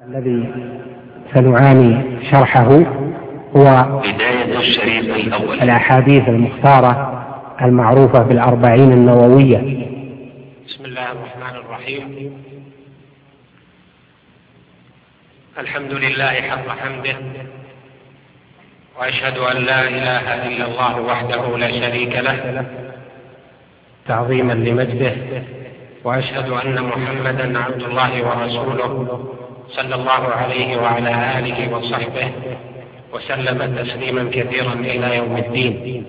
الذي سنعاني شرحه هو بداية الشريط الأول، الأحاديث المختارة المعروفة بالأربعين النووية. بسم الله الرحمن الرحيم. الحمد لله حق حمده، وأشهد أن لا إله إلا الله وحده لا شريك له تعظيما لمجده، وأشهد أن محمدا عبد الله ورسوله صلى الله عليه وعلى آله وصحبه وسلم تسليما كثيرا إلى يوم الدين.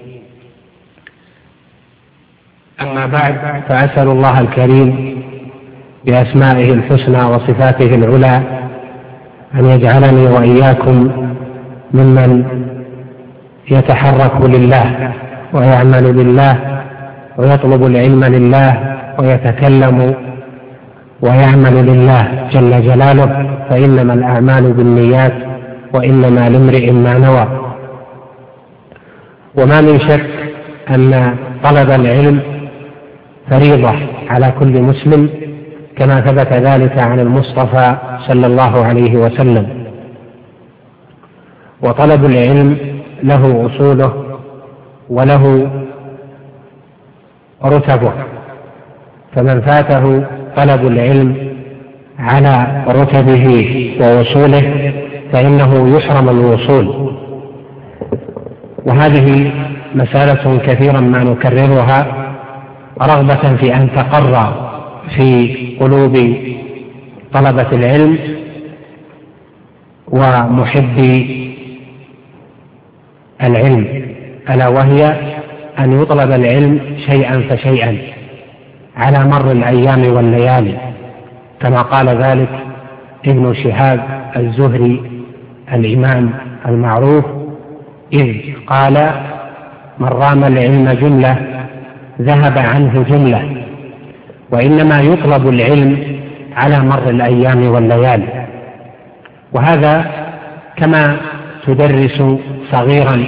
أما بعد، فأسأل الله الكريم بأسمائه الحسنى وصفاته العلى أن يجعلني وإياكم ممن يتحرك لله ويعمل لله ويطلب العلم لله ويتكلم ويعمل لله جل جلاله، فإنما الأعمال بالنيات وإنما لامرئ ما نوى. وما من شك أن طلب العلم فريضة على كل مسلم، كما ثبت ذلك عن المصطفى صلى الله عليه وسلم. وطلب العلم له أصوله وله رتبه، فمن فاته طلب العلم على رتبه ووصوله فإنه يحرم الوصول. وهذه مسألة كثيرا ما نكررها رغبة في أن تقر في قلوب طلبة العلم ومحبي العلم، ألا وهي أن يطلب العلم شيئا فشيئا على مر الأيام والليالي، كما قال ذلك ابن شهاب الزهري الإمام المعروف، إذ قال: من رام العلم جملة ذهب عنه جملة. وإنما يطلب العلم على مر الأيام والليالي. وهذا كما تدرس صغيرا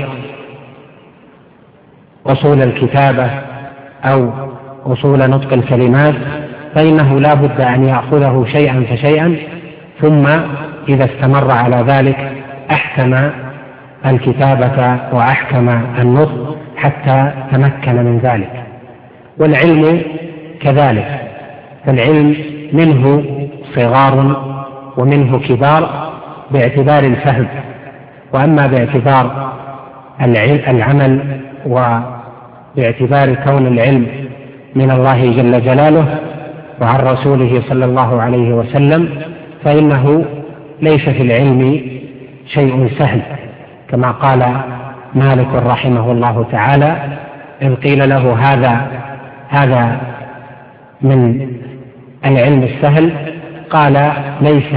أصول الكتابة أو أصول نطق الكلمات، فإنه لا بد أن يأخذه شيئا فشيئا، ثم إذا استمر على ذلك أحكم الكتابة وأحكم النطق حتى تمكن من ذلك. والعلم كذلك، فالعلم منه صغار ومنه كبار باعتبار الفهم، وأما باعتبار العمل وباعتبار كون العلم من الله جل جلاله وعن رسوله صلى الله عليه وسلم، فإنه ليس في العلم شيء سهل، كما قال مالك رحمه الله تعالى: إذ قيل له هذا من العلم السهل، قال: ليس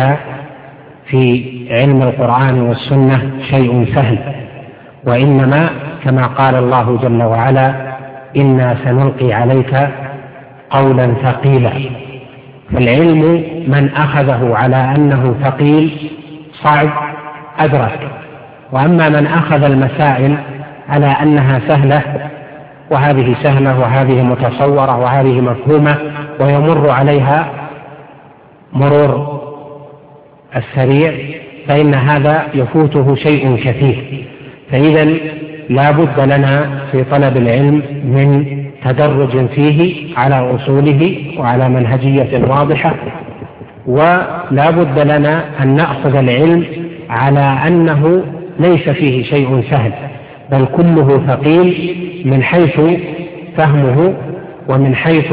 في علم القرآن والسنة شيء سهل، وإنما كما قال الله جل وعلا: إنا سنلقي عليك قولا ثقيلا. فالعلم من أخذه على أنه ثقيل صعب أدرك، وأما من أخذ المسائل على أنها سهلة، وهذه سهلة وهذه متصورة وهذه مفهومة ويمر عليها مرور السريع، فإن هذا يفوته شيء كثير. فإذا لا بد لنا في طلب العلم من تدرج فيه على أصوله وعلى منهجية واضحة، ولا بد لنا أن نأخذ العلم على أنه ليس فيه شيء سهل، بل كله ثقيل من حيث فهمه ومن حيث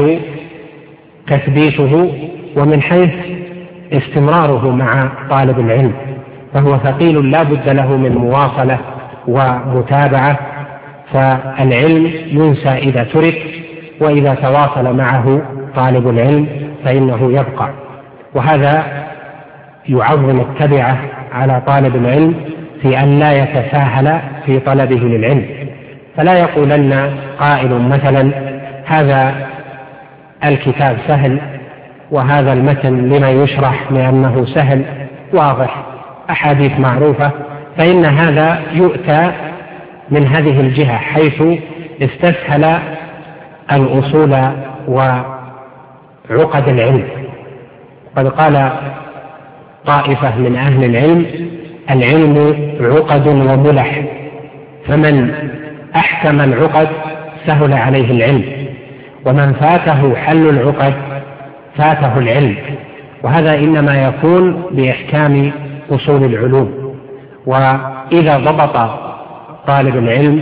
تثبيته ومن حيث استمراره مع طالب العلم، فهو ثقيل لا بد له من مواصلة ومتابعة. فالعلم ينسى إذا ترك، وإذا تواصل معه طالب العلم فإنه يبقى. وهذا يعظم التبعة على طالب العلم في أن لا يتساهل في طلبه للعلم، فلا يقولن قائل مثلا: هذا الكتاب سهل وهذا المتن لما يشرح لأنه سهل واضح أحاديث معروفة، فإن هذا يؤتى من هذه الجهة حيث استسهل الأصول وعقد العلم. قد قال طائفة من أهل العلم: العلم عقد وملح، فمن أحكم العقد سهل عليه العلم، ومن فاته حل العقد فاته العلم. وهذا إنما يكون بإحكام أصول العلوم. وإذا ضبط طالب العلم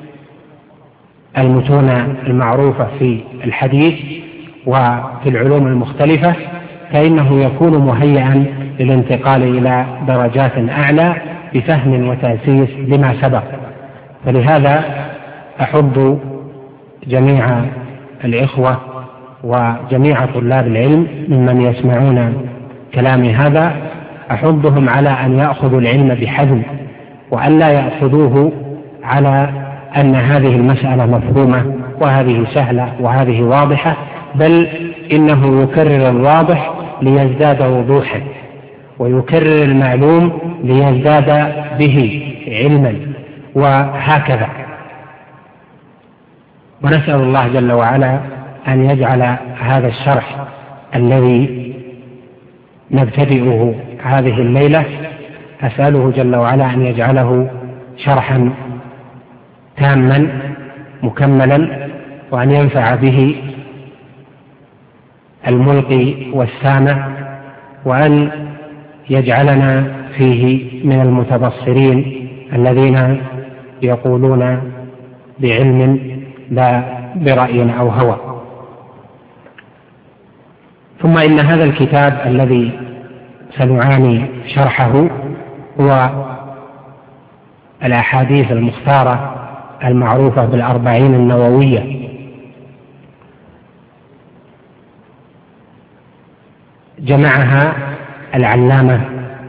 المتون المعروفة في الحديث وفي العلوم المختلفة فإنه يكون مهيئا للانتقال إلى درجات أعلى بفهم وتأسيس لما سبق. فلهذا أحض جميع الإخوة وجميع طلاب العلم ممن يسمعون كلامي هذا، أحضهم على أن يأخذوا العلم بحزم، وأن لا يأخذوه على أن هذه المسألة مفهومة وهذه سهلة وهذه واضحة، بل إنه يكرر الواضح ليزداد وضوحا، ويكرر المعلوم ليزداد به علما، وهكذا. ونسأل الله جل وعلا أن يجعل هذا الشرح الذي نبتدئه هذه الليلة، أسأله جل وعلا أن يجعله شرحا تاما مكملا، وأن ينفع به الملقي والسامع، وأن يجعلنا فيه من المتبصرين الذين يقولون بعلم لا برأي أو هوى. ثم إن هذا الكتاب الذي سنعاني شرحه هو الأحاديث المختارة المعروفة بالأربعين النووية، جمعها العلامة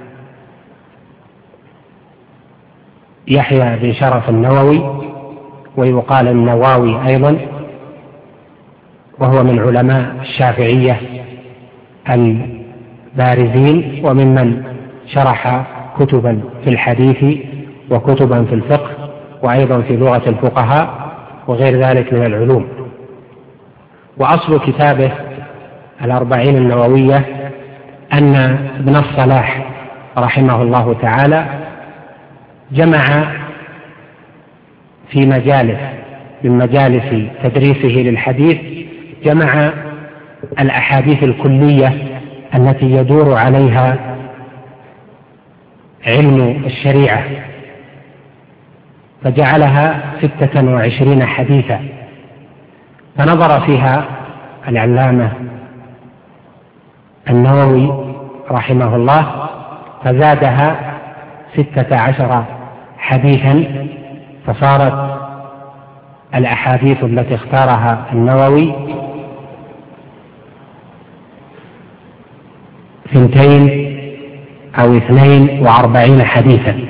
يحيى بن شرف النووي، ويقال النواوي أيضا، وهو من علماء الشافعية البارزين، وممن شرح كتبا في الحديث وكتبا في الفقه وأيضا في لغة الفقهاء وغير ذلك من العلوم. وأصل كتابه الأربعين النووية أن ابن الصلاح رحمه الله تعالى جمع في مجالس من مجالس تدريسه للحديث، جمع الأحاديث الكلية التي يدور عليها علم الشريعة، فجعلها 26 حديثا، فنظر فيها العلامة النووي رحمه الله فزادها 16 حديثا، فصارت الأحاديث التي اختارها النووي 42 حديثا،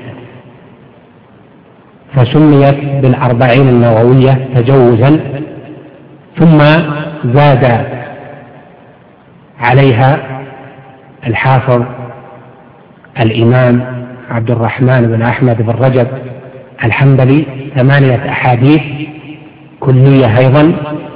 فسميت بالأربعين النووية تجوزا. ثم زاد عليها الحافظ الإمام عبد الرحمن بن أحمد بن رجب الحنبلي 8 أحاديث كلية أيضا،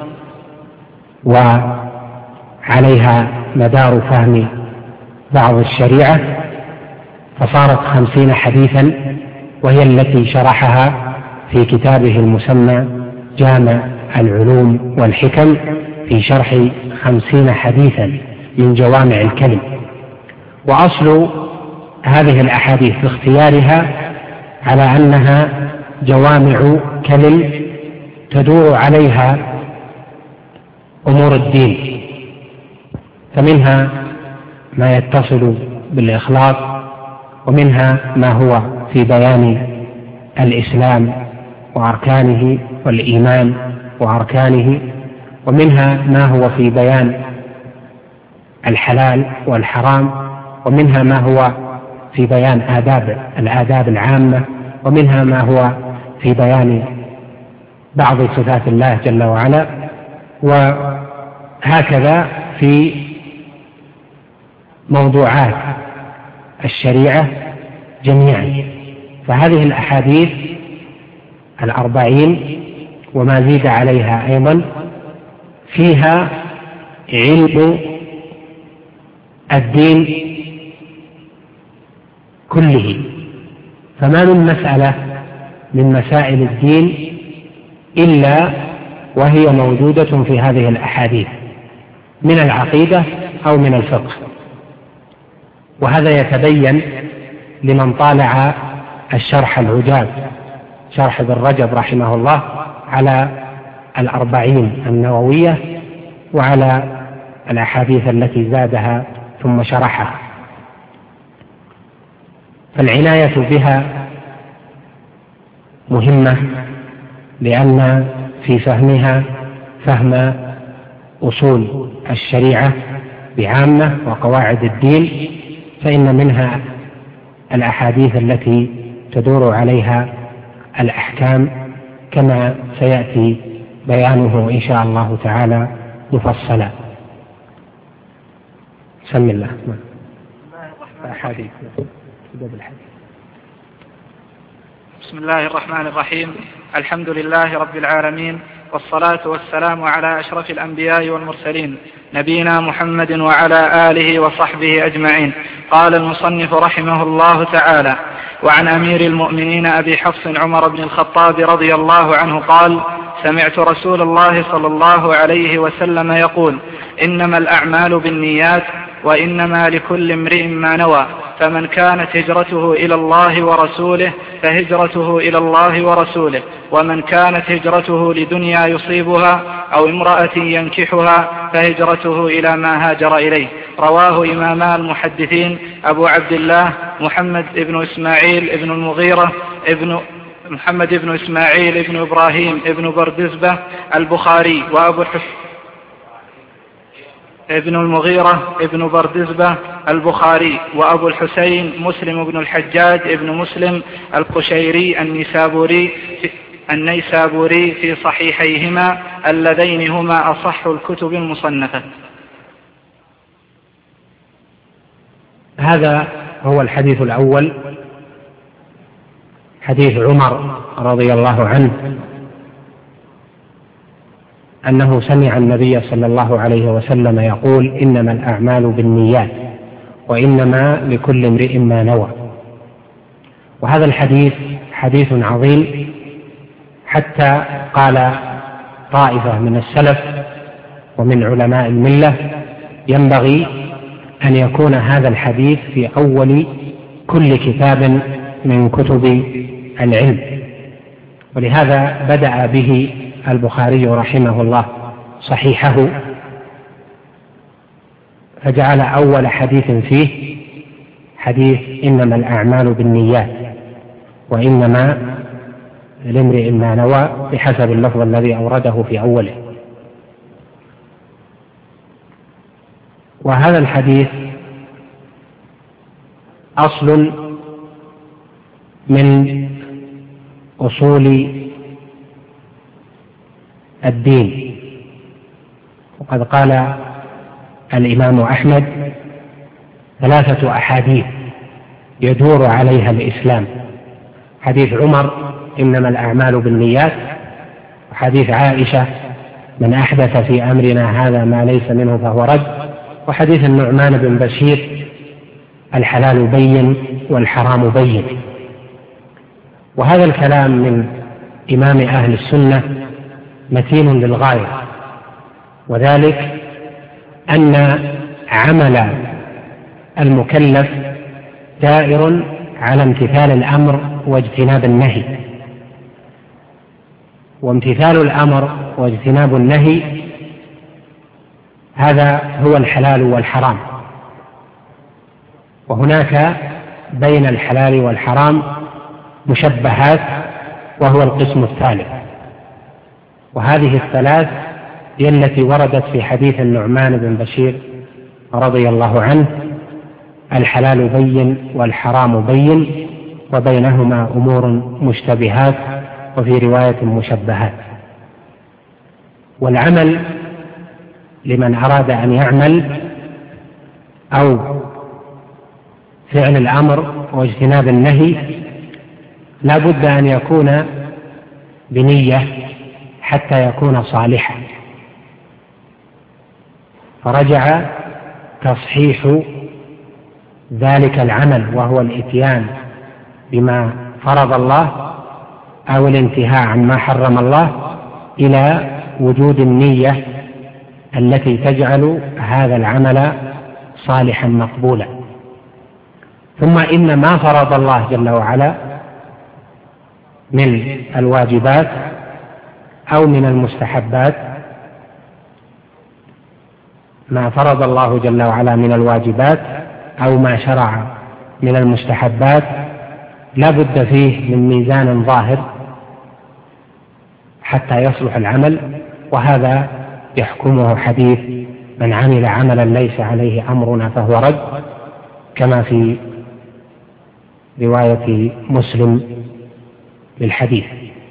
وعليها مدار فهم بعض الشريعة، فصارت 50 حديثا، وهي التي شرحها في كتابه المسمى جامع العلوم والحكم في شرح 50 حديثا من جوامع الكلم. وأصل هذه الأحاديث في اختيارها على أنها جوامع كلم تدور عليها أمور الدين، فمنها ما يتصل بالإخلاص، ومنها ما هو في بيان الإسلام وأركانه والإيمان وأركانه، ومنها ما هو في بيان الحلال والحرام، ومنها ما هو في بيان الآداب العامة، ومنها ما هو في بيان بعض صفات الله جل وعلا، وهكذا في موضوعات الشريعة جميعا. فهذه الأحاديث 40 وما زيد عليها أيضا فيها علم الدين كله. فما من مسألة من مسائل الدين إلا وهي موجودة في هذه الأحاديث من العقيدة أو من الفقه. وهذا يتبين لمن طالع الشرح العجاب، شرح ابن رجب رحمه الله على 40 النووية وعلى الأحاديث التي زادها ثم شرحها. فالعناية بها مهمة، لأن في فهمها فهم أصول الشريعة بعامة وقواعد الدين، فإن منها الأحاديث التي تدور عليها الأحكام كما سيأتي بيانه إن شاء الله تعالى مفصلا. بسم الله. بسم الله الرحمن الرحيم. الحمد لله رب العالمين، والصلاة والسلام على أشرف الأنبياء والمرسلين نبينا محمد وعلى آله وصحبه أجمعين. قال المصنف رحمه الله تعالى: وعن أمير المؤمنين أبي حفص عمر بن الخطاب رضي الله عنه قال: سمعت رسول الله صلى الله عليه وسلم يقول: إنما الأعمال بالنيات وإنما لكل امرئ ما نوى، فمن كانت هجرته إلى الله ورسوله فهجرته إلى الله ورسوله، ومن كانت هجرته لدنيا يصيبها أو امرأة ينكحها فهجرته إلى ما هاجر إليه. رواه إماما المحدثين أبو عبد الله محمد بن إسماعيل بن المغيرة محمد بن إسماعيل بن إبراهيم بن بردزبة البخاري، وأبو ابن المغيرة ابن بردزبة البخاري، وأبو الحسين مسلم بن الحجاج ابن مسلم القشيري النيسابوري في صحيحيهما اللذين هما أصح الكتب المصنفة. هذا هو الحديث الأول، حديث عمر رضي الله عنه أنه سمع النبي صلى الله عليه وسلم يقول: إنما الأعمال بالنيات وإنما لكل امرئ ما نوى. وهذا الحديث حديث عظيم، حتى قال طائفة من السلف ومن علماء الملة: ينبغي أن يكون هذا الحديث في أول كل كتاب من كتب العلم. ولهذا بدأ به البخاري رحمه الله صحيحه، فجعل أول حديث فيه حديث إنما الأعمال بالنيات وإنما لامرئ ما نوى، بحسب اللفظ الذي أورده في أوله. وهذا الحديث أصل من أصول الدين. وقد قال الإمام أحمد: 3 أحاديث يدور عليها الإسلام: حديث عمر إنما الأعمال بالنيات، وحديث عائشة من أحدث في أمرنا هذا ما ليس منه فهو رد، وحديث النعمان بن بشير الحلال بين والحرام بين. وهذا الكلام من إمام أهل السنة متين للغاية، وذلك أن عمل المكلف دائر على امتثال الأمر واجتناب النهي، وامتثال الأمر واجتناب النهي هذا هو الحلال والحرام. وهناك بين الحلال والحرام مشبهات، وهو القسم الثالث. وهذه الثلاث هي التي وردت في حديث النعمان بن بشير رضي الله عنه: الحلال بين والحرام بين وبينهما أمور مشتبهات، وفي رواية مشبهات. والعمل لمن أراد أن يعمل أو فعل الأمر واجتناب النهي لا بد أن يكون بنية حتى يكون صالحا. فرجع تصحيح ذلك العمل وهو الإتيان بما فرض الله أو الانتهاء عما حرم الله إلى وجود النية التي تجعل هذا العمل صالحا مقبولا. ثم إن ما فرض الله جل وعلا من الواجبات أو من المستحبات، ما فرض الله جل وعلا من الواجبات أو ما شرع من المستحبات لا بد فيه من ميزان ظاهر حتى يصلح العمل، وهذا يحكمه حديث من عمل عملا ليس عليه أمرنا فهو رد، كما في رواية مسلم للحديث.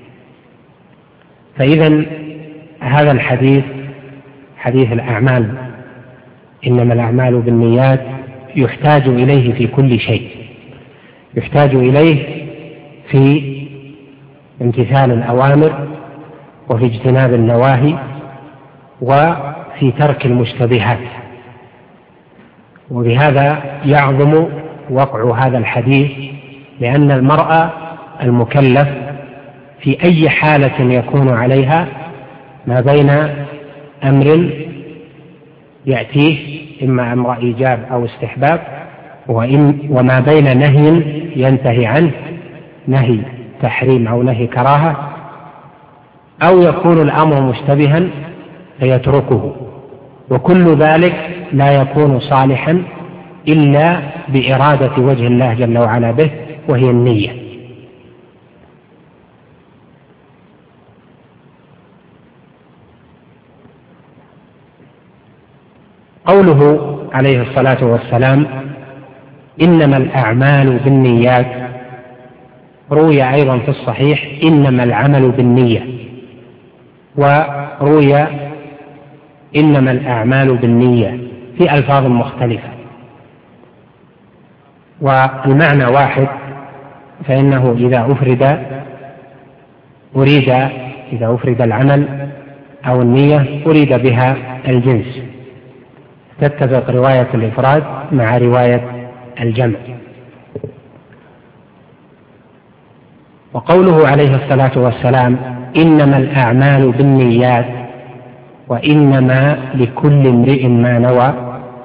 فإذا هذا الحديث حديث الأعمال إنما الأعمال بالنيات يحتاج إليه في كل شيء، يحتاج إليه في امتثال الأوامر وفي اجتناب النواهي وفي ترك المشتبهات. وبهذا يعظم وقع هذا الحديث، لأن المرء المكلف في أي حالة يكون عليها ما بين أمر يأتيه إما أمر إيجاب أو استحباب، وما بين نهي ينتهي عنه، نهي تحريم أو نهي كراهة، أو يكون الأمر مشتبها فيتركه، وكل ذلك لا يكون صالحا إلا بإرادة وجه الله جل وعلا به، وهي النية. قوله عليه الصلاة والسلام إنما الأعمال بالنيات، روي أيضا في الصحيح إنما العمل بالنية، وروي إنما الأعمال بالنية في ألفاظ مختلفة، والمعنى واحد، فإنه إذا أفرد العمل أو النية أريد بها الجنس، تتفق رواية الإفراد مع رواية الجمع. وقوله عليه الصلاة والسلام إنما الأعمال بالنيات وإنما لكل امرئ ما نوى،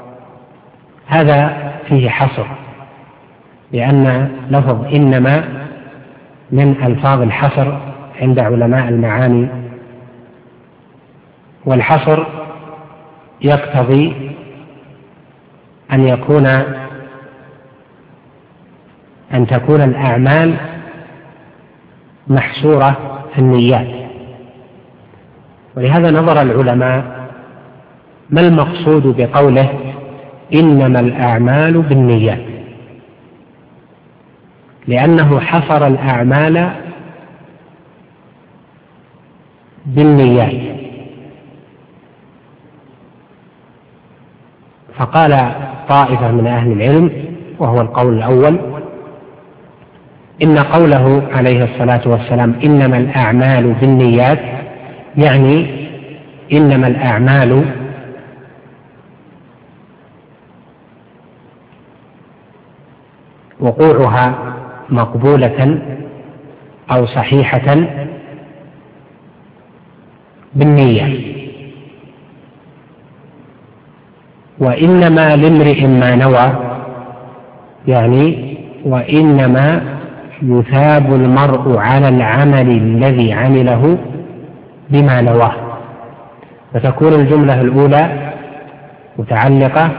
هذا فيه حصر، لأن لفظ إنما من ألفاظ الحصر عند علماء المعاني، والحصر يقتضي أن تكون الأعمال محصورة في النيات. ولهذا نظر العلماء ما المقصود بقوله إنما الأعمال بالنيات، لأنه حصر الأعمال بالنيات. فقال طائفة من أهل العلم، وهو القول الأول، إن قوله عليه الصلاة والسلام إنما الأعمال بالنيات يعني إنما الأعمال وقوعها مقبولة أو صحيحة بالنية، وإنما لامرئ ما نوى يعني وإنما يثاب المرء على العمل الذي عمله بما نواه. فتكون الجملة الأولى متعلقة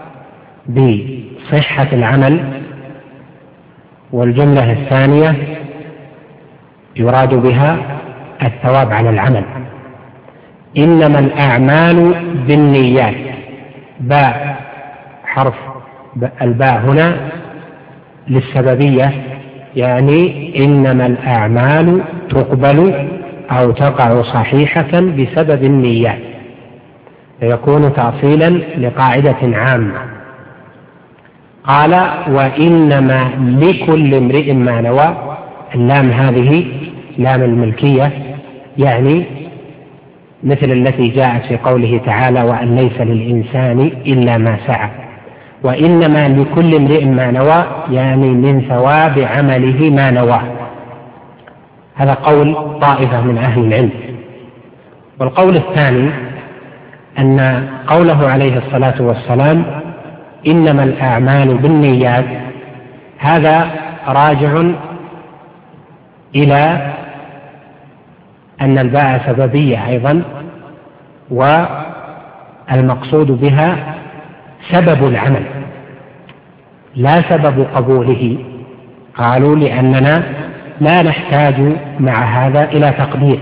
بصحة العمل، والجملة الثانية يراد بها الثواب على العمل. إنما الأعمال بالنيات، باء حرف الباء هنا للسببية، يعني إنما الأعمال تقبل أو تقع صحيحة بسبب النيات، فيكون تأصيلا لقاعدة عامة. قال وإنما لكل امرئ ما نوى، اللام هذه لام الملكية، يعني مثل التي جاءت في قوله تعالى وأن ليس للإنسان إلا ما سعى، وإنما لكل امرئ ما نوى، يعني من ثواب عمله ما نواه. هذا قول طائفة من أهل العلم. والقول الثاني أن قوله عليه الصلاة والسلام إنما الأعمال بالنيات، هذا راجع إلى أن الباء سببية أيضا، والمقصود بها سبب العمل لا سبب قبوله. قالوا لأننا لا نحتاج مع هذا إلى تقدير،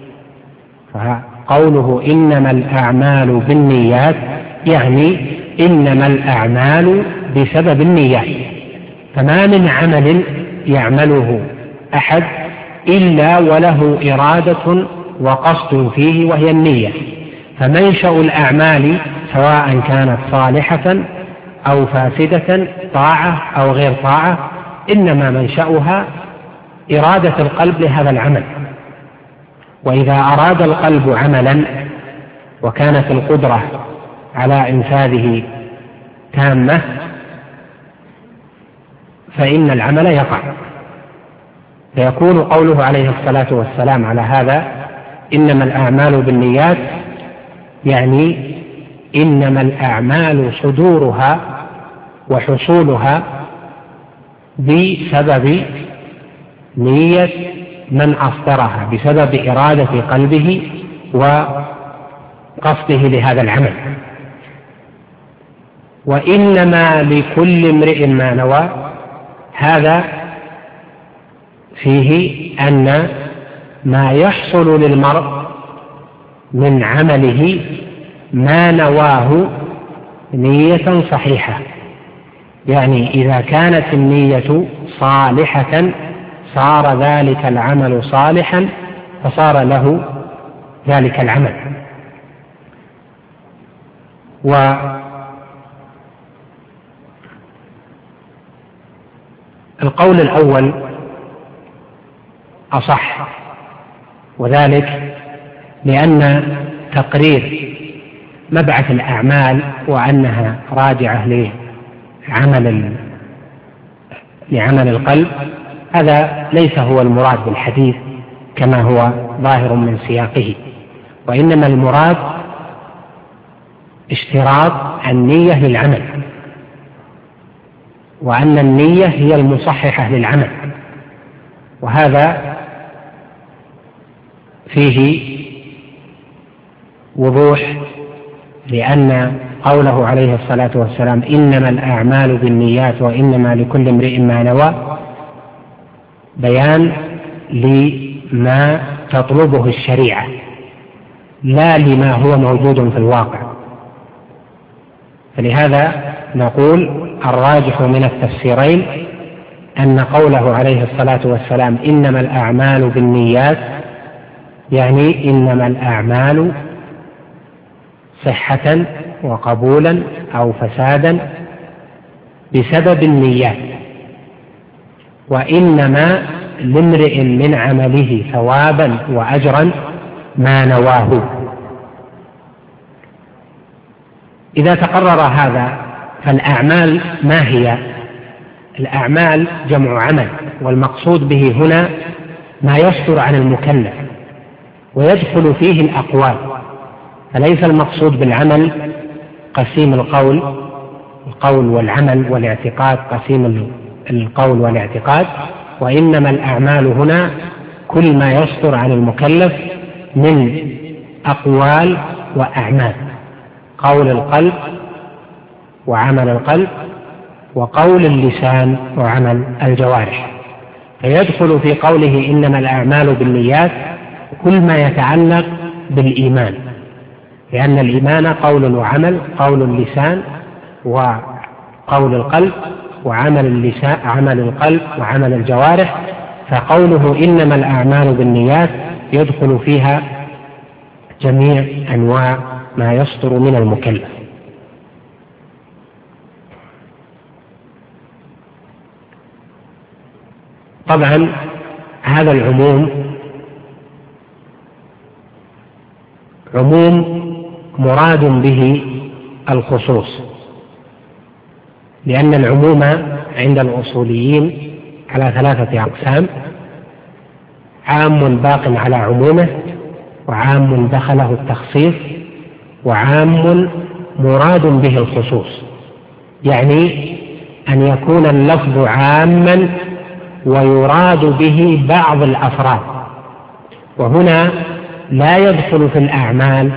فقوله إنما الأعمال بالنيات يعني إنما الأعمال بسبب النيات، فما من عمل يعمله أحد إلا وله إرادة وقصد فيه وهي النية. فمنشأ الأعمال سواء كانت صالحة أو فاسدة، طاعة أو غير طاعة، إنما منشأها إرادة القلب لهذا العمل. وإذا أراد القلب عملا وكانت القدرة على إنفاذه تامة فإن العمل يقع. فيكون قوله عليه الصلاة والسلام على هذا إنما الأعمال بالنيات يعني إنما الأعمال صدورها وحصولها بسبب نية من أصدرها، بسبب إرادة قلبه وقصده لهذا العمل. وإنما لكل امرئ ما نوى، هذا فيه أن ما يحصل للمرء من عمله ما نواه نية صحيحة، يعني إذا كانت النية صالحة صار ذلك العمل صالحا فصار له ذلك العمل. والقول الأول أصح، وذلك لأن تقرير مبعث الأعمال وأنها راجعة لعمل القلب هذا ليس هو المراد بالحديث كما هو ظاهر من سياقه، وإنما المراد اشتراط النية للعمل، وأن النية هي المصححة للعمل. وهذا فيه وضوح، لأن قوله عليه الصلاة والسلام إنما الأعمال بالنيات وإنما لكل امرئ ما نوى بيان لما تطلبه الشريعة لا لما هو موجود في الواقع. فلهذا نقول الراجح من التفسيرين أن قوله عليه الصلاة والسلام إنما الأعمال بالنيات يعني إنما الأعمال صحة وقبولا أو فسادا بسبب النيات، وإنما لامرئ من عمله ثوابا وأجرا ما نواه. إذا تقرر هذا فالأعمال ما هي؟ الأعمال جمع عمل، والمقصود به هنا ما يصدر عن المكلف ويدخل فيه الأقوال، فليس المقصود بالعمل قسيم القول والعمل والاعتقاد، قسيم القول والاعتقاد، وإنما الأعمال هنا كل ما يصدر عن المكلف من أقوال وأعمال، قول القلب وعمل القلب، وقول اللسان وعمل الجوارح. فيدخل في قوله إنما الأعمال بالنيات كل ما يتعلق بالإيمان، لأن الإيمان قول وعمل، قول اللسان وقول القلب، وعمل اللسان عمل القلب وعمل الجوارح. فقوله إنما الأعمال بالنيات يدخل فيها جميع أنواع ما يصدر من المكلف. طبعا هذا العموم عموم مراد به الخصوص، لأن العموم عند الأصوليين على 3 أقسام: عام باق على عمومه، وعام دخله التخصيص، وعام مراد به الخصوص. يعني أن يكون اللفظ عاما ويراد به بعض الأفراد. وهنا لا يدخل في الأعمال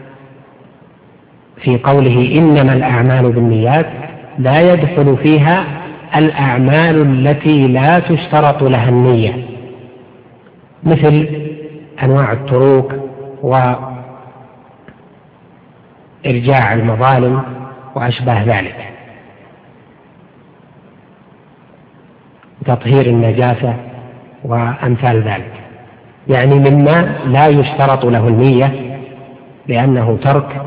في قوله إنما الأعمال بالنيات، لا يدخل فيها الأعمال التي لا تشترط لها النية، مثل أنواع التروك وإرجاع المظالم وأشباه ذلك، تطهير النجاسة وأمثال ذلك، يعني مما لا يشترط له النية لأنه ترك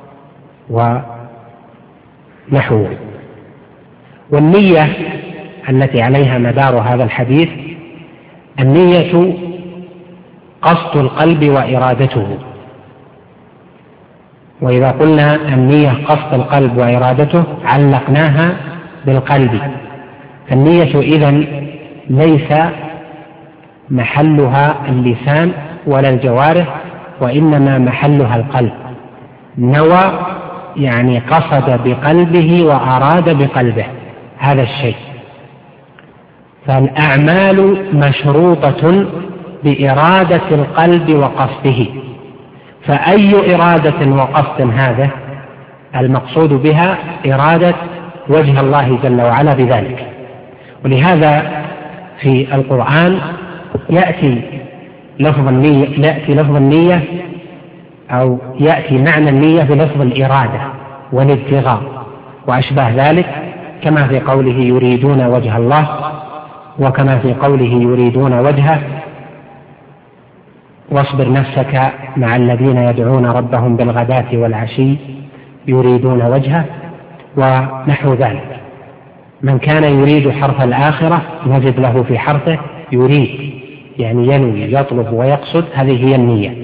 ونحوه. والنية التي عليها مدار هذا الحديث النية قصد القلب وإرادته. وإذا قلنا النية قصد القلب وإرادته علقناها بالقلب، فالنية إذن ليس محلها اللسان ولا الجوارح، وإنما محلها القلب. نوى يعني قصد بقلبه وأراد بقلبه هذا الشيء. فالأعمال مشروطة بإرادة القلب وقصده، فأي إرادة وقصد هذا المقصود بها إرادة وجه الله جل وعلا بذلك. ولهذا في القرآن يأتي لفظ النية أو يأتي معنى النية بلفظ الإرادة والابتغاء وأشباه ذلك، كما في قوله يريدون وجه الله، وكما في قوله يريدون وجهه واصبر نفسك مع الذين يدعون ربهم بالغداة والعشي يريدون وجهه ونحو ذلك. من كان يريد حرث الآخرة نجد له في حرثه يريد، يعني ينوي يطلب ويقصد، هذه هي النية.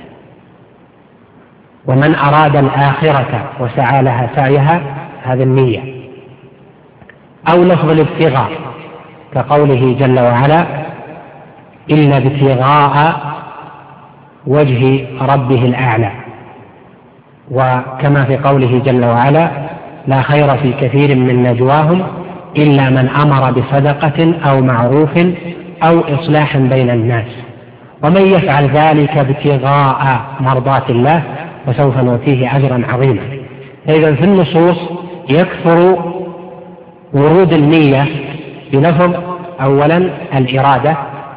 ومن أراد الآخرة وسعى لها سعيها هذه النية. أو لفظ الابتغاء كقوله جل وعلا إلا ابتغاء وجه ربه الأعلى، وكما في قوله جل وعلا لا خير في كثير من نجواهم إلا من أمر بصدقة أو معروف أو إصلاح بين الناس ومن يفعل ذلك ابتغاء مرضات الله فسوف نؤتيه أجرا عظيما. إذن في النصوص يكثر ورود النية بلفظ أولا الإرادة،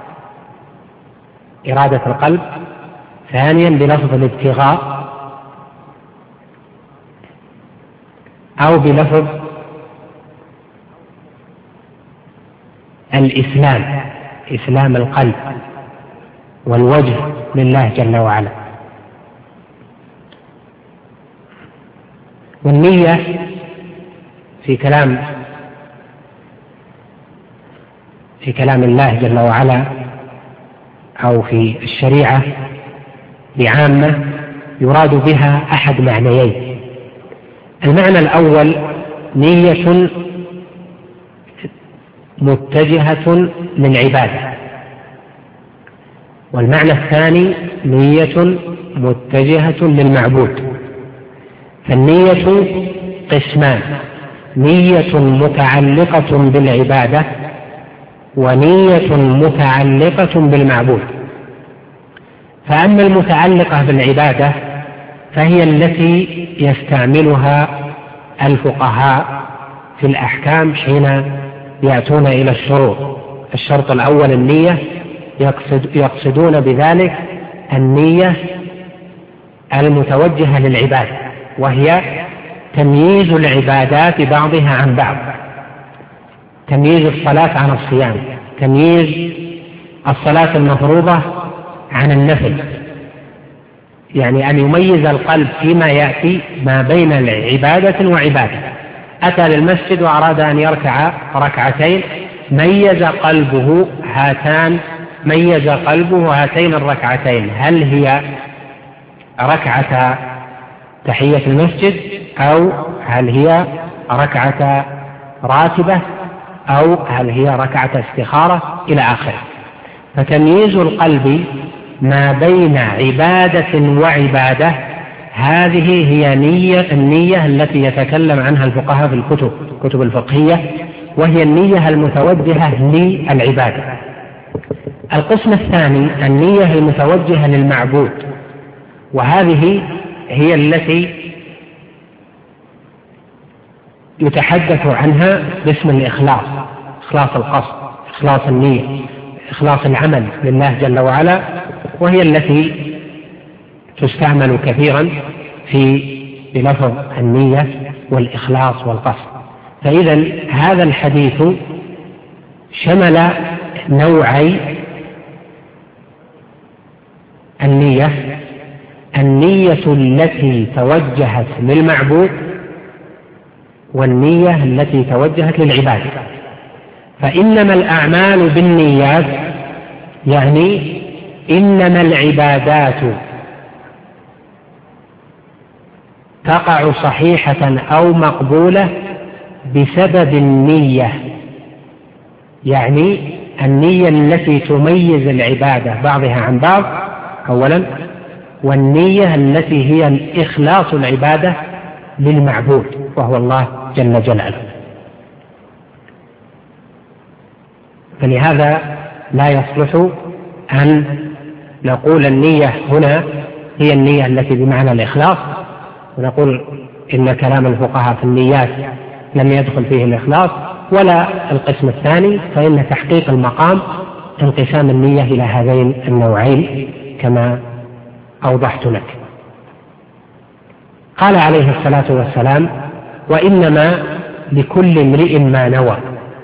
إرادة القلب، ثانيا بلفظ الابتغاء أو بلفظ الإسلام، إسلام القلب والوجه لله جل وعلا. والنية في كلام الله جل وعلا أو في الشريعة بعامة يراد بها أحد معنيين. المعنى الأول نية متجهة للعبادة، والمعنى الثاني نية متجهة للمعبود. فالنية قسمان: نية متعلقة بالعبادة ونية متعلقة بالمعبود. فأما المتعلقة بالعبادة فهي التي يستعملها الفقهاء في الأحكام حين يأتون إلى الشروط. الشرط الأول النية، يقصدون بذلك النية المتوجهة للعبادة، وهي تمييز العبادات بعضها عن بعض، تمييز الصلاة عن الصيام، تمييز الصلاة المفروضة عن النفل، يعني أن يميز القلب فيما يأتي ما بين العبادة وعبادة. أتى للمسجد وأراد أن يركع ركعتين، ميز قلبه هاتين الركعتين، هل هي ركعة تحية المسجد أو هل هي ركعة راتبة أو هل هي ركعة استخارة إلى آخره. فتمييز القلب ما بين عبادة وعبادة هذه هي النية التي يتكلم عنها الفقهاء في الكتب الفقهية، وهي النية المتوجهة للعبادة. القسم الثاني النية المتوجهة للمعبود، وهذه هي التي يتحدث عنها باسم الإخلاص، إخلاص القصد، إخلاص النية، إخلاص العمل لله جل وعلا، وهي التي تستعمل كثيرا بلفظ النية والإخلاص والقصد. فإذا هذا الحديث شمل نوعي النية التي توجهت للمعبود والنية التي توجهت للعبادة. فإنما الأعمال بالنيات يعني إنما العبادات تقع صحيحة أو مقبولة بسبب النية، يعني النية التي تميز العبادة بعضها عن بعض أولا، والنية التي هي إخلاص العبادة للمعبود وهو الله جل جلاله. فلهذا لا يصلح أن نقول النية هنا هي النية التي بمعنى الإخلاص، ونقول إن كلام الفقهاء في النيات لم يدخل فيه الإخلاص، ولا القسم الثاني، فإن تحقيق المقام انقسام النية إلى هذين النوعين كما أوضحت لك. قال عليه الصلاة والسلام: وإنما لكل امرئ ما نوى،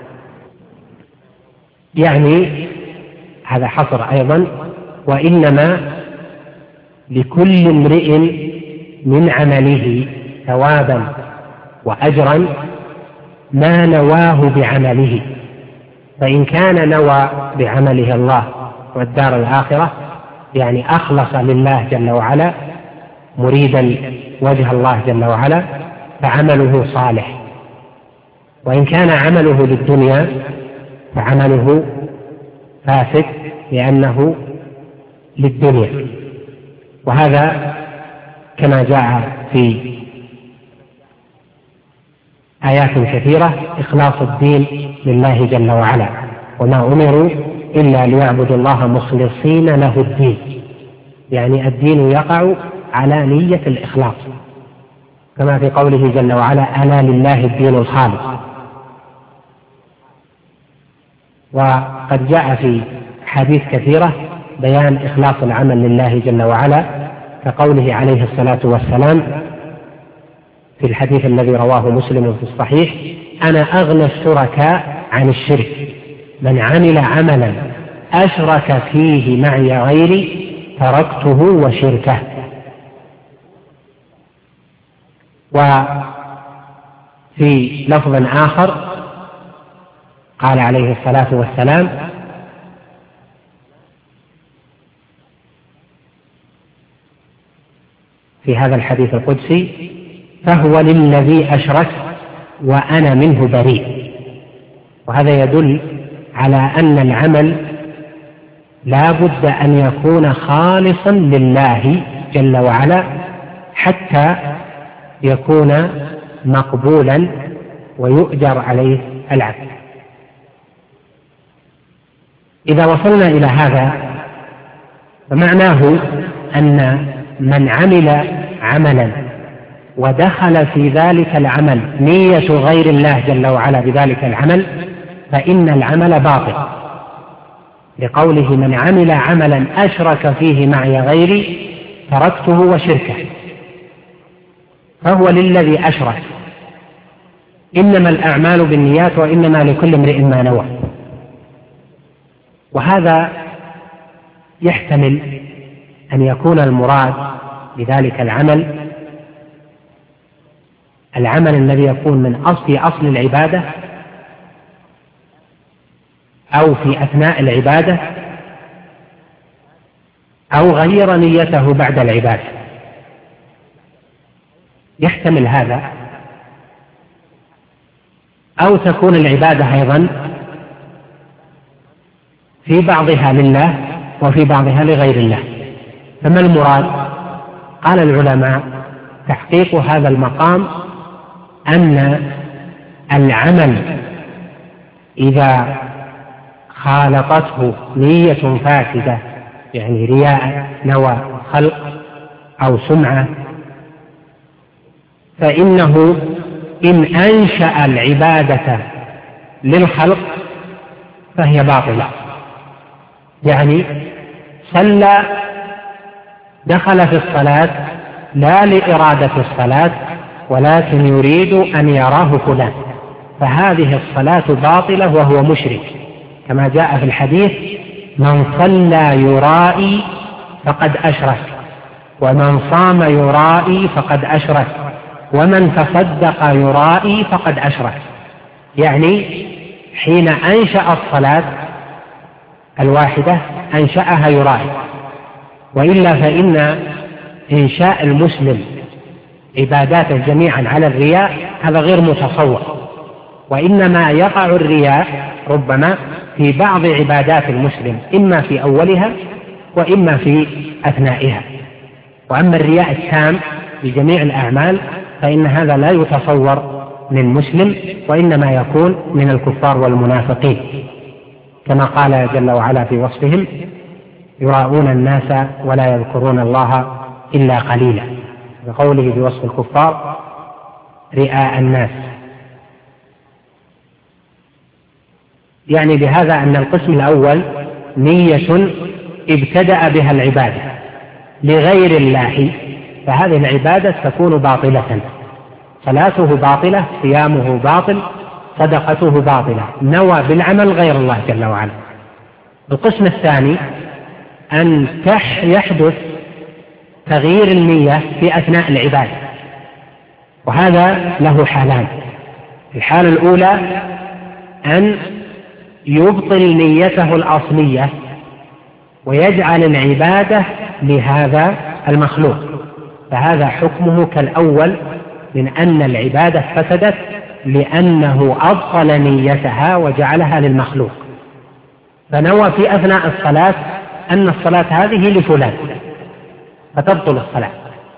يعني هذا حصر أيضا، وإنما لكل امرئ من عمله ثوابا وأجرا ما نواه بعمله، فإن كان نوى بعمله الله والدار الآخرة يعني أخلص لله جل وعلا مريدا وجه الله جل وعلا فعمله صالح، وإن كان عمله للدنيا فعمله فاسد لأنه للدنيا. وهذا كما جاء في آيات كثيرة إخلاص الدين لله جل وعلا، وما أمروا إلا ليعبدوا الله مخلصين له الدين، يعني الدين يقع على نية الإخلاص، كما في قوله جل وعلا: ألا لله الدين الخالص. وقد جاء في حديث كثيرة بيان إخلاص العمل لله جل وعلا، كقوله عليه الصلاة والسلام في الحديث الذي رواه مسلم في الصحيح: أنا أغنى الشركاء عن الشرك، من عمل عملا أشرك فيه معي غيري تركته وشركه. وفي لفظ آخر قال عليه الصلاة والسلام: في هذا الحديث القدسي: فهو للذي أشرك وأنا منه بريء. وهذا يدل على أن العمل لا بد أن يكون خالصا لله جل وعلا حتى يكون مقبولا ويؤجر عليه العبد. إذا وصلنا إلى هذا فمعناه أن من عمل عملا ودخل في ذلك العمل نية غير الله جل وعلا بذلك العمل فإن العمل باطل، لقوله: من عمل عملا أشرك فيه معي غيري تركته وشركه. فهو للذي أشرك. إنما الأعمال بالنيات وإنما لكل امرئ ما نوى. وهذا يحتمل أن يكون المراد بذلك العمل الذي يكون من أصل العبادة أو في أثناء العبادة أو غير نيته بعد العبادة، يحتمل هذا. أو تكون العبادة أيضا في بعضها لله وفي بعضها لغير الله. فما المراد؟ قال العلماء: تحقيق هذا المقام أن العمل إذا خالطته نية فاسدة، يعني رياء، نوى خلق أو سمعة، فإنه إن أنشأ العبادة للخلق فهي باطلة. يعني صلى، دخل في الصلاة لا لإرادة الصلاة ولكن يريد أن يراه فلان، فهذه الصلاة باطلة وهو مشرك، كما جاء في الحديث: من صلى يرائي فقد أشرك، ومن صام يرائي فقد أشرك، ومن تصدق يرائي فقد أشرك. يعني حين أنشأ الصلاة الواحدة أنشأها يرائي، وإلا فإن إنشاء المسلم عباداته جميعا على الرياء هذا غير متصور، وإنما يقع الرياء ربما في بعض عبادات المسلم، إما في أولها وإما في أثنائها. وأما الرياء التام بجميع الأعمال فإن هذا لا يتصور من مسلم، وإنما يكون من الكفار والمنافقين، كما قال جل وعلا في وصفهم: يراءون الناس ولا يذكرون الله إلا قليلا، بقوله في وصف الكفار: رئاء الناس. يعني بهذا أن القسم الأول نية ابتدأ بها العبادة لغير الله، فهذه العبادة تكون باطلة، صلاته باطلة، صيامه باطل، صدقته باطلة، نوى بالعمل غير الله جل وعلا. القسم الثاني أن يحدث تغيير النية في أثناء العبادة، وهذا له حالان. الحالة الأولى أن يبطل نيته الأصلية ويجعل العبادة لهذا المخلوق، فهذا حكمه كالأول من أن العبادة فسدت لأنه أبطل نيتها وجعلها للمخلوق، فنوى في أثناء الصلاة أن الصلاة هذه لفلان فتبطل الصلاة.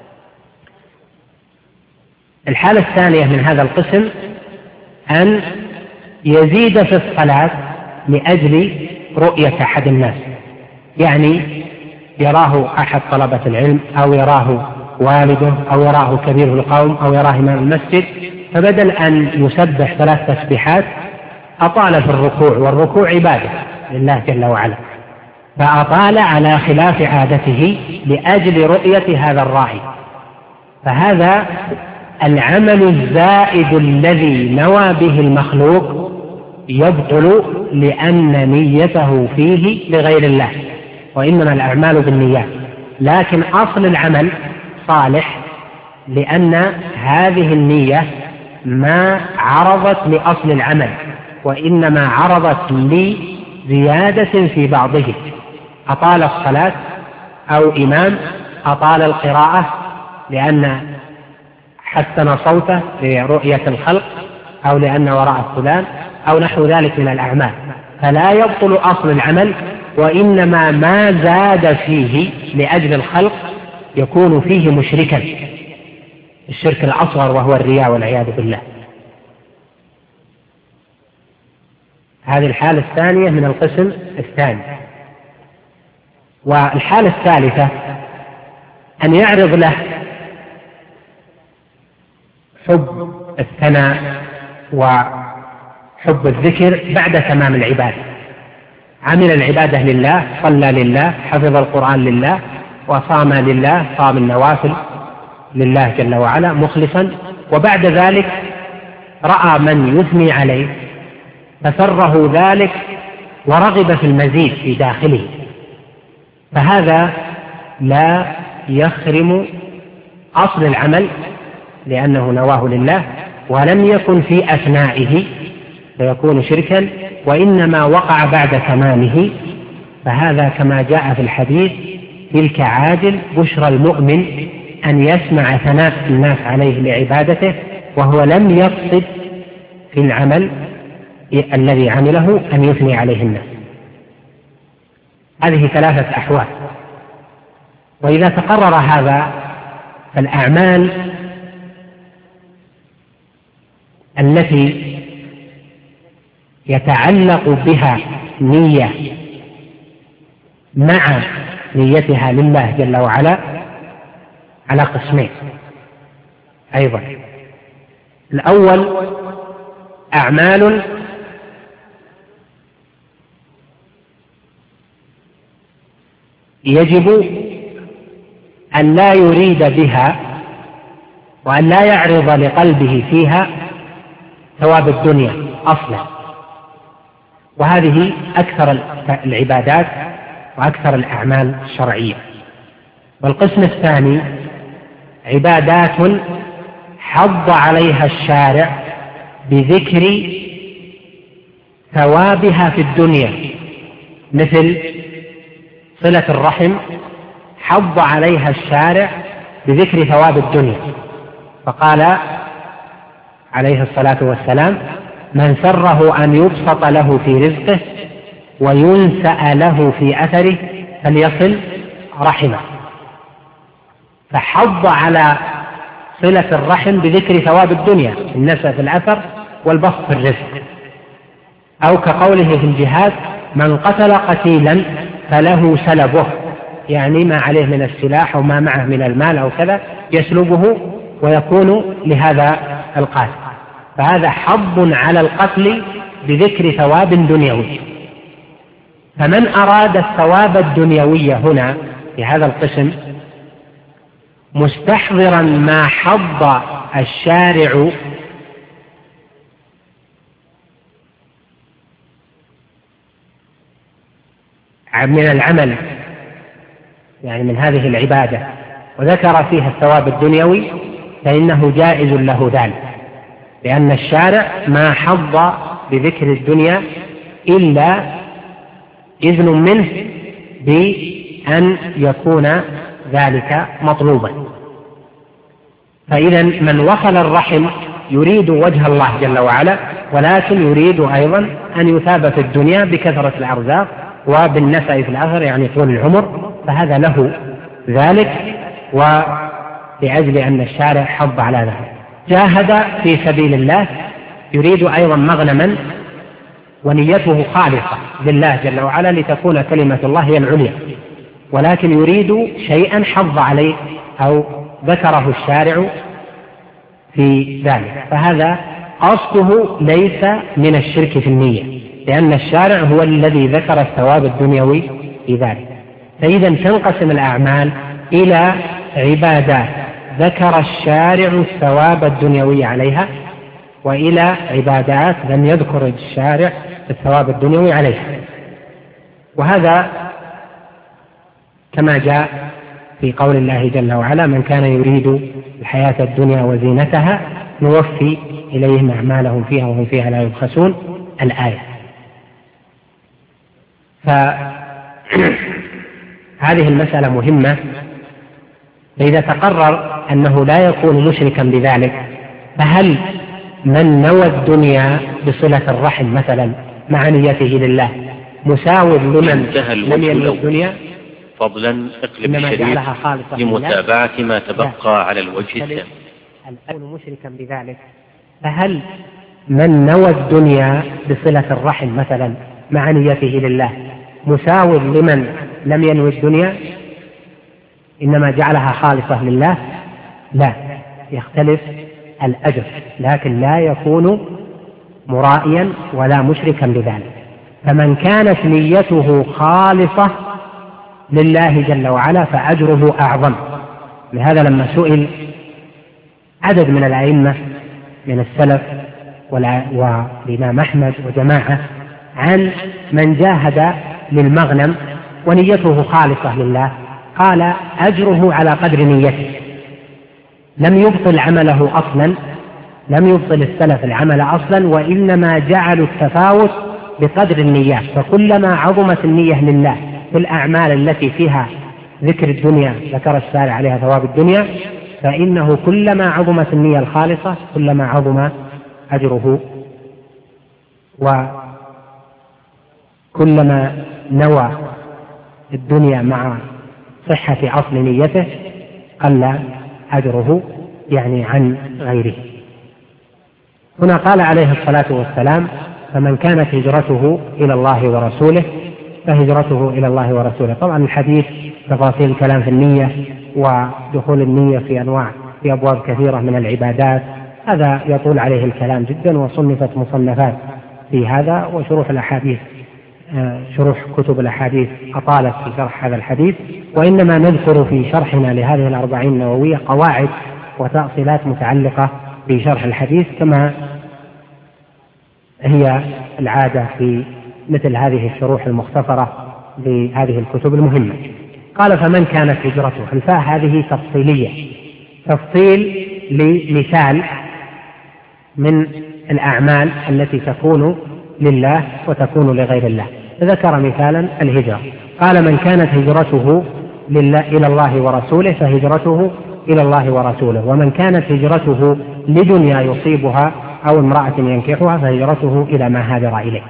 الحالة الثانية من هذا القسم أن يزيد في الصلاة لأجل رؤية أحد الناس، يعني يراه أحد طلبة العلم أو يراه والده أو يراه كبير القوم أو يراه إمام المسجد، فبدل أن يسبح 3 تسبيحات أطال في الركوع، والركوع عبادة لله جل وعلا، فأطال على خلاف عادته لأجل رؤية هذا الراعي، فهذا العمل الزائد الذي نوى به المخلوق يبطل لأن نيته فيه لغير الله، وإنما الأعمال بالنيات، لكن أصل العمل صالح لأن هذه النية ما عرضت لأصل العمل، وإنما عرضت لزيادة في بعضه، أطال الصلاة أو إمام أطال القراءة لأن حسن صوته لرؤية الخلق أو لأن وراء فلان أو نحو ذلك من الأعمال، فلا يبطل أصل العمل، وإنما ما زاد فيه لأجل الخلق يكون فيه مشركا، الشرك الأصغر وهو الرياء والعياذ بالله. هذه الحالة الثانية من القسم الثاني. والحالة الثالثة أن يعرض له حب الثناء وحب الذكر بعد تمام العبادة، عمل العبادة لله، صلى لله، حفظ القرآن لله، وصام لله، صام النوافل لله جل وعلا مخلصا، وبعد ذلك رأى من يثني عليه فسره ذلك ورغب في المزيد في داخله، فهذا لا يخرم أصل العمل لأنه نواه لله ولم يكن في أثنائه فيكون شركا، وإنما وقع بعد تمامه، فهذا كما جاء في الحديث: تلك عاجل بشرى المؤمن أن يسمع ثناء الناس عليه لعبادته وهو لم يقصد في العمل الذي عمله أن يثني عليه الناس. هذه 3 أحوال. وإذا تقرر هذا فالأعمال التي يتعلق بها نية مع نيتها لله جل وعلا على قسمين أيضا. الأول أعمال يجب أن لا يريد بها وأن لا يعرض لقلبه فيها ثواب الدنيا أصلا، وهذه أكثر العبادات وأكثر الأعمال الشرعية. والقسم الثاني عبادات حض عليها الشارع بذكر ثوابها في الدنيا، مثل صلة الرحم حض عليها الشارع بذكر ثواب الدنيا، فقال عليه الصلاة والسلام: من سره أن يبسط له في رزقه وينسأ له في أثره فليصل رحمه. فحض على صلة الرحم بذكر ثواب الدنيا، النسأ في الأثر والبسط في الرزق. أو كقوله في الجهاد: من قتل قتيلا فله سلبه، يعني ما عليه من السلاح وما معه من المال أو كذا يسلبه ويكون لهذا القاتل، فهذا حض على القتل بذكر ثواب دنيوي. فمن أراد الثواب الدنيوي هنا في هذا القسم مستحضرا ما حض الشارع من العمل، يعني من هذه العبادة، وذكر فيها الثواب الدنيوي، فإنه جائز له ذلك، لأن الشارع ما حض بذكر الدنيا إلا إذن منه بأن يكون ذلك مطلوبا. فإذا من وصل الرحم يريد وجه الله جل وعلا، ولكن يريد أيضا أن يثاب في الدنيا بكثرة الأرزاق وبالنسأ في الآخر، يعني طول العمر، فهذا له ذلك، ولأجل أن الشارع حض على ذلك. جاهد في سبيل الله يريد أيضا مغنما ونيته خالصة لله جل وعلا لتكون كلمة الله هي العليا، ولكن يريد شيئا حض عليه أو ذكره الشارع في ذلك، فهذا قصده ليس من الشرك في النية، لأن الشارع هو الذي ذكر الثواب الدنيوي في ذلك. فإذا تنقسم الأعمال إلى عبادات ذكر الشارع الثواب الدنيوي عليها، وإلى عبادات لم يذكر الشارع الثواب الدنيوي عليها. وهذا كما جاء في قول الله جل وعلا: من كان يريد الحياة الدنيا وزينتها نوفي إليهم أعمالهم فيها وهم فيها لا يبخسون، الآية. فهذه المسألة مهمة. فإذا تقرر أنه لا يكون مشركا بذلك، فهل من نوى الدنيا بصلة الرحم مثلا مع نيته لله مساو لمن لم ينوي الدنيا؟ فضلا اقلب الشريط لمتابعة ما تبقى على الوجه الثاني. يكون مشركا بذلك، فهل من نوى الدنيا بصلة الرحم مثلا مع نيته لله مساو لمن لم ينوي الدنيا إنما جعلها خالصة لله؟ لا، يختلف الأجر، لكن لا يكون مرائيا ولا مشركا بذلك. فمن كانت نيته خالصة لله جل وعلا فأجره أعظم. لهذا لما سئل عدد من الأئمة من السلف والإمام أحمد وجماعة عن من جاهد للمغنم ونيته خالصة لله، قال أجره على قدر نيته، لم يبطل عمله أصلا، لم يبطل السلف العمل أصلا، وإنما جعلوا التفاوت بقدر النيات. فكلما عظمت النية لله في الأعمال التي فيها ذكر الدنيا ذكر الشارع عليها ثواب الدنيا، فإنه كلما عظمت النية الخالصة كلما عظم أجره وكلما نوى الدنيا مع صحة أصل نيته قل أجره يعني عن غيره. هنا قال عليه الصلاة والسلام: فمن كانت هجرته إلى الله ورسوله فهجرته إلى الله ورسوله. طبعا الحديث تفاصيل الكلام في النية ودخول النية في أبواب كثيرة من العبادات، هذا يطول عليه الكلام جدا، وصنفت مصنفات في هذا وشروح الأحاديث، شروح كتب الأحاديث أطالت في شرح هذا الحديث، وإنما نذكر في شرحنا لهذه الأربعين النووية قواعد وتأصيلات متعلقة بشرح الحديث كما هي العادة في مثل هذه الشروح المختصرة لهذه الكتب المهمة. قال: فمن كانت هجرته، الفاء هذه تفصيلية، تفصيل لمثال من الأعمال التي تكون لله وتكون لغير الله. ذكر مثالا الهجرة، قال: من كانت هجرته إلى الله ورسوله فهجرته إلى الله ورسوله، ومن كانت هجرته لدنيا يصيبها أو امرأة ينكحها فهجرته إلى ما هاجر إليه.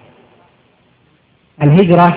الهجرة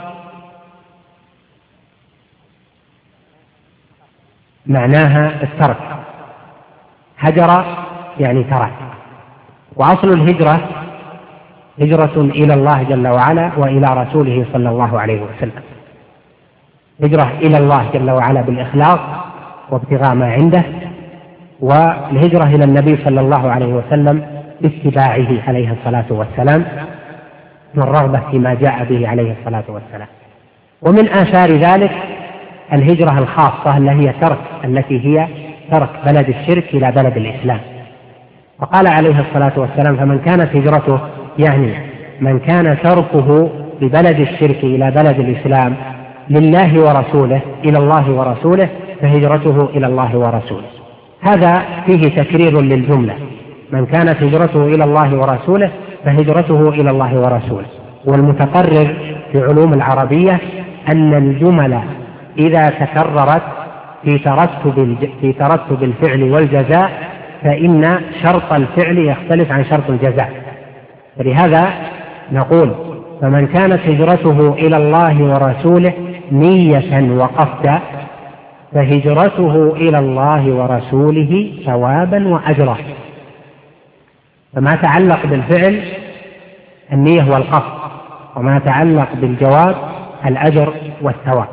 معناها الترك، هجر يعني ترك، وأصل الهجرة هجرة إلى الله جل وعلا وإلى رسوله صلى الله عليه وسلم. هجرة إلى الله جل وعلا بالإخلاص وابتغاء ما عنده، والهجرة إلى النبي صلى الله عليه وسلم باتباعه عليه الصلاة والسلام والرغبة فيما جاء به عليه الصلاة والسلام. ومن آثار ذلك الهجرة الخاصة التي هي ترك بلد الشرك إلى بلد الإسلام. وقال عليه الصلاة والسلام: فمن كانت هجرته، يعني من كان تركه ببلد الشرك إلى بلد الإسلام لله ورسوله، إلى الله ورسوله، فهجرته إلى الله ورسوله. هذا فيه تكرير للجملة: من كانت هجرته إلى الله ورسوله فهجرته إلى الله ورسوله. والمتقرر في علوم العربية أن الجمل إذا تكررت في ترتب الفعل والجزاء فإن شرط الفعل يختلف عن شرط الجزاء، فلهذا نقول: فمن كانت هجرته إلى الله ورسوله نية وقصدا فهجرته إلى الله ورسوله ثوابا وأجرا. فما تعلق بالفعل النية والقصد، وما تعلق بالجواب الأجر والثواب.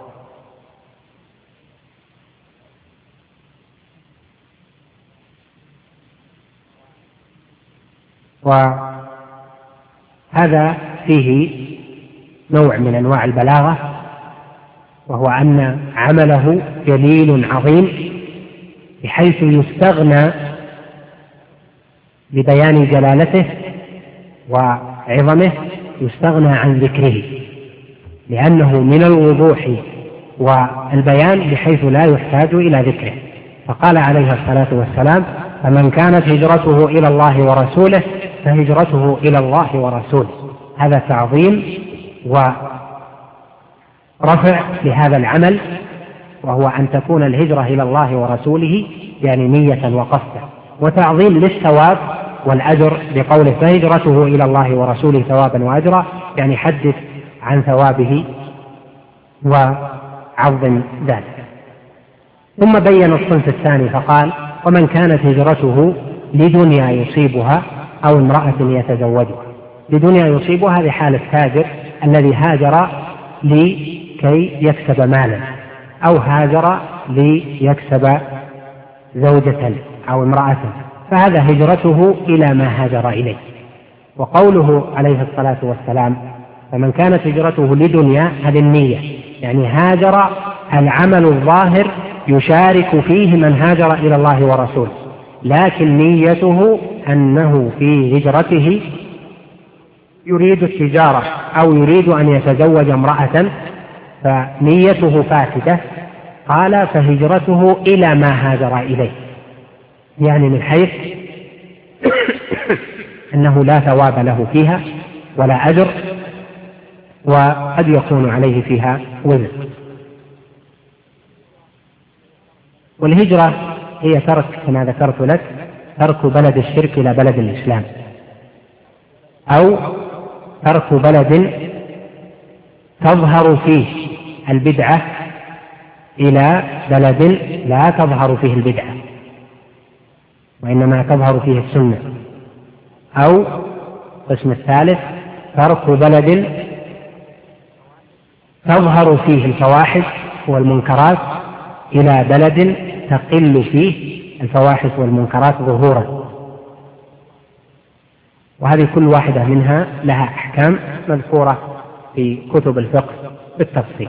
وهذا فيه نوع من أنواع البلاغة، وهو أن عمله جليل عظيم بحيث يستغنى ببيان جلالته وعظمه، يستغنى عن ذكره لأنه من الوضوح والبيان بحيث لا يحتاج إلى ذكره. فقال عليه الصلاة والسلام: فمن كانت هجرته إلى الله ورسوله فهجرته إلى الله ورسوله. هذا تعظيم ورفع لهذا العمل، وهو أن تكون الهجرة إلى الله ورسوله يعني نية وقصدا، وتعظيم للثواب والأجر بقوله: فهجرته إلى الله ورسوله ثوابا وأجرا، يعني حدث عن ثوابه وعظم ذلك. ثم بين الصنف الثاني فقال: ومن كانت هجرته لدنيا يصيبها أو امرأة يتزوجها. لدنيا يصيبها هذه حال التاجر الذي هاجر لكي يكسب مالا، أو هاجر ليكسب زوجة أو امرأة، فهذا هجرته إلى ما هاجر إليه. وقوله عليه الصلاة والسلام: فمن كانت هجرته لدنيا، هذه النية، يعني هاجر العمل الظاهر يشارك فيه من هاجر إلى الله ورسوله، لكن نيته أنه في هجرته يريد التجارة أو يريد أن يتزوج امرأة، فنيته فاسدة. قال: فهجرته إلى ما هاجر إليه، يعني من حيث أنه لا ثواب له فيها ولا أجر، وقد يكون عليه فيها وزر. والهجرة هي ترك، كما ذكرت لك، ترك بلد الشرك إلى بلد الإسلام. أو ترك بلد تظهر فيه البدعة إلى بلد لا تظهر فيه البدعة وإنما تظهر فيه السنة. أو القسم الثالث ترك بلد تظهر فيه الفواحش والمنكرات إلى بلد تقل فيه الفواحش والمنكرات ظهورا. وهذه كل واحدة منها لها أحكام مذكورة في كتب الفقه بالتفصيل.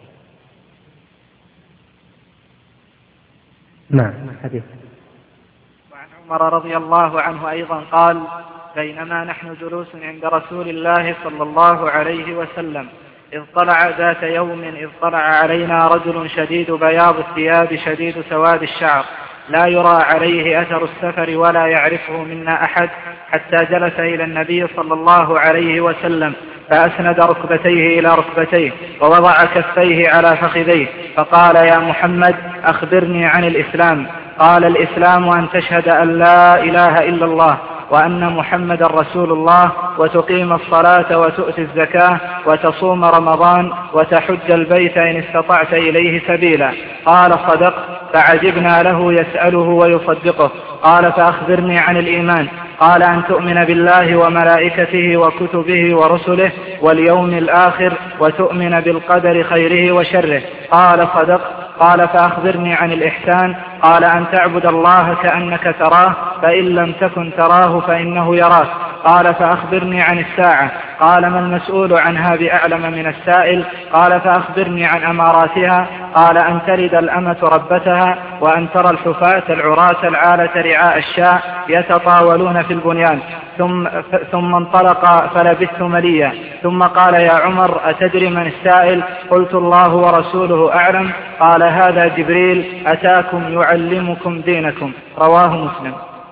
نعم. حديث. وعن عمر رضي الله عنه أيضا قال: بينما نحن جلوس عند رسول الله صلى الله عليه وسلم إذ طلع ذات يوم علينا رجل شديد بياض الثياب شديد سواد الشعر لا يرى عليه أثر السفر ولا يعرفه منا أحد، حتى جلس إلى النبي صلى الله عليه وسلم فأسند ركبتيه إلى ركبتيه ووضع كفيه على فخذيه فقال: يا محمد أخبرني عن الإسلام. قال: الإسلام أن تشهد أن لا إله إلا الله وأن محمد رسول الله وتقيم الصلاة وتؤتي الزكاة وتصوم رمضان وتحج البيت إن استطعت إليه سبيلا. قال: صدق. فعجبنا له يسأله ويصدقه. قال: فأخبرني عن الإيمان. قال: أن تؤمن بالله وملائكته وكتبه ورسله واليوم الآخر وتؤمن بالقدر خيره وشره. قال: صدق. قال: فأخبرني عن الإحسان. قال: أن تعبد الله كأنك تراه فإن لم تكن تراه فإنه يراك. قال: فأخبرني عن الساعة. قال: ما المسؤول عنها بأعلم من السائل. قال: فأخبرني عن أماراتها. قال: أن تلد الأمة ربتها وأن ترى الحفاة العراة العالة رعاء الشاء يتطاولون في البنيان. ثم انطلق فلبثت مليا. ثم قال: يا عمر أتدري من السائل؟ قلت: الله ورسوله أعلم. قال: هذا جبريل أتاكم يعلمكم دينكم. رواه مسلم.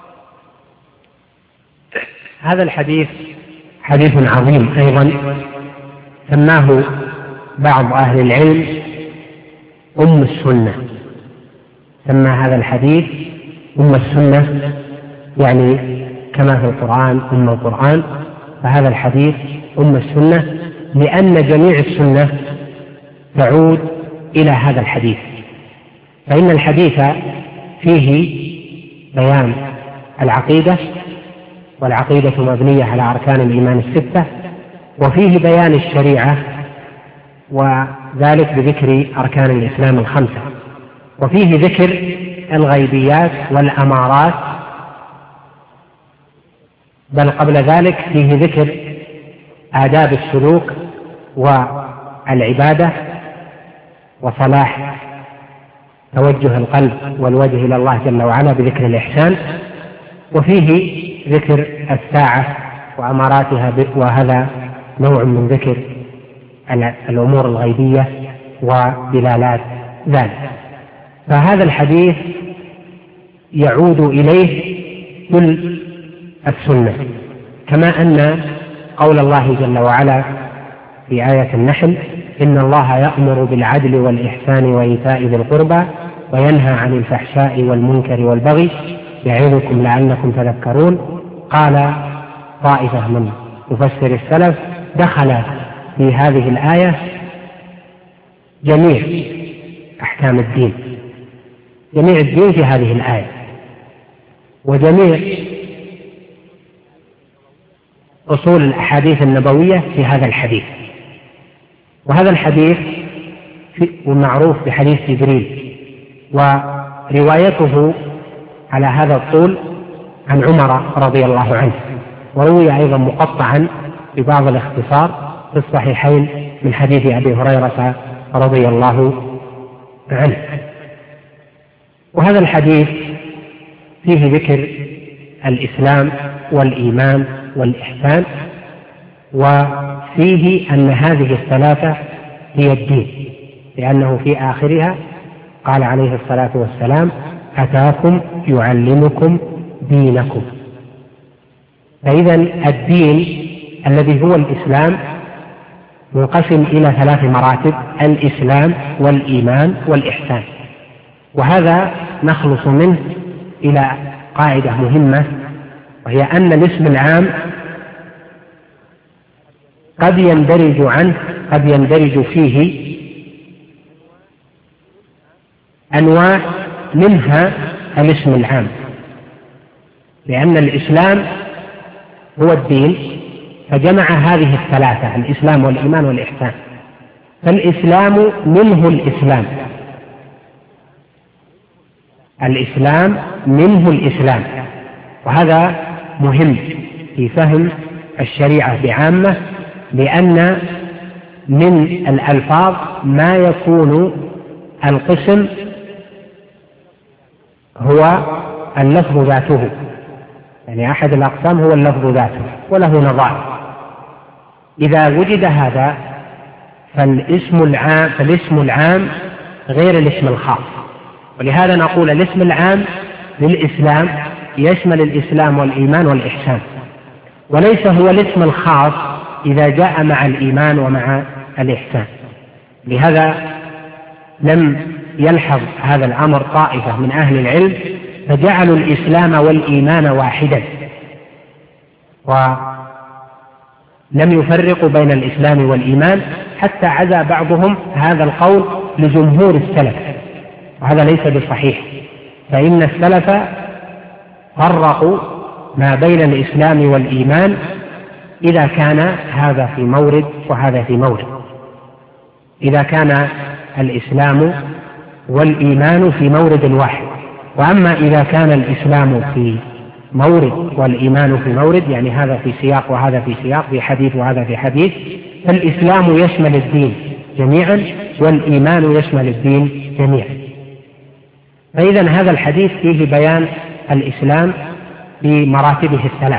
هذا الحديث حديث عظيم أيضا، سماه بعض أهل العلم أم السنة. سمى هذا الحديث أم السنة، يعني كما في القرآن أم القرآن، فهذا الحديث أم السنة لأن جميع السنة تعود إلى هذا الحديث. فإن الحديث فيه بيان العقيدة، والعقيدة مبنية على أركان الإيمان الستة، وفيه بيان الشريعة وذلك بذكر أركان الإسلام الخمسة، وفيه ذكر الغيبيات والأمارات، بل قبل ذلك فيه ذكر آداب السلوك والعبادة وصلاح توجه القلب والوجه إلى الله جل وعلا بذكر الإحسان، وفيه ذكر الساعة وأماراتها، وهذا نوع من ذكر الأمور الغيبية ودلالات ذلك. فهذا الحديث يعود إليه كل السنة، كما أن قول الله جل وعلا في آية النحل: إن الله يأمر بالعدل والإحسان وإيتاء ذي القربى وينهى عن الفحشاء والمنكر والبغي يعظكم لعلكم تذكرون. قال طائفة من مفسر السلف: دخل في هذه الآية جميع أحكام الدين، جميع الدين في هذه الآية، وجميع أصول الأحاديث النبوية في هذا الحديث. وهذا الحديث معروف بحديث جبريل، وروايته على هذا الطول عن عمر رضي الله عنه، وروي أيضا مقطعا ببعض الاختصار في الصحيحين من حديث أبي هريرة رضي الله عنه. وهذا الحديث فيه ذكر الإسلام والإيمان والإحسان، وفيه أن هذه الثلاثة هي الدين، لأنه في آخرها قال عليه الصلاة والسلام: أتاكم يعلمكم دينكم. فإذا الدين الذي هو الإسلام منقسم إلى 3 مراتب: الإسلام والإيمان والإحسان. وهذا نخلص منه إلى قاعدة مهمة، وهي أن الاسم العام قد يندرج فيه أنواع منها الاسم العام، لأن الإسلام هو الدين فجمع هذه الثلاثة: الإسلام والإيمان والإحسان. فالإسلام منه الإسلام منه الإسلام، وهذا مهم في فهم الشريعة بعامة، لأن من الألفاظ ما يكون القسم هو اللفظ ذاته، يعني أحد الأقسام هو اللفظ ذاته وله نظائر. إذا وجد هذا فالاسم العام غير الاسم الخاص، ولهذا نقول الاسم العام للإسلام يشمل الإسلام والإيمان والإحسان، وليس هو الاسم الخاص إذا جاء مع الإيمان ومع الإحسان. لهذا لم يلحظ هذا الأمر طائفة من أهل العلم فجعلوا الإسلام والإيمان واحدا، ولم يفرقوا بين الإسلام والإيمان، حتى عزى بعضهم هذا القول لجمهور السلف، وهذا ليس بصحيح، فإن السلف فرقوا ما بين الإسلام والإيمان إذا كان هذا في مورد وهذا في مورد، إذا كان الإسلام والإيمان في مورد واحد. وأما إذا كان الإسلام في مورد والإيمان في مورد، يعني هذا في سياق وهذا في سياق، في حديث وهذا في حديث، فالإسلام يشمل الدين جميعا والإيمان يشمل الدين جميعا. فإذا هذا الحديث فيه بيان الإسلام بمراتبه الثلاث.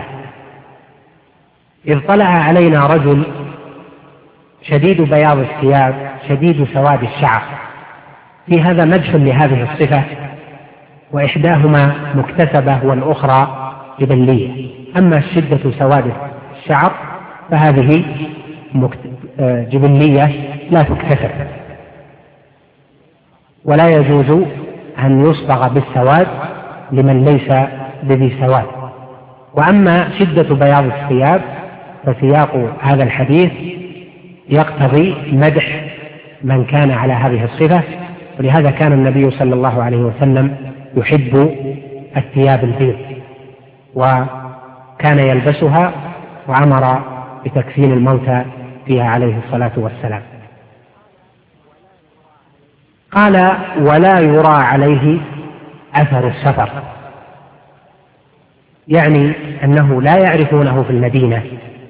إذ طلع علينا رجل شديد بياض الثياب شديد سواد الشعر، في هذا مدح لهذه الصفة، وإحداهما مكتسبة والأخرى جبلية. أما شدة سواد الشعر فهذه جبلية لا تكتسب، ولا يجوز أن يصبغ بالسواد لمن ليس بذي سواد. وأما شدة بياض الثياب فسياق هذا الحديث يقتضي مدح من كان على هذه الصفة، ولهذا كان النبي صلى الله عليه وسلم يحب الثياب البيض وكان يلبسها، وأمر بتكفين الموتى فيها عليه الصلاة والسلام. قال: ولا يرى عليه أثر السفر، يعني أنه لا يعرفونه في المدينة،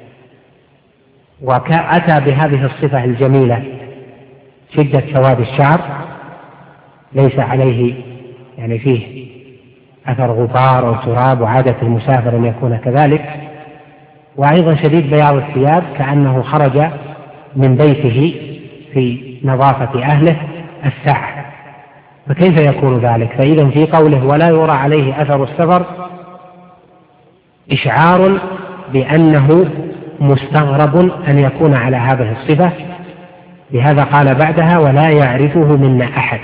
وأتى بهذه الصفة الجميلة شدة سواد الشعر، ليس عليه يعني فيه أثر غبار أو تراب، وعادة المسافر أن يكون كذلك، وأيضا شديد بياض الثياب كأنه خرج من بيته في نظافة أهله الساعة، فكيف يكون ذلك؟ فإذا في قوله ولا يرى عليه أثر السفر إشعار بأنه مستغرب أن يكون على هذه الصفة، لهذا قال بعدها ولا يعرفه منا أحد.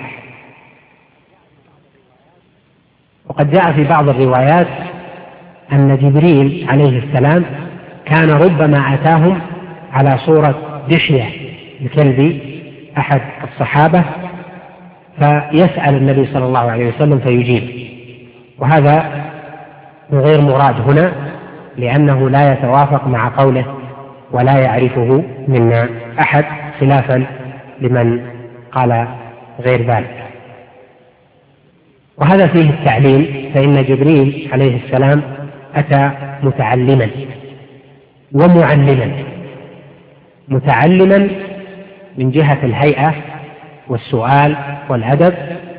وقد جاء في بعض الروايات أن جبريل عليه السلام كان ربما أتاهم على صورة دحية الكلب أحد الصحابة فيسأل النبي صلى الله عليه وسلم فيجيب، وهذا غير مراد هنا لأنه لا يتوافق مع قوله ولا يعرفه منا أحد، خلافا لمن قال غير ذلك. وهذا فيه التعليم، فإن جبريل عليه السلام أتى متعلما ومعلما، متعلما من جهة الهيئة والسؤال والأدب،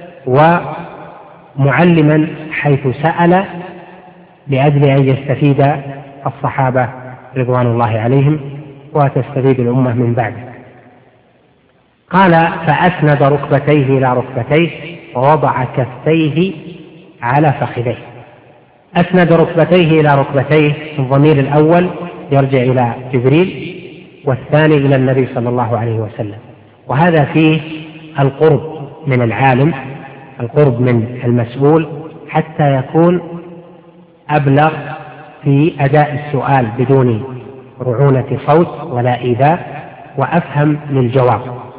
ومعلما حيث سأل لأجل أن يستفيد الصحابة رضوان الله عليهم وتستفيد الأمة من بعده. قال فأسند ركبتيه إلى ركبتيه ووضع كفيه على فخذيه. أسند ركبتيه إلى ركبتيه، الضمير الأول يرجع إلى جبريل والثاني إلى النبي صلى الله عليه وسلم، وهذا فيه القرب من العالم، القرب من المسؤول، حتى يكون أبلغ في أداء السؤال بدون رعونة صوت ولا إيذاء، وأفهم للجواب.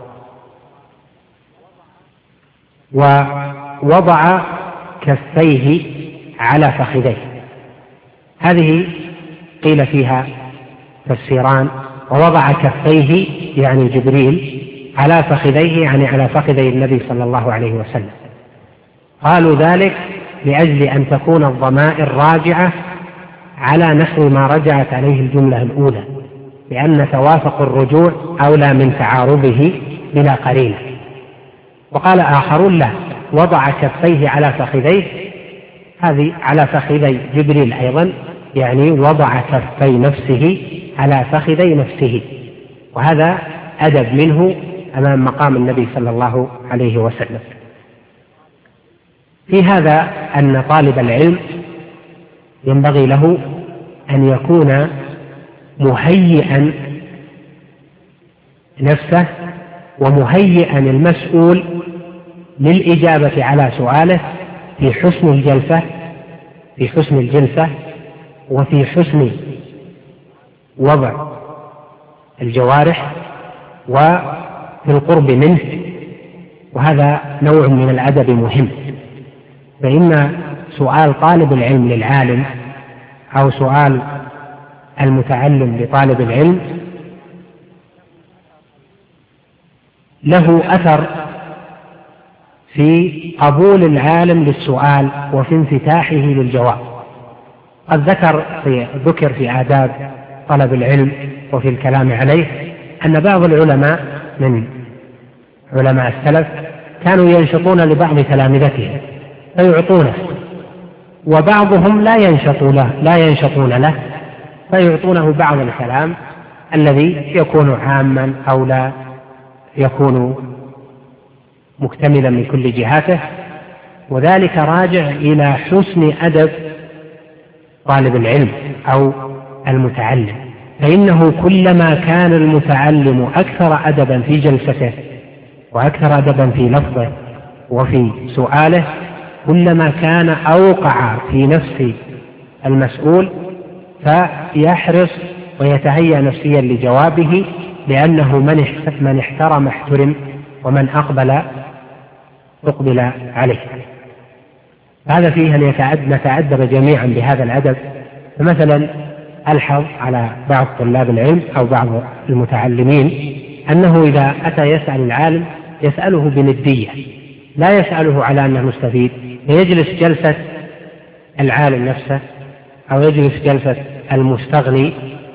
ووضع كفيه على فخذيه. هذه قيل فيها تفسيران: ووضع كفيه يعني جبريل على فخذيه يعني على فخذي النبي صلى الله عليه وسلم. قالوا ذلك لأجل أن تكون الضمائر راجعة على نحو ما رجعت عليه الجملة الأولى، لأن توافق الرجوع أولى من تعارضه بلا قرينة. وقال آخرون: لا، وضع كفيه على فخذيه، هذه على فخذي جبريل أيضا، يعني وضع كفي نفسه على فخذي نفسه، وهذا أدب منه أمام مقام النبي صلى الله عليه وسلم. في هذا أن طالب العلم ينبغي له أن يكون مهيئا نفسه ومهيئا المسؤول للإجابة على سؤاله في حسن الجلسة وفي حسن وضع الجوارح وفي القرب منه، وهذا نوع من الأدب مهم. فإن سؤال طالب العلم للعالم أو سؤال المتعلم لطالب العلم له أثر في قبول العالم للسؤال وفي انفتاحه للجواب. قد ذكر في آداب طلب العلم وفي الكلام عليه أن بعض العلماء من علماء السلف كانوا ينشطون لبعض تلامذتهم فيعطونه، وبعضهم لا ينشطون له فيعطونه بعض الكلام الذي يكون عاما أو لا يكون مكتملا من كل جهاته، وذلك راجع إلى حسن أدب طالب العلم أو المتعلم. فإنه كلما كان المتعلم أكثر أدبا في جلسته وأكثر أدبا في لفظه وفي سؤاله، كلما كان أوقع في نفس المسؤول فيحرص ويتهيأ نفسيا لجوابه، لأنه من احترم احترم ومن أقبل عليه. هذا فيه أن نتأدب جميعا بهذا الأدب. فمثلا ألحظ على بعض طلاب العلم أو بعض المتعلمين أنه إذا أتى يسأل العالم يسأله بندية، لا يسأله على أنه مستفيد، فيجلس جلسة العالم نفسه أو يجلس جلسة المستغني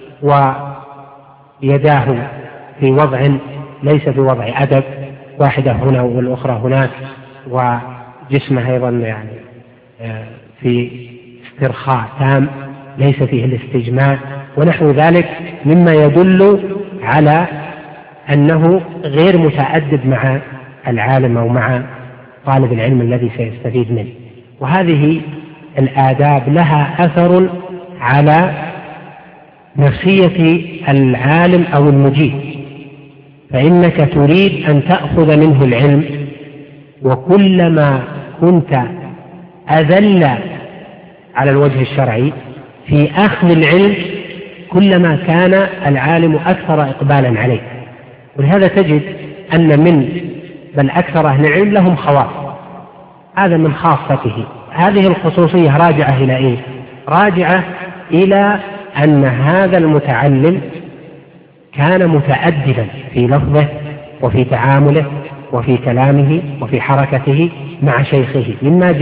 ويداه في وضع ليس بوضع أدب، واحدة هنا والأخرى هناك، وجسمه أيضا يعني في استرخاء تام ليس فيه الاستجماع ونحو ذلك، مما يدل على أنه غير متأدب مع العالم أو مع طالب العلم الذي سيستفيد منه. وهذه الآداب لها أثر على نفسية العالم أو المجيب، فإنك تريد أن تأخذ منه العلم، وكلما كنت أذل على الوجه الشرعي في أخذ العلم كلما كان العالم أكثر إقبالا عليه. ولهذا تجد أن بل أكثر أهل العلم لهم خواص، هذا من خاصته. هذه الخصوصية راجعة إلى إيه؟ راجعة إلى أن هذا المتعلم كان متأدبا في لفظه وفي تعامله وفي كلامه وفي حركته مع شيخه، مما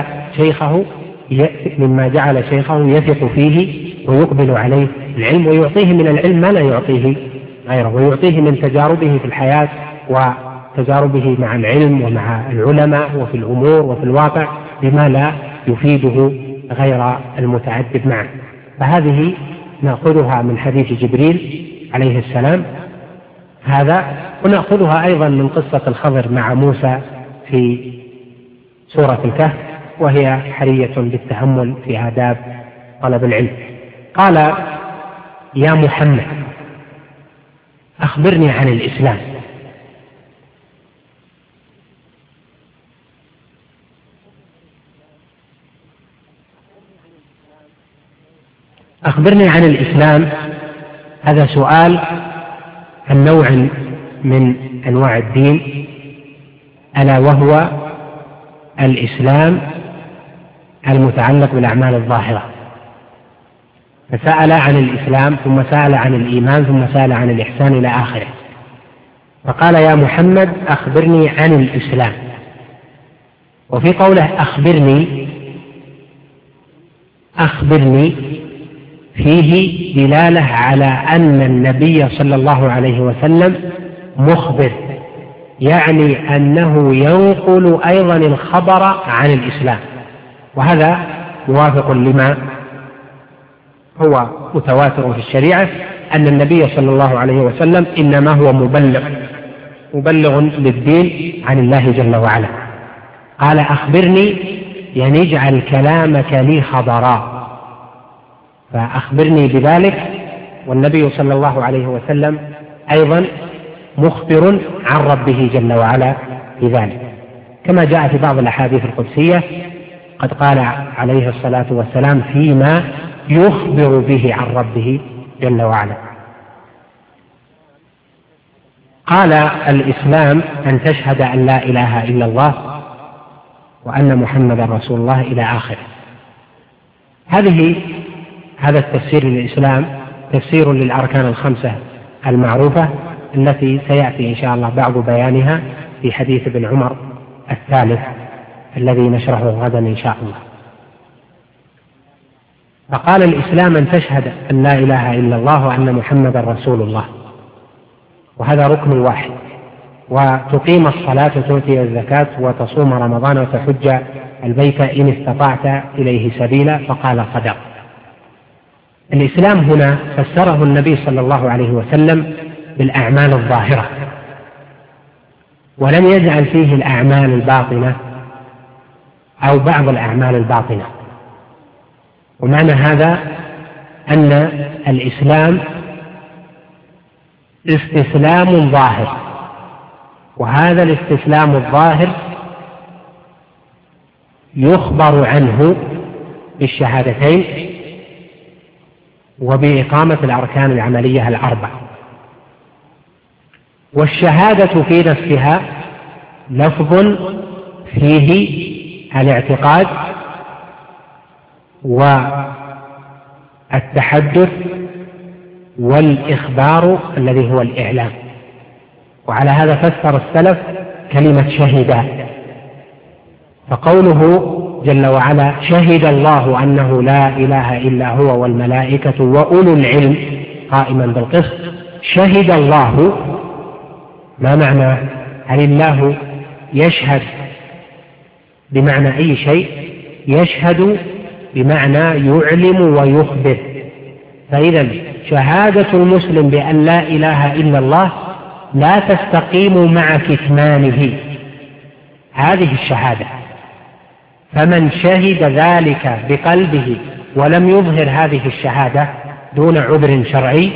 جعل شيخه يثق فيه ويقبل عليه العلم، ويعطيه من العلم ما لا يعطيه غيره، ويعطيه من تجاربه في الحياة وتجاربه مع العلم ومع العلماء وفي الأمور وفي الواقع بما لا يفيده غير المتعدد معه. فهذه نأخذها من حديث جبريل عليه السلام هذا، ونأخذها أيضا من قصة الخضر مع موسى في سورة الكهف، وهي حرية بالتأمل في آداب طلب العلم. قال: يا محمد أخبرني عن الإسلام. أخبرني عن الإسلام هذا سؤال عن نوع من أنواع الدين، ألا وهو الإسلام المتعلق بالأعمال الظاهرة. فسأل عن الإسلام، ثم سأل عن الإيمان، ثم سأل عن الإحسان إلى آخره. فقال: يا محمد أخبرني عن الإسلام. وفي قوله أخبرني فيه دلالة على أن النبي صلى الله عليه وسلم مخبر، يعني أنه ينقل أيضا الخبر عن الإسلام، وهذا موافق لما هو متواتر في الشريعة، أن النبي صلى الله عليه وسلم إنما هو مبلغ للدين عن الله جل وعلا. قال: أخبرني يعني اجعل كلامك لي خبرا، فأخبرني بذلك. والنبي صلى الله عليه وسلم أيضا مخبر عن ربه جل وعلا بذلك، كما جاء في بعض الأحاديث القدسية قد قال عليه الصلاة والسلام فيما يخبر به عن ربه جل وعلا. قال: الإسلام أن تشهد أن لا إله إلا الله وأن محمدا رسول الله إلى آخره. هذا التفسير للإسلام تفسير للأركان الخمسة المعروفة التي سيأتي إن شاء الله بعض بيانها في حديث ابن عمر الثالث الذي نشرحه غدا إن شاء الله. فقال: الإسلام أن تشهد أن لا إله إلا الله وأن محمدا رسول الله، وهذا ركن واحد، وتقيم الصلاة وتؤتي الزكاة وتصوم رمضان وتحج البيت إن استطعت إليه سبيلا. فقال: صدق. الإسلام هنا فسره النبي صلى الله عليه وسلم بالأعمال الظاهرة، ولم يجعل فيه الأعمال الباطنة أو بعض الأعمال الباطنة. ومعنى هذا أن الإسلام استسلام ظاهر، وهذا الاستسلام الظاهر يخبر عنه بالشهادتين وبإقامة الأركان العملية الأربع. والشهادة في نفسها لفظ فيه الاعتقاد والتحدث والإخبار الذي هو الإعلام. وعلى هذا فسر السلف كلمة شهد، فقوله جل وعلا: شهد الله أنه لا إله إلا هو والملائكة وأولو العلم قائما بالقسط. شهد الله، ما معنى؟ هل الله يشهد بمعنى أي شيء؟ يشهد بمعنى يعلم ويخبر. فإذا شهادة المسلم بأن لا إله إلا الله لا تستقيم مع كتمانه هذه الشهادة. فمن شهد ذلك بقلبه ولم يظهر هذه الشهادة دون عذر شرعي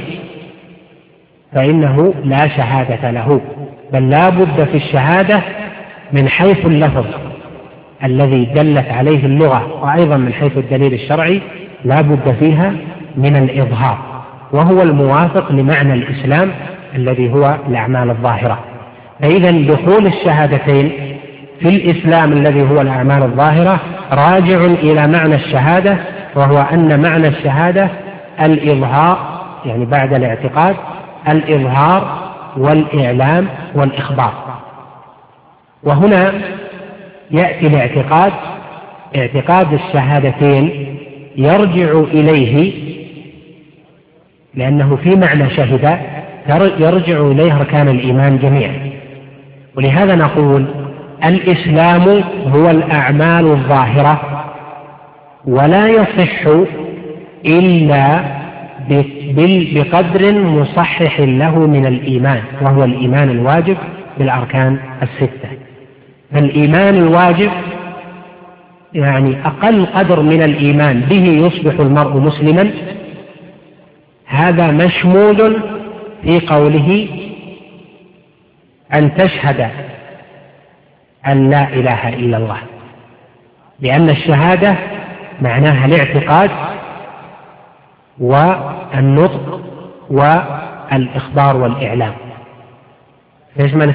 فإنه لا شهادة له، بل لا بد في الشهادة من حيث اللفظ الذي دلت عليه اللغة، وأيضا من حيث الدليل الشرعي لا بد فيها من الإظهار، وهو الموافق لمعنى الإسلام الذي هو الأعمال الظاهرة. فإذا دخول الشهادتين في الإسلام الذي هو الأعمال الظاهرة راجع إلى معنى الشهادة، وهو أن معنى الشهادة الإظهار، يعني بعد الاعتقاد الإظهار والإعلام والإخبار. وهنا يأتي الاعتقاد، اعتقاد الشهادتين يرجع إليه لأنه في معنى شهد يرجع إليه أركان الإيمان جميعا. ولهذا نقول الإسلام هو الأعمال الظاهرة، ولا يصح إلا بقدر مصحح له من الإيمان، وهو الإيمان الواجب بالأركان الستة. فالإيمان الواجب يعني أقل قدر من الإيمان به يصبح المرء مسلما، هذا مشمول في قوله أن تشهد أن لا إله إلا الله، لأن الشهادة معناها الاعتقاد والنطق والإخبار والإعلام. تشمل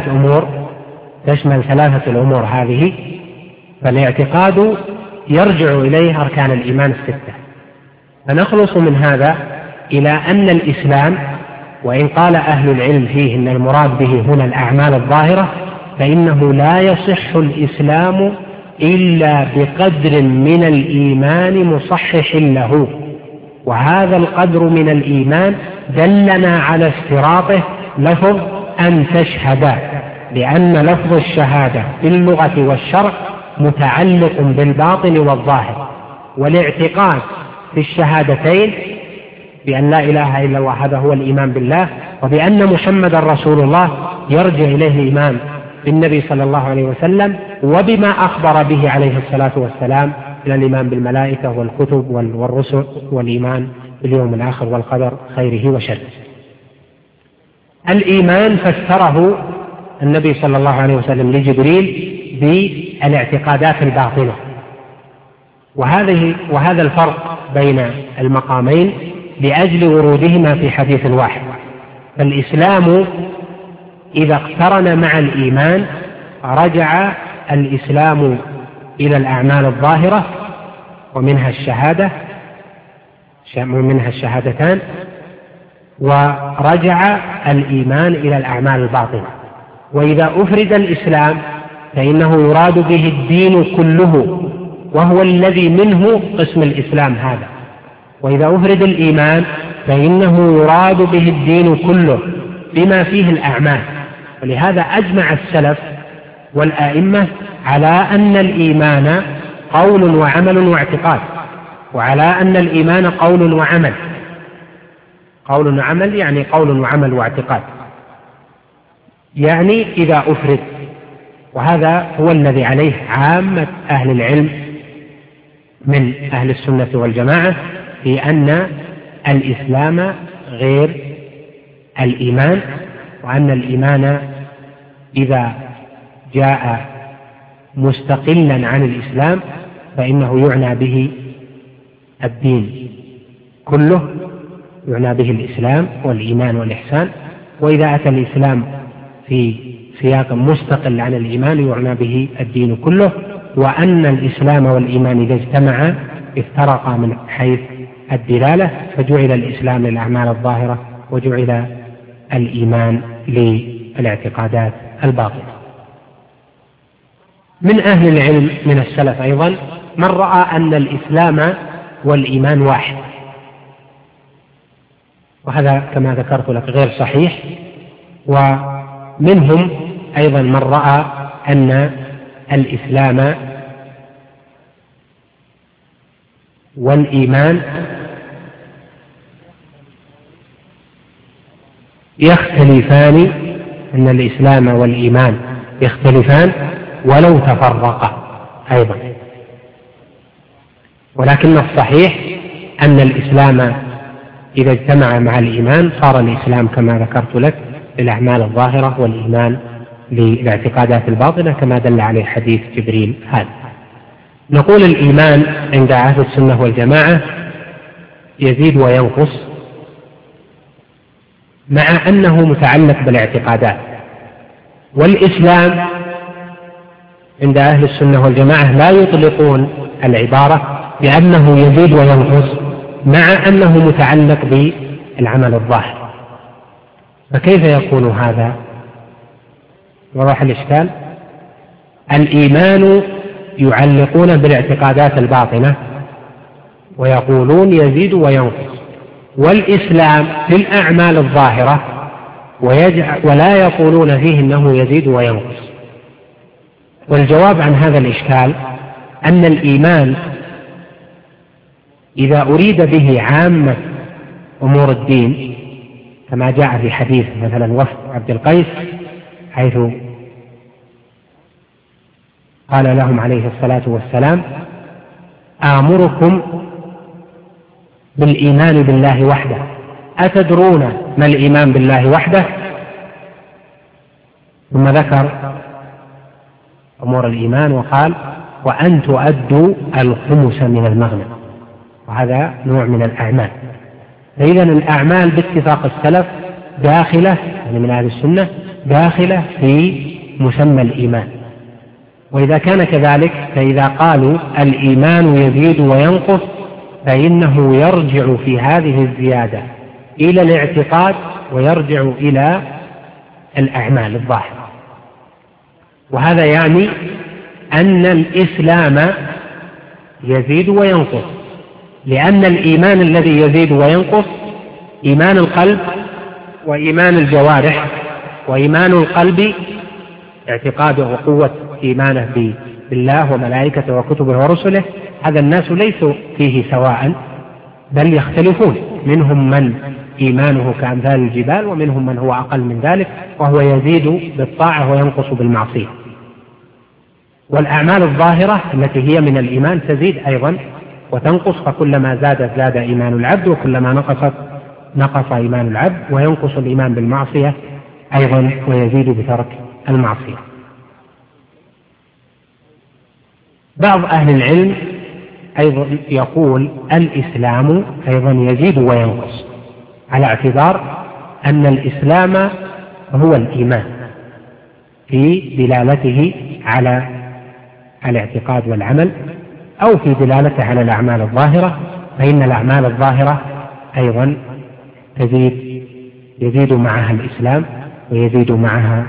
ثلاثة الأمور هذه. فالاعتقاد يرجع إليه أركان الإيمان الستة. فنخلص من هذا إلى أن الإسلام، وإن قال أهل العلم فيه إن المراد به هنا الأعمال الظاهرة، فإنه لا يصح الإسلام إلا بقدر من الإيمان مصحح له، وهذا القدر من الإيمان دلنا على اشتراطه لفظ أن تشهد، لأن لفظ الشهادة في اللغة والشرع متعلق بالباطن والظاهر، والاعتقاد في الشهادتين بأن لا إله إلا الله هذا هو الإيمان بالله، وبأن محمد رسول الله يرجع إليه الإيمان بالنبي صلى الله عليه وسلم وبما أخبر به عليه الصلاة والسلام إلى الإيمان بالملائكة والكتب والرسل والإيمان باليوم الآخر والقدر خيره وشره. الإيمان فسره النبي صلى الله عليه وسلم لجبريل بالاعتقادات الباطنة، وهذا الفرق بين المقامين لأجل ورودهما في حديث واحد. فالإسلام إذا اقترن مع الإيمان رجع الإسلام إلى الأعمال الظاهرة ومنها الشهادتان، ورجع الإيمان إلى الأعمال الباطنة. وإذا أفرد الإسلام فإنه يراد به الدين كله، وهو الذي منه قسم الإسلام هذا. وإذا أفرد الإيمان فإنه يراد به الدين كله بما فيه الأعمال. ولهذا أجمع السلف والآئمة على أن الإيمان قول وعمل واعتقاد، وعلى أن الإيمان قول وعمل. قول وعمل يعني قول وعمل واعتقاد، يعني إذا أفرد. وهذا هو الذي عليه عامة أهل العلم من أهل السنة والجماعة، في أن الإسلام غير الإيمان، وأن الإيمان إذا جاء مستقلا عن الإسلام فإنه يعنى به الدين كله، يعنى به الإسلام والإيمان والإحسان. وإذا أتى الإسلام في سياق مستقل عن الإيمان يعنى به الدين كله، وأن الإسلام والإيمان إذا اجتمعا افترقا من حيث الدلالة، فجعل الإسلام للأعمال الظاهرة وجعل الإيمان للاعتقادات الباطنة. من أهل العلم من السلف أيضا من رأى أن الإسلام والإيمان واحد، وهذا كما ذكرت لك غير صحيح. ومنهم أيضا من رأى أن الإسلام والإيمان يختلفان، أن الإسلام والإيمان يختلفان ولو تفرقا أيضا. ولكن الصحيح أن الإسلام إذا اجتمع مع الإيمان صار الإسلام كما ذكرت لك للأعمال الظاهرة، والإيمان للاعتقادات الباطنة كما دل عليه حديث جبريل هذا. نقول الإيمان عند أهل السنة والجماعة يزيد وينقص، مع أنه متعلق بالاعتقادات. والإسلام عند أهل السنة والجماعة لا يطلقون العبارة بأنه يزيد وينقص، مع أنه متعلق بالعمل الظاهر. فكيف يكون هذا؟ وضح الإشكال. الإيمان يعلقون بالاعتقادات الباطنة ويقولون يزيد وينقص، والإسلام في الأعمال الظاهرة ولا يقولون فيه أنه يزيد وينقص. والجواب عن هذا الإشكال أن الإيمان إذا أريد به عامة أمور الدين كما جاء في حديث مثلا وفد عبد القيس، حيث قال لهم عليه الصلاة والسلام: آمركم بالإيمان بالله وحده، أتدرون ما الإيمان بالله وحده؟ ثم ذكر أمور الإيمان وقال: وأن تؤدوا الخمس من المغنم. وهذا نوع من الأعمال. فإذا الأعمال باتفاق السلف داخلة، يعني من أهل السنة، داخلة في مسمى الإيمان. وإذا كان كذلك فإذا قالوا الإيمان يزيد وينقص فإنه يرجع في هذه الزيادة إلى الاعتقاد ويرجع إلى الأعمال الظاهرة. وهذا يعني أن الإسلام يزيد وينقص، لأن الإيمان الذي يزيد وينقص إيمان القلب وإيمان الجوارح. وإيمان القلب اعتقاده وقوة إيمانه بالله وملائكته وكتبه ورسله، هذا الناس ليسوا فيه سواء بل يختلفون، منهم من إيمانه كأمثال الجبال ومنهم من هو أقل من ذلك وهو يزيد بالطاعة وينقص بالمعصية. والأعمال الظاهرة التي هي من الإيمان تزيد أيضا وتنقص، فكلما زادت زاد إيمان العبد وكلما نقصت نقص إيمان العبد، وينقص الإيمان بالمعصية أيضا ويزيد بترك المعصية. بعض أهل العلم أيضا يقول الإسلام أيضا يزيد وينقص، على اعتبار أن الإسلام هو الإيمان في دلالته على الاعتقاد والعمل، أو في دلالته على الأعمال الظاهرة، فإن الأعمال الظاهرة أيضا يزيد معها الإسلام ويزيد معها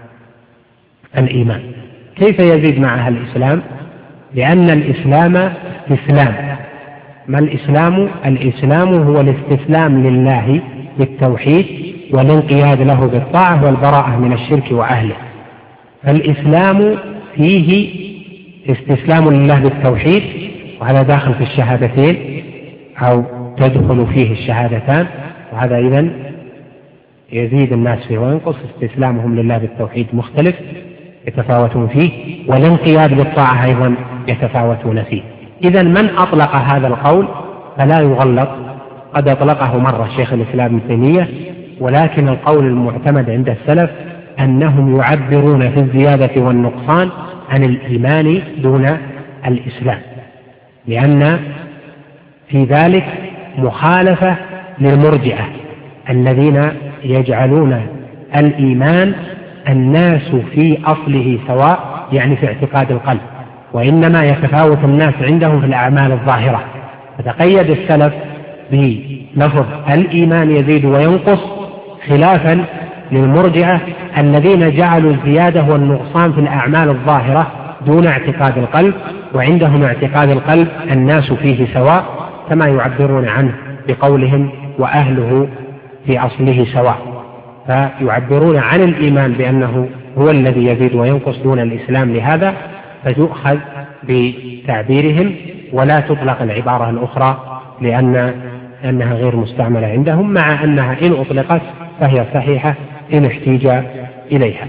الإيمان. كيف يزيد معها الإسلام؟ لأن الإسلام استسلام. ما الإسلام؟ الإسلام هو الاستسلام لله بالتوحيد والانقياد له بالطاعة والبراءة من الشرك وأهله. فالإسلام فيه استسلام لله بالتوحيد، وهذا داخل في الشهادتين أو تدخل فيه الشهادتان، وهذا إذن يزيد الناس فيه وينقص. استسلامهم لله بالتوحيد مختلف يتفاوتون فيه، والانقياد بالطاعة أيضا يتفاوتون فيه. إذن من أطلق هذا القول فلا يغلط، قد أطلقه مرة شيخ الإسلام ابن تيمية، ولكن القول المعتمد عند السلف أنهم يعبرون في الزيادة والنقصان عن الإيمان دون الإسلام، لأن في ذلك مخالفة للمرجئة الذين يجعلون الإيمان الناس في أصله سواء، يعني في اعتقاد القلب، وإنما يتفاوت الناس عندهم في الأعمال الظاهرة. فتقيد السلف بلفظ الإيمان يزيد وينقص خلافا للمرجئة الذين جعلوا الزيادة والنقصان في الأعمال الظاهرة دون اعتقاد القلب، وعندهم اعتقاد القلب الناس فيه سواء، كما يعبرون عنه بقولهم وأهله في أصله سواء. فيعبرون عن الإيمان بأنه هو الذي يزيد وينقص دون الإسلام، لهذا فتؤخذ بتعبيرهم ولا تطلق العبارة الأخرى لأنها غير مستعملة عندهم، مع أنها إن أطلقت فهي صحيحة إن احتيج إليها.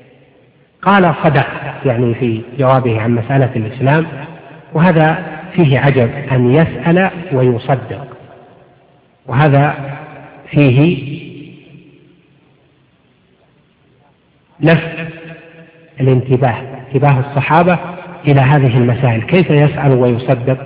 قال صدق، يعني في جوابه عن مسألة الإسلام، وهذا فيه عجب أن يسأل ويصدق، وهذا فيه لفت الانتباه، انتباه الصحابة إلى هذه المسائل، كيف يسأل ويصدق.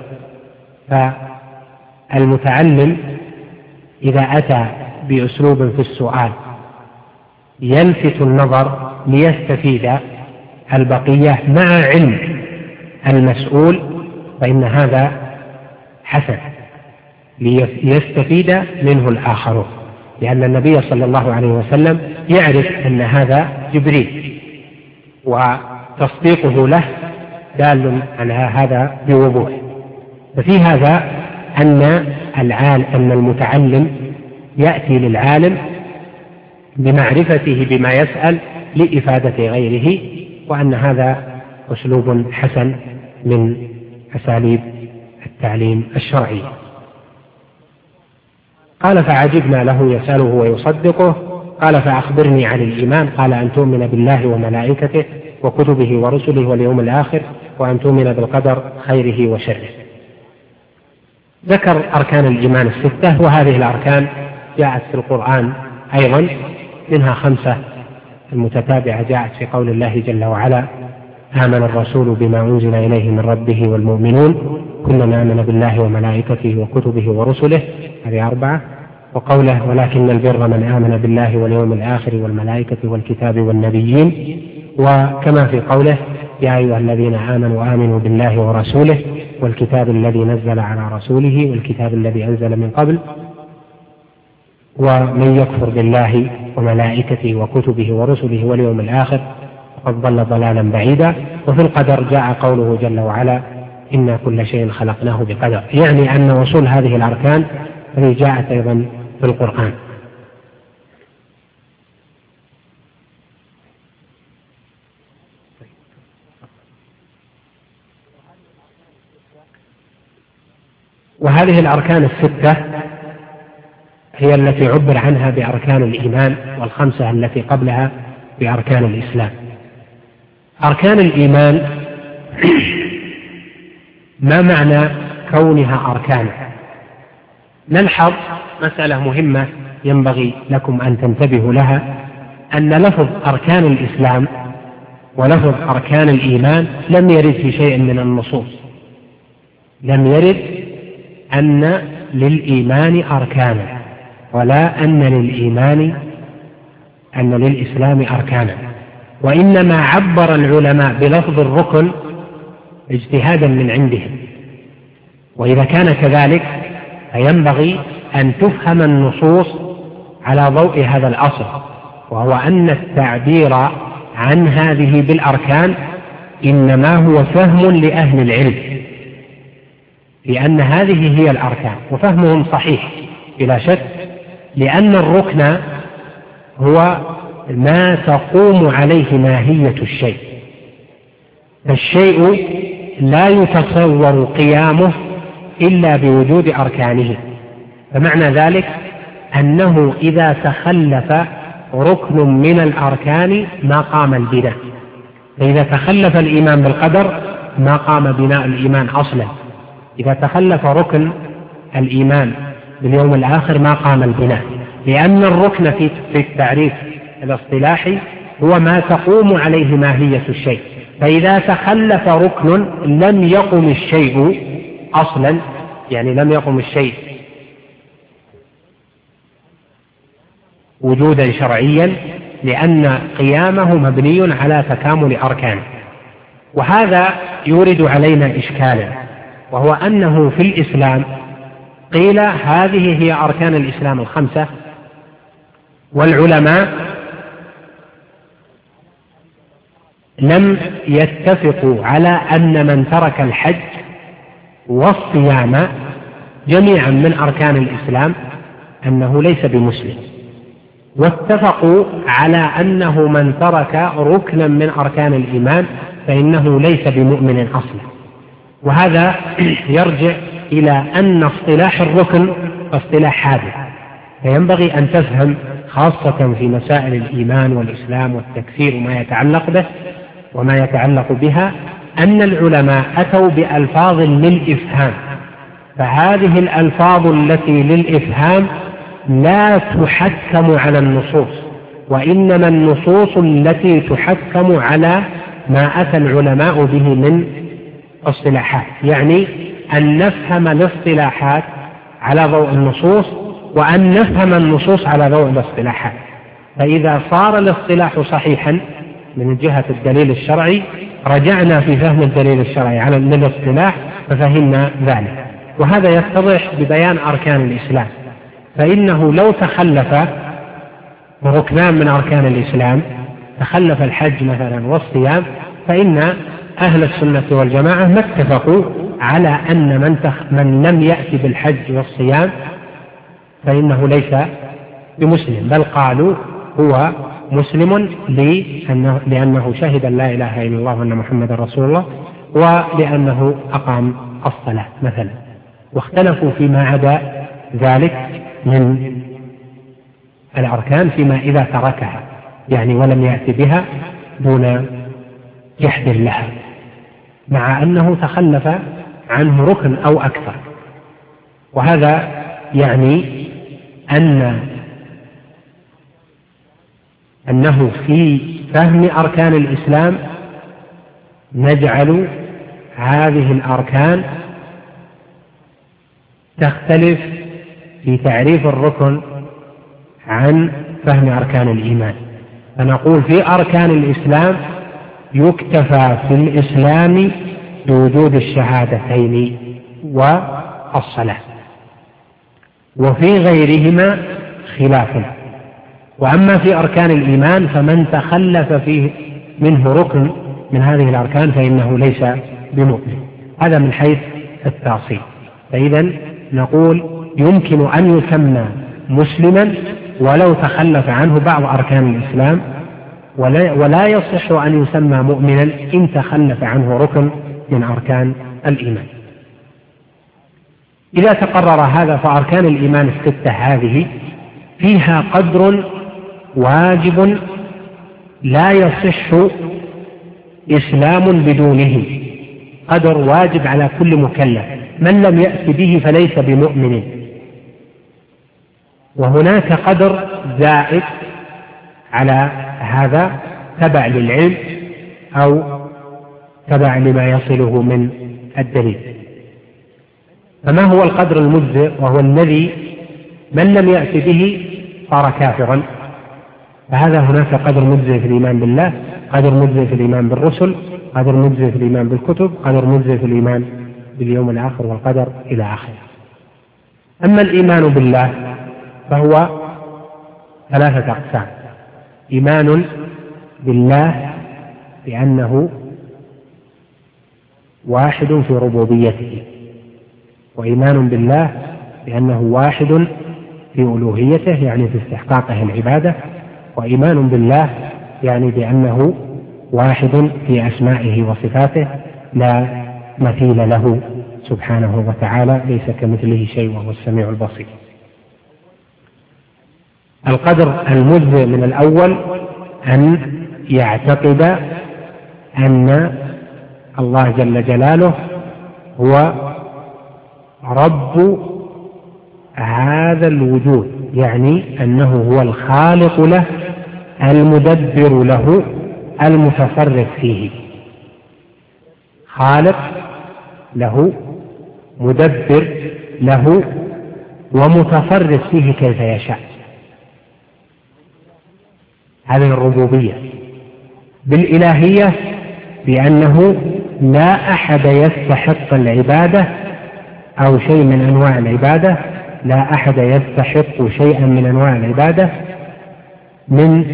فالمتعلم إذا أتى بأسلوب في السؤال يلفت النظر ليستفيد البقية مع علم المسؤول، فإن هذا حسن ليستفيد منه الآخرون، لأن النبي صلى الله عليه وسلم يعرف أن هذا جبريل، وتصديقه له دال على هذا بوضوح. ففي هذا أن المتعلم يأتي للعالم بمعرفته بما يسأل لإفادة غيره، وأن هذا أسلوب حسن من أساليب التعليم الشرعي. قال فعجبنا له يسأله ويصدقه. قال فأخبرني عن الإيمان. قال أن تؤمن بالله وملائكته وكتبه ورسله واليوم الآخر، وأن تؤمن بالقدر خيره وشره. ذكر أركان الإيمان الستة، وهذه الأركان جاءت في القرآن أيضا، منها 5 المتتابعة جاءت في قول الله جل وعلا: آمن الرسول بما أنزل إليه من ربه والمؤمنون كلنا آمن بالله وملائكته وكتبه ورسله، هذه 4. وقوله ولكن البر من آمن بالله واليوم الآخر والملائكة والكتاب والنبيين، وكما في قوله يا أيها الذين آمنوا آمنوا بالله ورسوله والكتاب الذي نزل على رسوله والكتاب الذي أنزل من قبل، ومن يكفر بالله وملائكته وكتبه ورسله واليوم الآخر فقد ضل ضلالا بعيدا. وفي القدر جاء قوله جل وعلا إنا كل شيء خلقناه بقدر، يعني أن وصول هذه الأركان التي جاءت أيضا في القرآن. وهذه الأركان الستة هي التي عبر عنها بأركان الإيمان، والخمسة التي قبلها بأركان الإسلام. أركان الإيمان ما معنى كونها أركانا؟ نلحظ مسألة مهمة ينبغي لكم أن تنتبهوا لها، أن لفظ أركان الإسلام ولفظ أركان الإيمان لم يرد في شيء من النصوص، لم يرد أن للإيمان أركانا ولا أن للإسلام أركانا، وإنما عبر العلماء بلفظ الركن اجتهادا من عندهم. وإذا كان كذلك فينبغي أن تفهم النصوص على ضوء هذا الأصل، وهو أن التعبير عن هذه بالأركان إنما هو فهم لأهل العلم، لأن هذه هي الأركان، وفهمهم صحيح بلا شك، لأن الركن هو ما تقوم عليه ماهية الشيء، فالشيء لا يتصور قيامه إلا بوجود أركانه. فمعنى ذلك أنه إذا تخلف ركن من الأركان ما قام البناء، فإذا تخلف الإيمان بالقدر ما قام بناء الإيمان أصلا، إذا تخلف ركن الإيمان باليوم الآخر ما قام البناء، لأن الركن في التعريف الاصطلاحي هو ما تقوم عليه ماهية الشيء، فإذا تخلف ركن لم يقم الشيء أصلا، يعني لم يقم الشيء وجودا شرعيا، لأن قيامه مبني على تكامل أركانه. وهذا يورد علينا إشكالا، وهو أنه في الإسلام قيل هذه هي أركان الإسلام الخمسة، والعلماء لم يتفقوا على أن من ترك الحج والصيام جميعا من أركان الإسلام أنه ليس بمسلم، واتفقوا على أنه من ترك ركنا من أركان الإيمان فإنه ليس بمؤمن أصلا. وهذا يرجع إلى أن اصطلاح الركن اصطلاح حادث، فينبغي أن تفهم خاصة في مسائل الإيمان والإسلام والتكفير وما يتعلق به وما يتعلق بها، أن العلماء أتوا بألفاظ للإفهام، فهذه الألفاظ التي للإفهام لا تحكم على النصوص، وإنما النصوص التي تحكم على ما أتى العلماء به من اصطلاحات، يعني أن نفهم الاصطلاحات على ضوء النصوص وأن نفهم النصوص على ضوء الاصطلاحات. فإذا صار الاصطلاح صحيحا من جهة الدليل الشرعي رجعنا في فهم الدليل الشرعي على الاصطلاح ففهمنا ذلك. وهذا يتضح ببيان أركان الإسلام، فإنه لو تخلف ركنان من أركان الإسلام، تخلف الحج مثلا والصيام، فإن أهل السنة والجماعة ما اتفقوا على أن من لم يأتي بالحج والصيام فإنه ليس بمسلم، بل قالوا هو مسلم لأنه شهد أن لا إله إلا الله وأن محمد رسول الله، ولأنه أقام الصلاة مثلا. واختلفوا فيما عدا ذلك من الأركان، فيما إذا تركها يعني ولم يأتي بها دون جحد لها، مع أنه تخلف عنه ركن أو أكثر. وهذا يعني أنه في فهم أركان الإسلام نجعل هذه الأركان تختلف في تعريف الركن عن فهم أركان الإيمان، فنقول في أركان الإسلام يكتفى في الإسلام بوجود الشهادتين والصلاة، وفي غيرهما خلاف. وأما في أركان الإيمان فمن تخلف فيه منه ركن من هذه الأركان فإنه ليس بمؤمن. هذا من حيث التأصيل. فإذا نقول يمكن أن يسمى مسلما ولو تخلف عنه بعض أركان الإسلام، ولا يصح أن يسمى مؤمنا إن تخلف عنه ركن من أركان الإيمان. إذا تقرر هذا فأركان الإيمان الستة هذه فيها قدر واجب لا يصح إسلام بدونه، قدر واجب على كل مكلف، من لم يأت به فليس بمؤمن. وهناك قدر زائد على هذا تبع للعلم أو تبع لما يصله من الدليل. فما هو القدر المجزئ؟ وهو الذي من لم يأت به صار كافرا. فهذا هناك قدر مجزئ في الإيمان بالله، قدر مجزئ في الإيمان بالرسل، قدر مجزئ في الإيمان بالكتب، قدر مجزئ في الإيمان باليوم الآخر والقدر إلى آخره. أما الإيمان بالله فهو ثلاثة أقسام: إيمان بالله بأنه واحد في ربوبيته، وإيمان بالله بأنه واحد في ألوهيته يعني في استحقاقه العبادة، وإيمان بالله يعني بأنه واحد في أسمائه وصفاته لا مثيل له سبحانه وتعالى، ليس كمثله شيء وهو السميع البصير. القدر المجزئ من الأول أن يعتقد أن الله جل جلاله هو رب هذا الوجود، يعني أنه هو الخالق له المدبر له المتصرف فيه، خالق له مدبر له ومتصرف فيه كيف يشاء. هذه الربوبية. بالإلهية بأنه لا أحد يستحق العبادة أو شيء من أنواع العبادة، لا أحد يستحق شيئا من أنواع العبادة من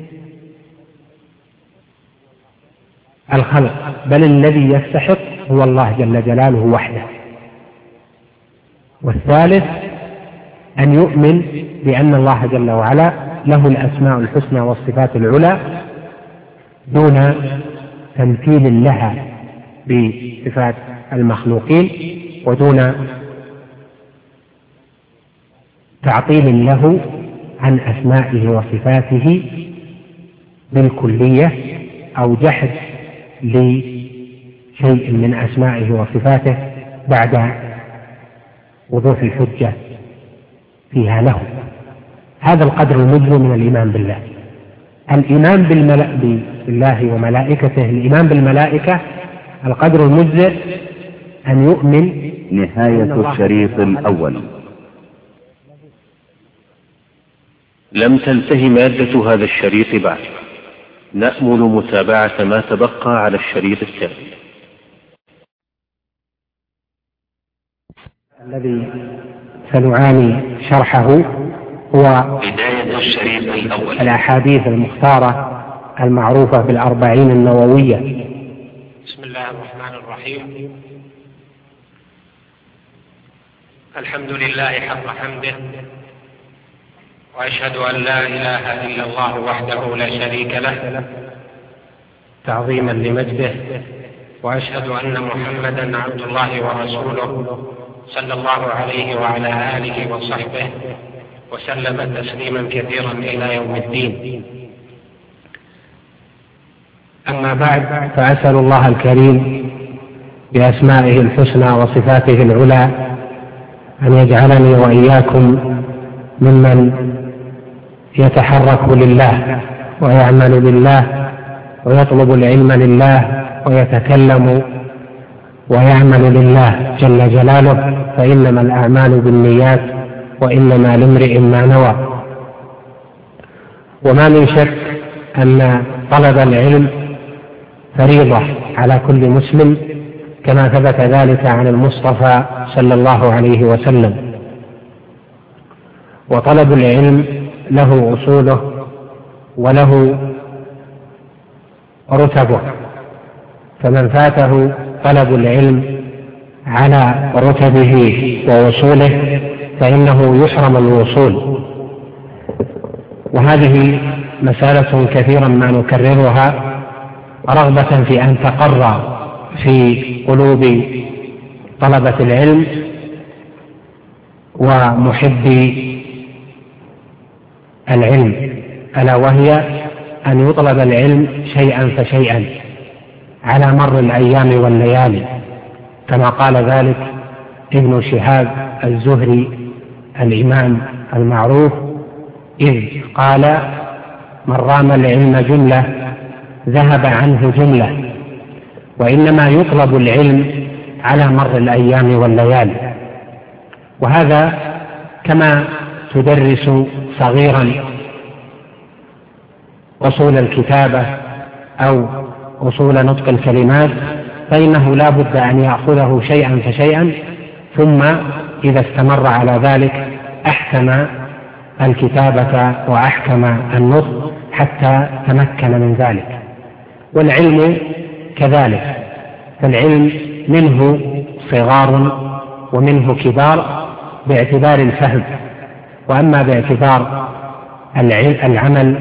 الخلق، بل الذي يستحق هو الله جل جلاله وحده. والثالث أن يؤمن بأن الله جل وعلا له الأسماء الحسنى والصفات العلى دون تمثيل لها بصفات المخلوقين، ودون تعطيل له عن أسمائه وصفاته بالكلية أو جحد لشيء من أسمائه وصفاته بعد وضوح الحجة فيها له. هذا القدر المجزئ من الإيمان بالله. الإيمان بالله وملائكته، الإيمان بالملائكة القدر المجزئ أن يؤمن. نهاية الشريط الأول. لم تنتهي مادة هذا الشريط بعد، نأمل متابعة ما تبقى على الشريط التالي. الذي سنعاني شرحه هو بداية الشريط الأول، الأحاديث المختارة المعروفة بالأربعين النووية. بسم الله الرحمن الرحيم. الحمد لله حق حمده، وأشهد أن لا إله إلا الله وحده لا شريك له تعظيما لمجده، وأشهد أن محمدا عبد الله ورسوله صلى الله عليه وعلى آله وصحبه وسلم تسليما كثيرا إلى يوم الدين. أما بعد، فأسأل الله الكريم بأسمائه الحسنى وصفاته العلى أن يجعلني وإياكم ممن يتحرك لله ويعمل لله ويطلب العلم لله ويتكلم ويعمل لله جل جلاله، فإنما الأعمال بالنيات وإنما لامرئ ما نوى. وما من شك أن طلب العلم فريضة على كل مسلم، كما ثبت ذلك عن المصطفى صلى الله عليه وسلم. وطلب العلم له أصوله وله رتبه، فمن فاته طلب العلم على رتبه ووصوله فإنه يحرم الوصول. وهذه مسألة كثيرا ما نكررها رغبة في أن تقر في قلوب طلبة العلم ومحبي العلم، ألا وهي أن يطلب العلم شيئا فشيئا على مر الأيام والليالي، كما قال ذلك ابن شهاب الزهري الإمام المعروف، إذ قال: من رام العلم جملة ذهب عنه جملة. وإنما يطلب العلم على مر الأيام والليالي. وهذا كما تدرس صغيرا أصول الكتابة أو أصول نطق الكلمات، فإنه لا بد أن يأخذه شيئا فشيئا، ثم إذا استمر على ذلك أحكم الكتابة وأحكم النطق حتى تمكن من ذلك. والعلم كذلك، فالعلم منه صغار ومنه كبار باعتبار الفهم، وأما باعتبار العمل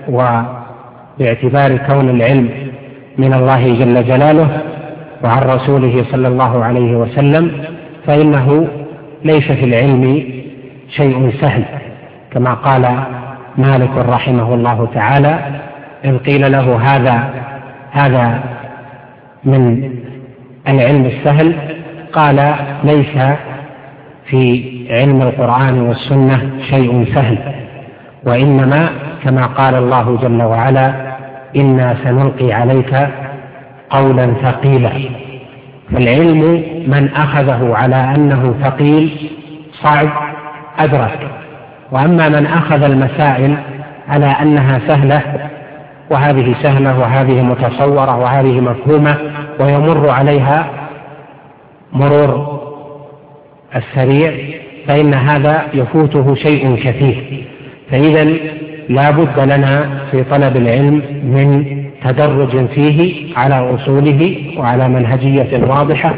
وباعتبار كون العلم من الله جل جلاله وعن رسوله صلى الله عليه وسلم، فإنه ليس في العلم شيء سهل، كما قال مالك رحمه الله تعالى إذ قيل له هذا من العلم السهل، قال: ليس في علم القرآن والسنة شيء سهل، وإنما كما قال الله جل وعلا: إنا سنلقي عليك قولا ثقيلا. فالعلم من أخذه على أنه ثقيل صعب أدرك، وأما من أخذ المسائل على أنها سهلة، وهذه سهلة وهذه متصورة وهذه مفهومة ويمر عليها مرور السريع، فإن هذا يفوته شيء كثير. فإذا لا بد لنا في طلب العلم من تدرج فيه على أصوله وعلى منهجية واضحة،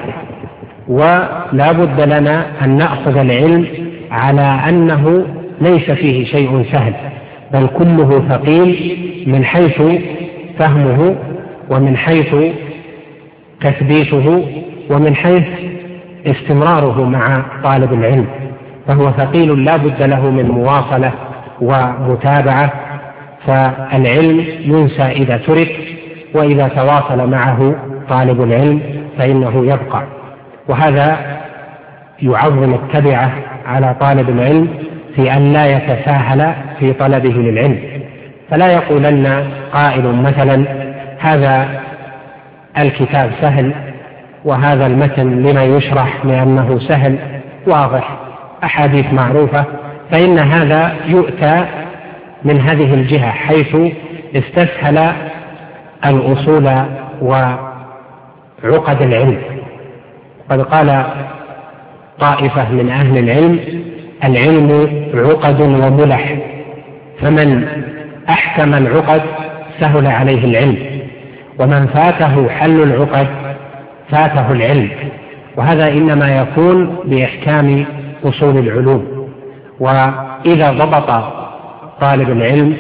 ولا بد لنا أن نأخذ العلم على أنه ليس فيه شيء سهل، بل كله ثقيل من حيث فهمه ومن حيث تثبيته ومن حيث استمراره مع طالب العلم، فهو ثقيل لا بد له من مواصلة ومتابعة. فالعلم ينسى إذا ترك، وإذا تواصل معه طالب العلم فإنه يبقى. وهذا يعظم التبعة على طالب العلم في أن لا يتساهل في طلبه للعلم، فلا يقولن قائل مثلا: هذا الكتاب سهل وهذا المتن لما يشرح لأنه سهل واضح أحاديث معروفة، فإن هذا يؤتى من هذه الجهة حيث استسهل الأصول وعقد العلم. قد قال طائفة من أهل العلم: العلم عقد وملح، فمن أحكم العقد سهل عليه العلم، ومن فاته حل العقد فاته العلم. وهذا إنما يكون بإحكام أصول العلوم. وإذا ضبط طالب العلم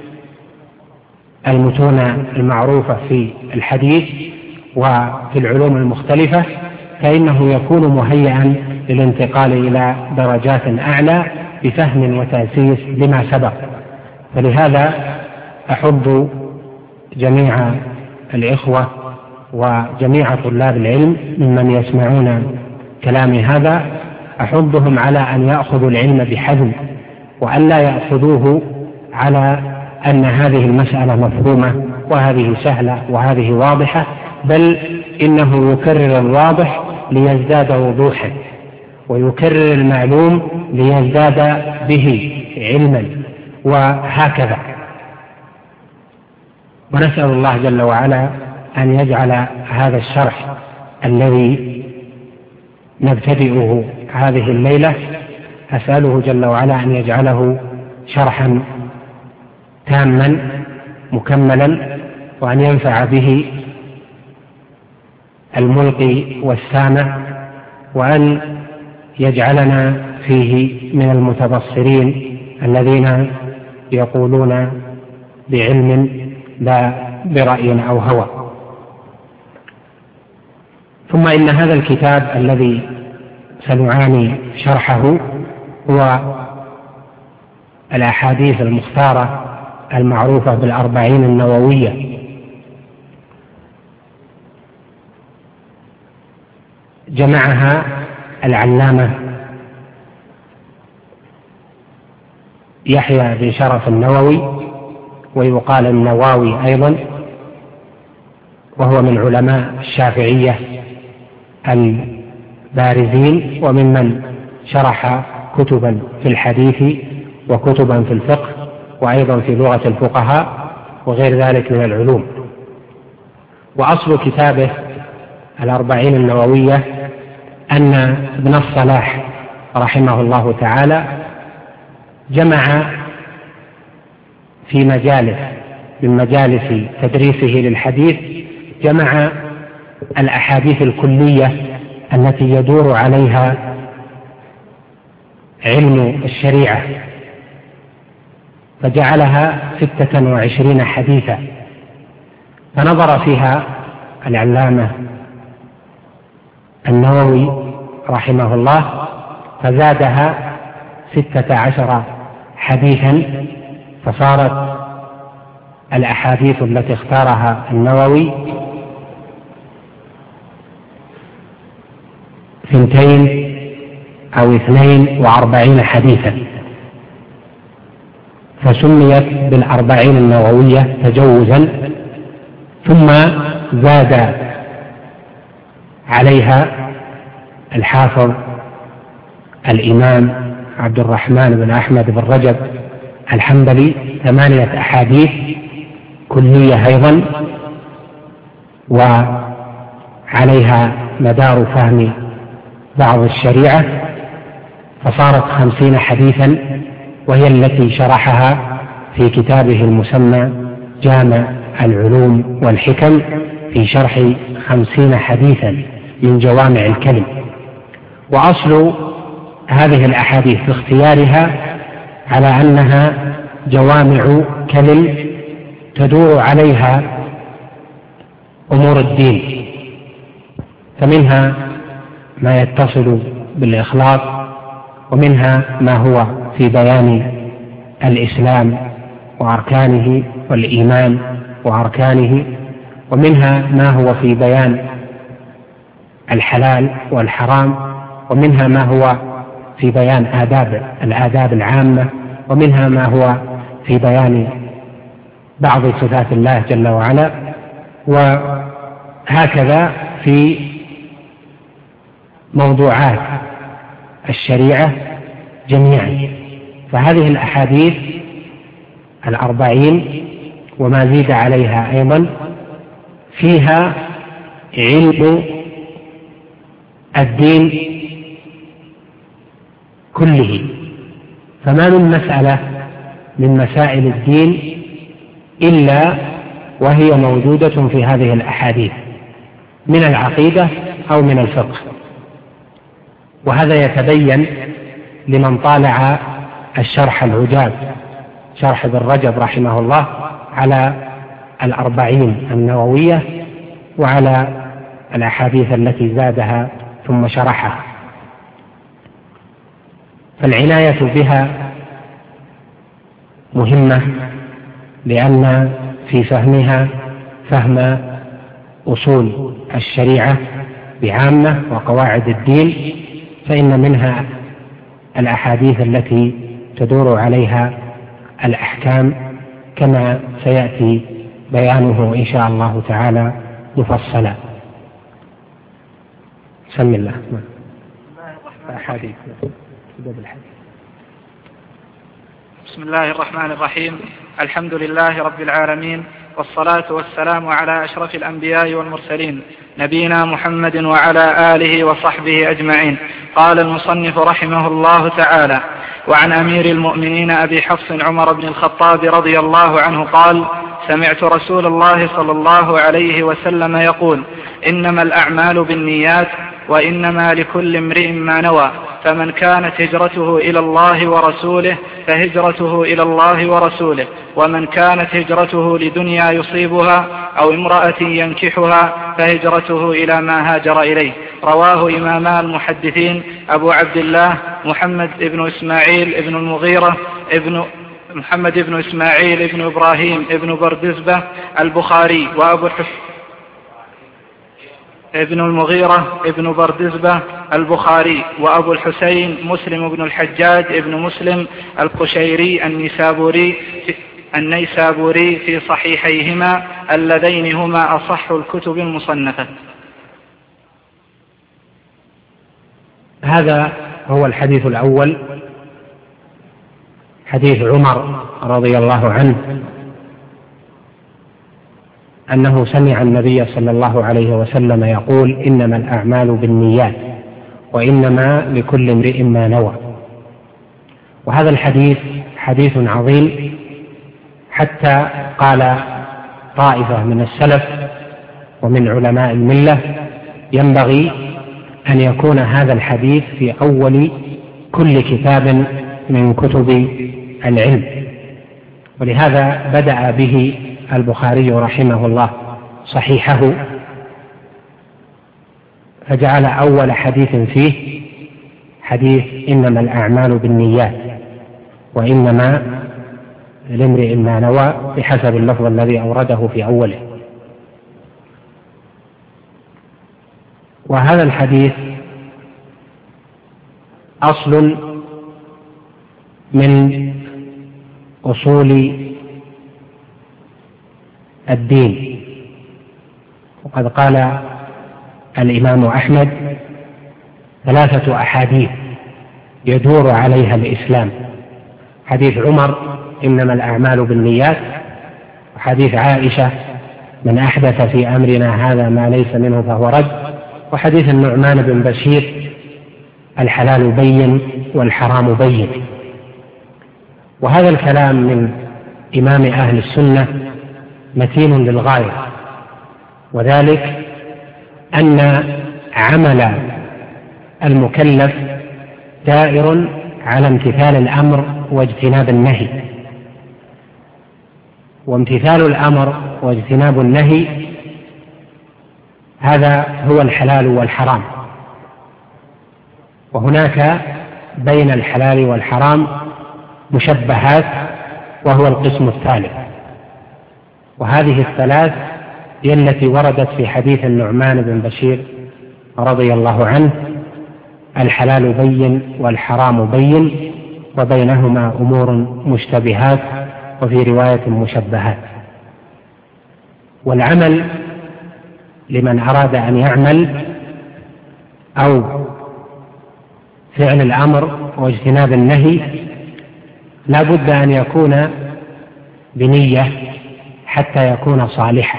المتون المعروفة في الحديث وفي العلوم المختلفة، فإنه يكون مهيئا للانتقال إلى درجات أعلى بفهم وتأسيس لما سبق. فلهذا أحض جميع الإخوة وجميع طلاب العلم ممن يسمعون كلامي هذا، أحضهم على أن يأخذوا العلم بحزم، وأن لا يأخذوه على أن هذه المسألة مفهومة وهذه سهلة وهذه واضحة، بل إنه يكرر الواضح ليزداد وضوحا. ويكرر المعلوم ليزداد به علما، وهكذا. ونسأل الله جل وعلا أن يجعل هذا الشرح الذي نبتدئه هذه الليلة، أسأله جل وعلا أن يجعله شرحا تاما مكملا، وأن ينفع به الملقي والسامع، وأن يجعلنا فيه من المتبصرين الذين يقولون بعلم لا برأي أو هوى. ثم إن هذا الكتاب الذي سنعاني شرحه هو الأحاديث المختارة المعروفة بالأربعين النووية. جمعها العلامة يحيى بن شرف النووي، ويقال النواوي أيضا، وهو من علماء الشافعية البارزين، وممن شرح كتبا في الحديث وكتبا في الفقه، وأيضا في لغة الفقهاء وغير ذلك من العلوم. وأصل كتابه الأربعين النووية أن ابن الصلاح رحمه الله تعالى جمع في مجالس من مجالس تدريسه للحديث، جمع الأحاديث الكلية التي يدور عليها علم الشريعة، فجعلها 26 حديثا. فنظر فيها العلامة النووي رحمه الله فزادها 16 حديثا، فصارت الأحاديث التي اختارها النووي 42 حديثا، فسميت بالأربعين النووية تجوزا. ثم زاد عليها الحافظ الإمام عبد الرحمن بن أحمد بن رجب الحنبلي 8 أحاديث كلية أيضا، وعليها مدار فهم بعض الشريعة، فصارت 50 حديثا، وهي التي شرحها في كتابه المسمى جامع العلوم والحكم في شرح 50 حديثا من جوامع الكلم. وأصل هذه الأحاديث في اختيارها على أنها جوامع كلم تدور عليها أمور الدين، فمنها ما يتصل بالإخلاص، ومنها ما هو في بيان الإسلام وأركانه والإيمان وأركانه، ومنها ما هو في بيان الحلال والحرام، ومنها ما هو في بيان الآداب العامة، ومنها ما هو في بيان بعض صفات الله جل وعلا، وهكذا في موضوعات الشريعة جميعا. فهذه الأحاديث 40 وما زيد عليها أيضا فيها علم الدين كله، فما من مسألة من مسائل الدين إلا وهي موجودة في هذه الأحاديث من العقيدة أو من الفقه. وهذا يتبين لمن طالع الشرح العجاب، شرح ابن رجب رحمه الله على 40 النووية وعلى الأحاديث التي زادها ثم شرحها. فالعناية بها مهمة، لأن في فهمها فهم أصول الشريعة بعامة وقواعد الدين، فإن منها الأحاديث التي تدور عليها الأحكام، كما سيأتي بيانه إن شاء الله تعالى مفصلا. بسم الله. الأحاديث. بسم الله الرحمن الرحيم. الحمد لله رب العالمين، والصلاة والسلام على أشرف الأنبياء والمرسلين، نبينا محمد وعلى آله وصحبه أجمعين. قال المصنف رحمه الله تعالى: وعن أمير المؤمنين أبي حفص عمر بن الخطاب رضي الله عنه قال: سمعت رسول الله صلى الله عليه وسلم يقول: إنما الأعمال بالنيات، وإنما لكل امرئ ما نوى، فمن كانت هجرته إلى الله ورسوله فهجرته إلى الله ورسوله، ومن كانت هجرته لدنيا يصيبها أو امرأة ينكحها فهجرته إلى ما هاجر إليه. رواه إماما المحدثين أبو عبد الله محمد بن إسماعيل بن المغيرة محمد بن إسماعيل بن إبراهيم بن بردزبة البخاري، وأبو ابن المغيرة ابن بردزبة البخاري، وأبو الحسين مسلم بن الحجاج ابن مسلم القشيري النيسابوري في صحيحيهما اللذين هما أصح الكتب المصنفة. هذا هو الحديث الأول، حديث عمر رضي الله عنه أنه سمع النبي صلى الله عليه وسلم يقول: إنما الأعمال بالنيات، وإنما لكل امرئ ما نوى. وهذا الحديث حديث عظيم، حتى قال طائفة من السلف ومن علماء الملة: ينبغي أن يكون هذا الحديث في أول كل كتاب من كتب العلم. ولهذا بدأ به البخاري رحمه الله صحيحه، فجعل أول حديث فيه حديث إنما الأعمال بالنيات، وإنما لامرئ ما نوى، بحسب اللفظ الذي أورده في أوله. وهذا الحديث أصل من أصول الدين. وقد قال الإمام أحمد: 3 أحاديث يدور عليها الإسلام: حديث عمر إنما الأعمال بالنيات، وحديث عائشة من أحدث في أمرنا هذا ما ليس منه فهو رد، وحديث النعمان بن بشير الحلال بين والحرام بين. وهذا الكلام من إمام أهل السنة متين للغاية، وذلك أن عمل المكلف دائر على امتثال الأمر واجتناب النهي، وامتثال الأمر واجتناب النهي هذا هو الحلال والحرام. وهناك بين الحلال والحرام مشبهات، وهو القسم الثالث. وهذه الثلاث هي التي وردت في حديث النعمان بن بشير رضي الله عنه: الحلال بين والحرام بين، وبينهما أمور مشتبهات، وفي رواية مشبهات. والعمل لمن أراد أن يعمل أو فعل الأمر واجتناب النهي لا بد أن يكون بنية حتى يكون صالحا.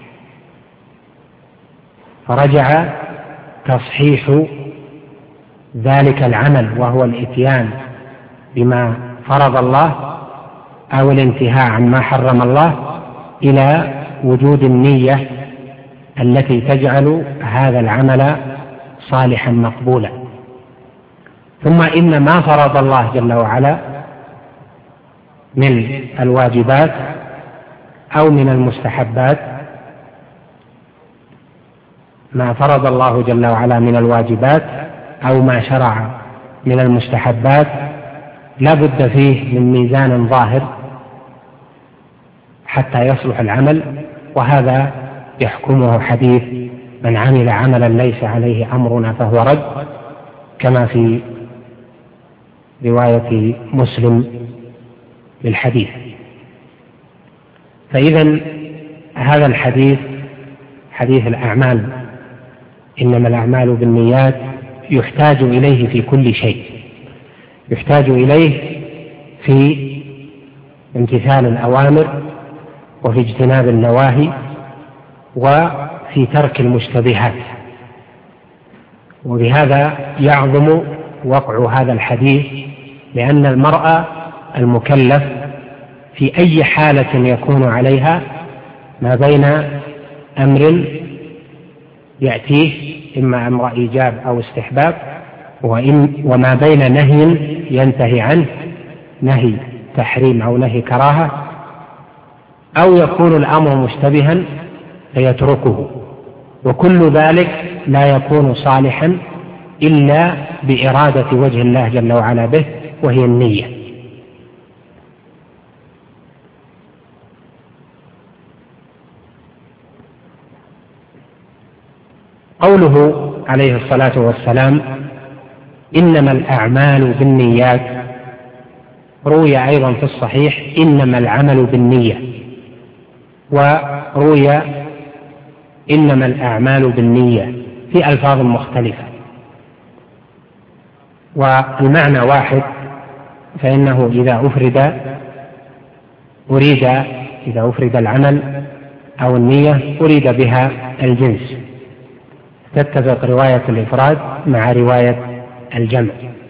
فرجع تصحيح ذلك العمل، وهو الإتيان بما فرض الله أو الانتهاء عما حرم الله، إلى وجود النية التي تجعل هذا العمل صالحا مقبولا. ثم إن ما فرض الله جل وعلا من الواجبات أو من المستحبات، ما فرض الله جل وعلا من الواجبات أو ما شرع من المستحبات لا بد فيه من ميزان ظاهر حتى يصلح العمل، وهذا يحكمه حديث: من عمل عملا ليس عليه أمرنا فهو رد، كما في رواية مسلم للحديث. فإذا هذا الحديث، حديث الأعمال إنما الأعمال بالنيات يحتاج إليه في كل شيء، يحتاج إليه في امتثال الأوامر وفي اجتناب النواهي وفي ترك المشتبهات. وبهذا يعظم وقع هذا الحديث، لأن المرء المكلف في أي حالة يكون عليها ما بين أمر يأتيه إما أمر إيجاب أو استحباب، وما بين نهي ينتهي عنه، نهي تحريم أو نهي كراهة، أو يكون الأمر مشتبها فيتركه. وكل ذلك لا يكون صالحا إلا بإرادة وجه الله جل وعلا به، وهي النية. قوله عليه الصلاة والسلام إنما الأعمال بالنيات، روي أيضا في الصحيح إنما العمل بالنية، وروي إنما الأعمال بالنية في ألفاظ مختلفة، والمعنى واحد، فإنه إذا أفرد العمل أو النية أريد بها الجنس، تتفق رواية الإفراد مع رواية الجمع.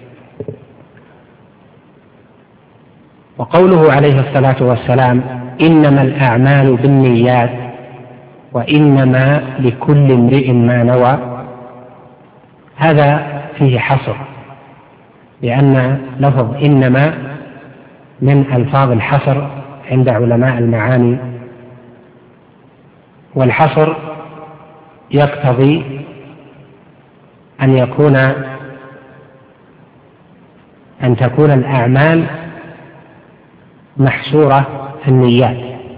وقوله عليه الصلاة والسلام إنما الأعمال بالنيات وإنما لكل امرئ ما نوى، هذا فيه حصر، لأن لفظ إنما من ألفاظ الحصر عند علماء المعاني، والحصر يقتضي أن تكون الأعمال محصورة في النيات.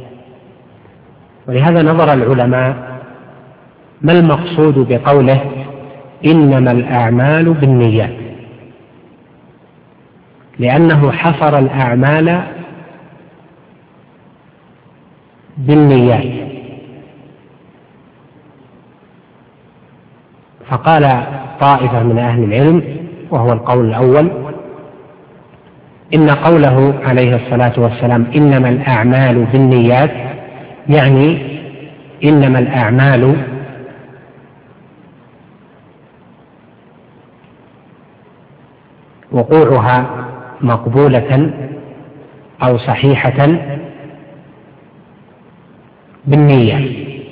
ولهذا نظر العلماء ما المقصود بقوله إنما الأعمال بالنيات، لأنه حصر الأعمال بالنيات. فقال طائفة من أهل العلم، وهو القول الأول، إن قوله عليه الصلاة والسلام إنما الأعمال بالنيات يعني إنما الأعمال وقوعها مقبولة أو صحيحة بالنية،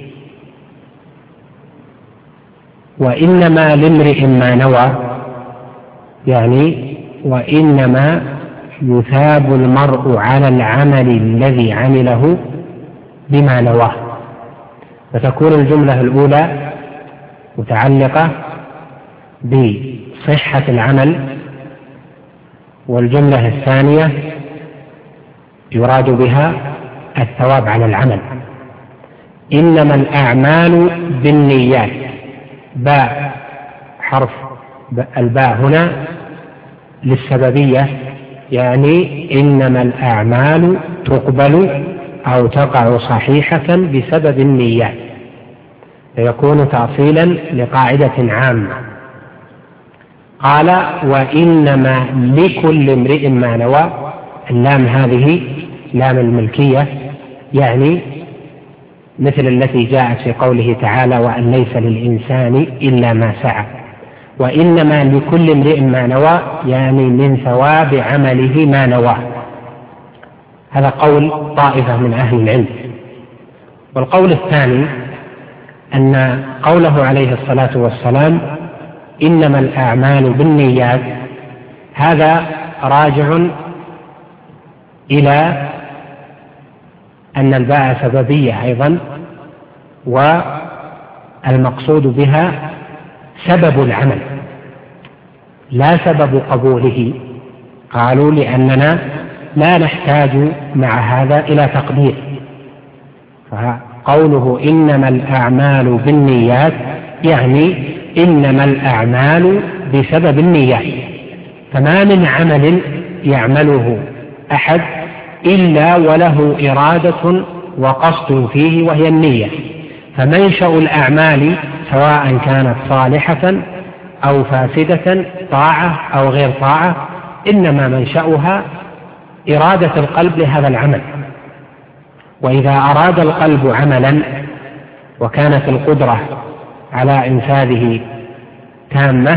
وإنما لامرئ ما نوى يعني وإنما يثاب المرء على العمل الذي عمله بما نواه. فتكون الجملة الأولى متعلقة بصحة العمل، والجملة الثانية يراد بها الثواب على العمل. إنما الأعمال بالنيات، باء حرف الباء هنا للسببية، يعني إنما الأعمال تقبل أو تقع صحيحة بسبب النيات، فيكون تأصيلا لقاعدة عامة. قال وإنما لكل امرئ ما نوى، اللام هذه لام الملكية، يعني مثل التي جاءت في قوله تعالى وأن ليس للإنسان إلا ما سعى. وإنما لكل امرئ ما نوى يعني من ثواب عمله ما نواه. هذا قول طائفة من أهل العلم. والقول الثاني أن قوله عليه الصلاة والسلام إنما الأعمال بالنيات، هذا راجع إلى أن الباء سببية أيضا، والمقصود بها سبب العمل لا سبب قبوله. قالوا لأننا لا نحتاج مع هذا إلى تقدير، فقوله إنما الأعمال بالنيات يعني إنما الأعمال بسبب النيات، فما من عمل يعمله أحد إلا وله إرادة وقصد فيه وهي النية. فمنشأ الأعمال سواء كانت صالحة أو فاسدة، طاعة أو غير طاعة، إنما منشأها إرادة القلب لهذا العمل. وإذا أراد القلب عملا وكانت القدرة على إنفاذه تامة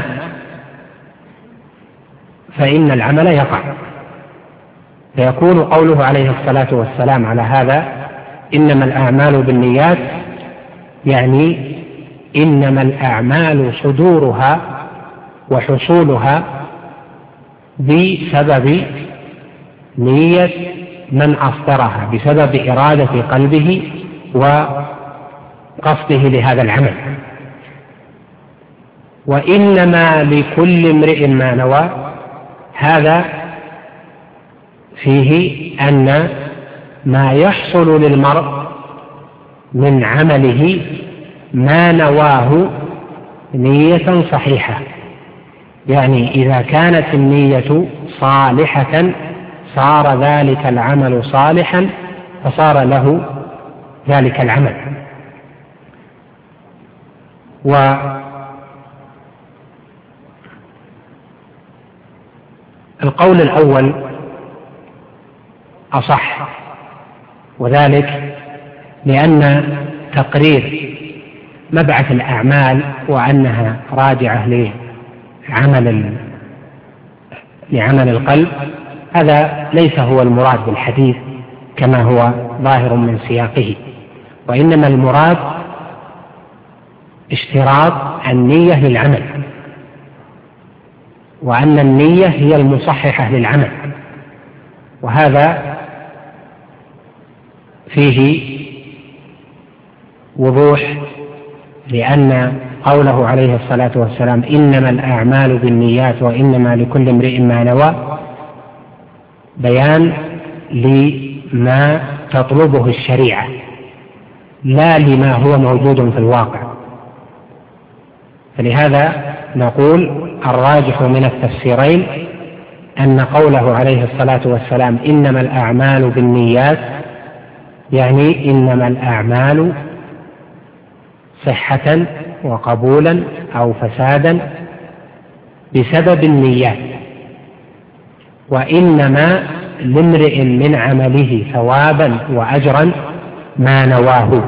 فإن العمل يقع. فيكون قوله عليه الصلاة والسلام على هذا إنما الأعمال بالنيات، يعني إنما الأعمال صدورها وحصولها بسبب نية من أصدرها، بسبب إرادة قلبه وقصده لهذا العمل. وإنما لكل امرئ ما نوى، هذا فيه أن ما يحصل للمرء من عمله ما نواه نية صحيحة، يعني إذا كانت النية صالحة صار ذلك العمل صالحا فصار له ذلك العمل. والقول الأول أصح، وذلك لأن تقرير مبعث الأعمال وأنها راجعة لعمل القلب هذا ليس هو المراد بالحديث كما هو ظاهر من سياقه، وإنما المراد اشتراط النية للعمل، وأن النية هي المصححة للعمل. وهذا فيه وضوح، لأن قوله عليه الصلاة والسلام إنما الأعمال بالنيات وإنما لكل امرئ ما نوى بيان لما تطلبه الشريعة لا لما هو موجود في الواقع. فلهذا نقول الراجح من التفسيرين أن قوله عليه الصلاة والسلام إنما الأعمال بالنيات يعني إنما الأعمال صحة وقبولا أو فسادا بسبب النيات، وإنما لامرئ من عمله ثوابا وأجرا ما نواه.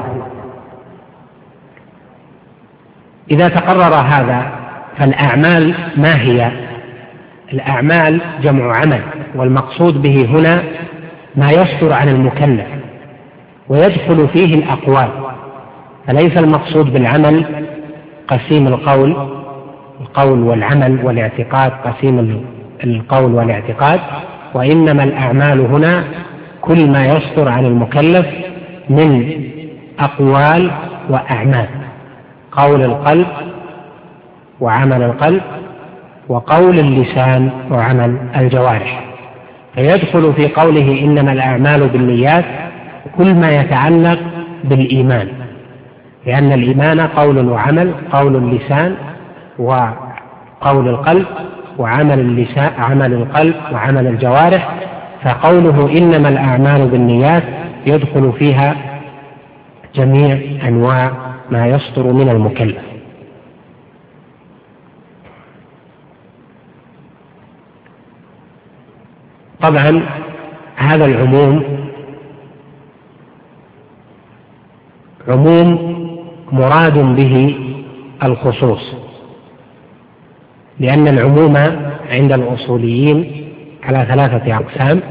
إذا تقرر هذا فالأعمال ما هي؟ الأعمال جمع عمل، والمقصود به هنا ما يصدر عن المكلف ويدخل فيه الأقوال، فليس المقصود بالعمل قسيم القول والعمل والاعتقاد، قسيم القول والاعتقاد، وإنما الأعمال هنا كل ما يصدر عن المكلف من أقوال وأعمال، قول القلب وعمل القلب وقول اللسان وعمل الجوارح. فيدخل في قوله إنما الأعمال بالنيات كل ما يتعلق بالإيمان، لأن الإيمان قول وعمل، قول اللسان وقول القلب، وعمل اللسان عمل القلب وعمل الجوارح. فقوله إنما الأعمال بالنيات يدخل فيها جميع أنواع ما يصدر من المكلف. طبعا هذا العموم عموم مراد به الخصوص، لأن العموم عند الأصوليين على 3 أقسام: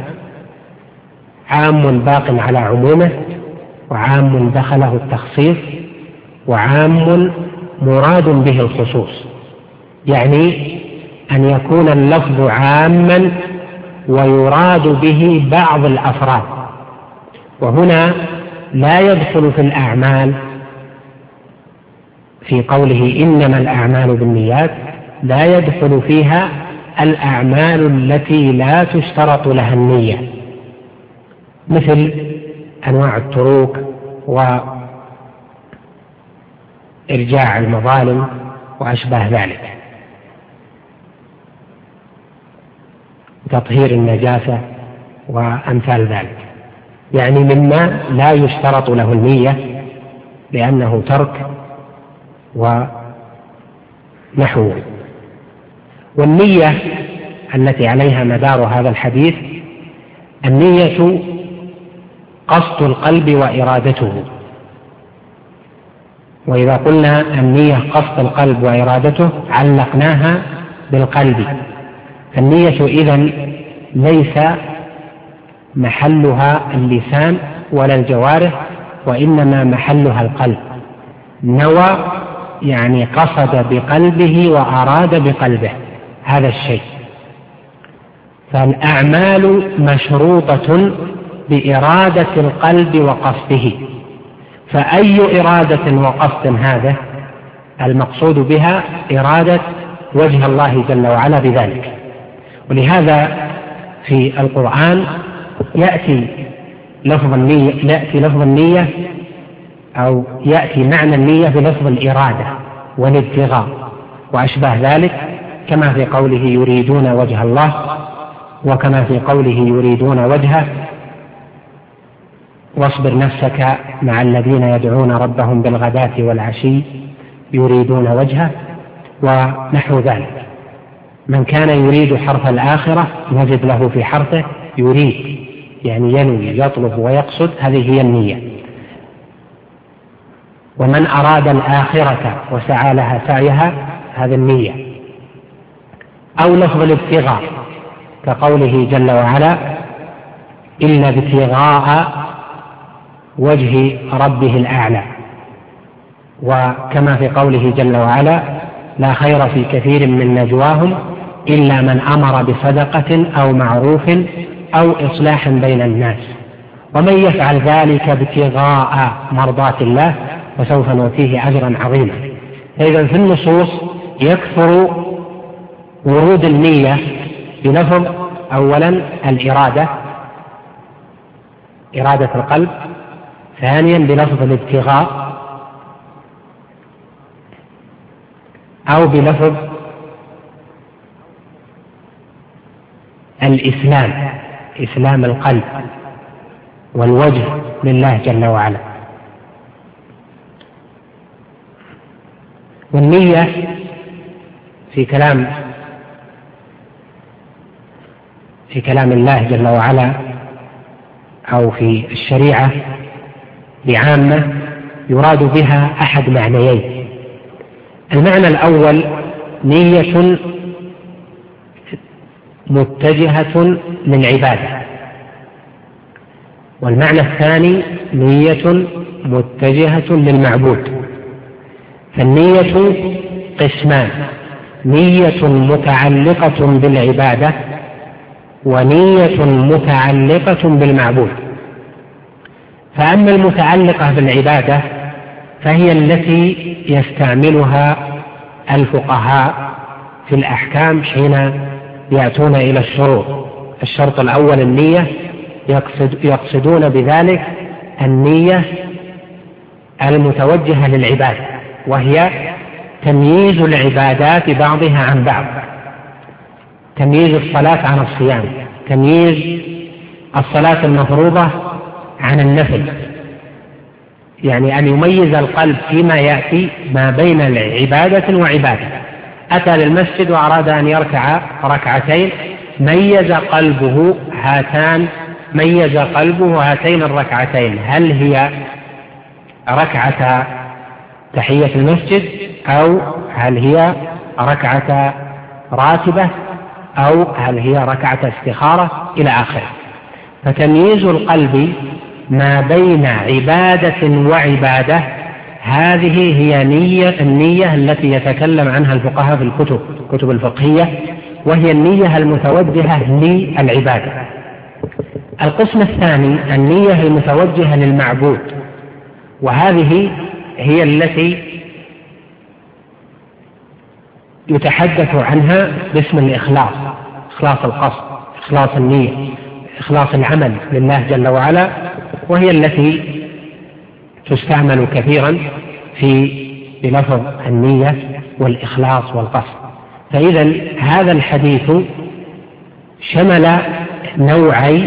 عام باق على عمومه، وعام دخله التخصيص، وعام مراد به الخصوص، يعني أن يكون اللفظ عاما ويراد به بعض الأفراد. وهنا لا يدخل في الأعمال في قوله إنما الأعمال بالنيات، لا يدخل فيها الأعمال التي لا تشترط لها النية، مثل أنواع التروك وإرجاع المظالم وأشباه ذلك، تطهير النجاسة وأمثال ذلك، يعني مما لا يشترط له النية لأنه ترك ونحوه. والنية التي عليها مدار هذا الحديث النية قصد القلب وإرادته. وإذا قلنا النية قصد القلب وإرادته علقناها بالقلب، فالنية إذن ليس محلها اللسان ولا الجوارح، وإنما محلها القلب. نوى يعني قصد بقلبه وأراد بقلبه هذا الشيء. فالأعمال مشروطة بإرادة القلب وقصده، فأي إرادة وقصد هذا المقصود بها إرادة وجه الله جل وعلا بذلك. ولهذا في القرآن يأتي لفظ النية أو يأتي معنى النية بلفظ الإرادة والابتغاء وأشباه ذلك، كما في قوله يريدون وجه الله، وكما في قوله يريدون وجهه، واصبر نفسك مع الذين يدعون ربهم بالغداة والعشي يريدون وجهه، ونحو ذلك. من كان يريد حرث الآخرة نجد له في حرثه يريد، يعني ينوي يطلب ويقصد، هذه هي النية. ومن أراد الآخرة وسعى لها سعيها هذه النية. أو لفظ الابتغاء كقوله جل وعلا إلا ابتغاء وجه ربه الأعلى، وكما في قوله جل وعلا لا خير في كثير من نجواهم إلا من أمر بصدقة أو معروف أو إصلاح بين الناس ومن يفعل ذلك ابتغاء مرضات الله وسوف نؤتيه أجرا عظيما. إذن في النصوص يكثر ورود النية بلفظ أولا الإرادة، إرادة القلب، ثانيا بلفظ الابتغاء أو بلفظ الإسلام، إسلام القلب والوجه لله جل وعلا. والنية في كلام الله جل وعلا أو في الشريعة بعامة يراد بها أحد معنيين. المعنى الأول نية متجهة للعبادة، والمعنى الثاني نية متجهة للمعبود. فالنية قسمان: نية متعلقة بالعبادة ونية متعلقة بالمعبود. فأما المتعلقة بالعبادة فهي التي يستعملها الفقهاء في الأحكام حين يأتون إلى الشروط. الشرط الأول النية، يقصدون بذلك النية المتوجهة للعبادة، وهي تمييز العبادات بعضها عن بعض، تمييز الصلاة عن الصيام، تمييز الصلاة المفروضة عن النفل، يعني أن يميز القلب فيما يأتي ما بين العبادة وعبادة. أتى للمسجد وأراد أن يركع ركعتين، ميز قلبه هاتين الركعتين، هل هي ركعة تحية المسجد أو هل هي ركعة راتبة أو هل هي ركعة استخارة إلى آخره. فتمييز القلب ما بين عبادة وعبادة هذه هي النية التي يتكلم عنها الفقهاء في الكتب الفقهية، وهي النية المتوجهة للعبادة. القسم الثاني النية المتوجهة للمعبود، وهذه هي التي يتحدث عنها باسم الإخلاص، إخلاص القصد، إخلاص النية، إخلاص العمل لله جل وعلا، وهي التي تستعمل كثيرا بلفظ النية والإخلاص والقصد. فإذا هذا الحديث شمل نوعي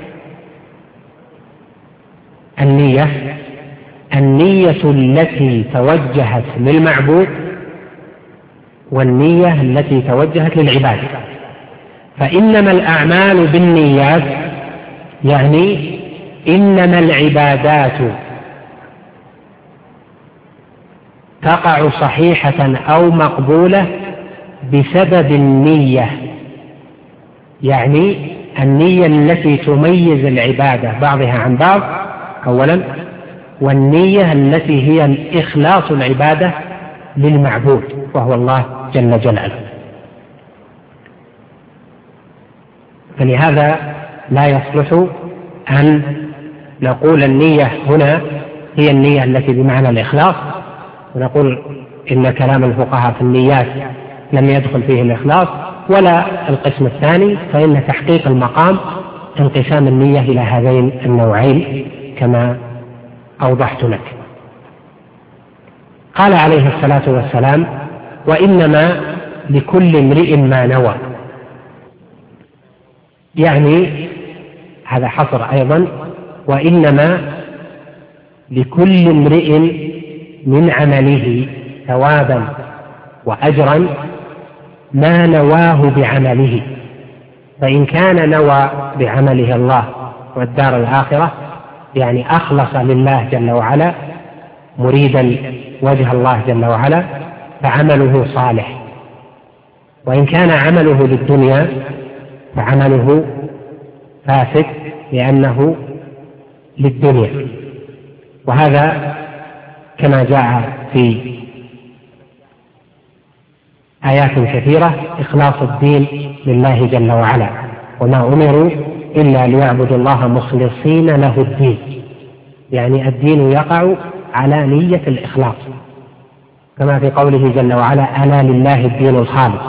النية: النية التي توجهت للمعبود، والنية التي توجهت للعبادة. فإنما الأعمال بالنيات يعني إنما العبادات تقع صحيحة أو مقبولة بسبب النية، يعني النية التي تميز العبادة بعضها عن بعض أولا، والنية التي هي إخلاص العبادة للمعبود وهو الله جل جلاله. فلهذا لا يصلح أن نقول النية هنا هي النية التي بمعنى الإخلاص، ونقول إن كلام الفقهاء في النيات لم يدخل فيه الإخلاص، ولا القسم الثاني، فإن تحقيق المقام انقسام النية إلى هذين النوعين كما أوضحت لك. قال عليه الصلاة والسلام: وإنما لكل امرئ ما نوى، يعني هذا حصر أيضا، وإنما لكل امرئ من عمله ثوابا وأجرا ما نواه بعمله، فإن كان نوى بعمله الله والدار الآخرة، يعني أخلص لله جل وعلا مريدا وجه الله جل وعلا، فعمله صالح، وإن كان عمله للدنيا فعمله فاسد لأنه للدنيا. وهذا كما جاء في آيات كثيرة إخلاص الدين لله جل وعلا، وما أمروا إلا ليعبدوا الله مخلصين له الدين، يعني الدين يقع على نية الإخلاص، كما في قوله جل وعلا: ألا لله الدين الخالص.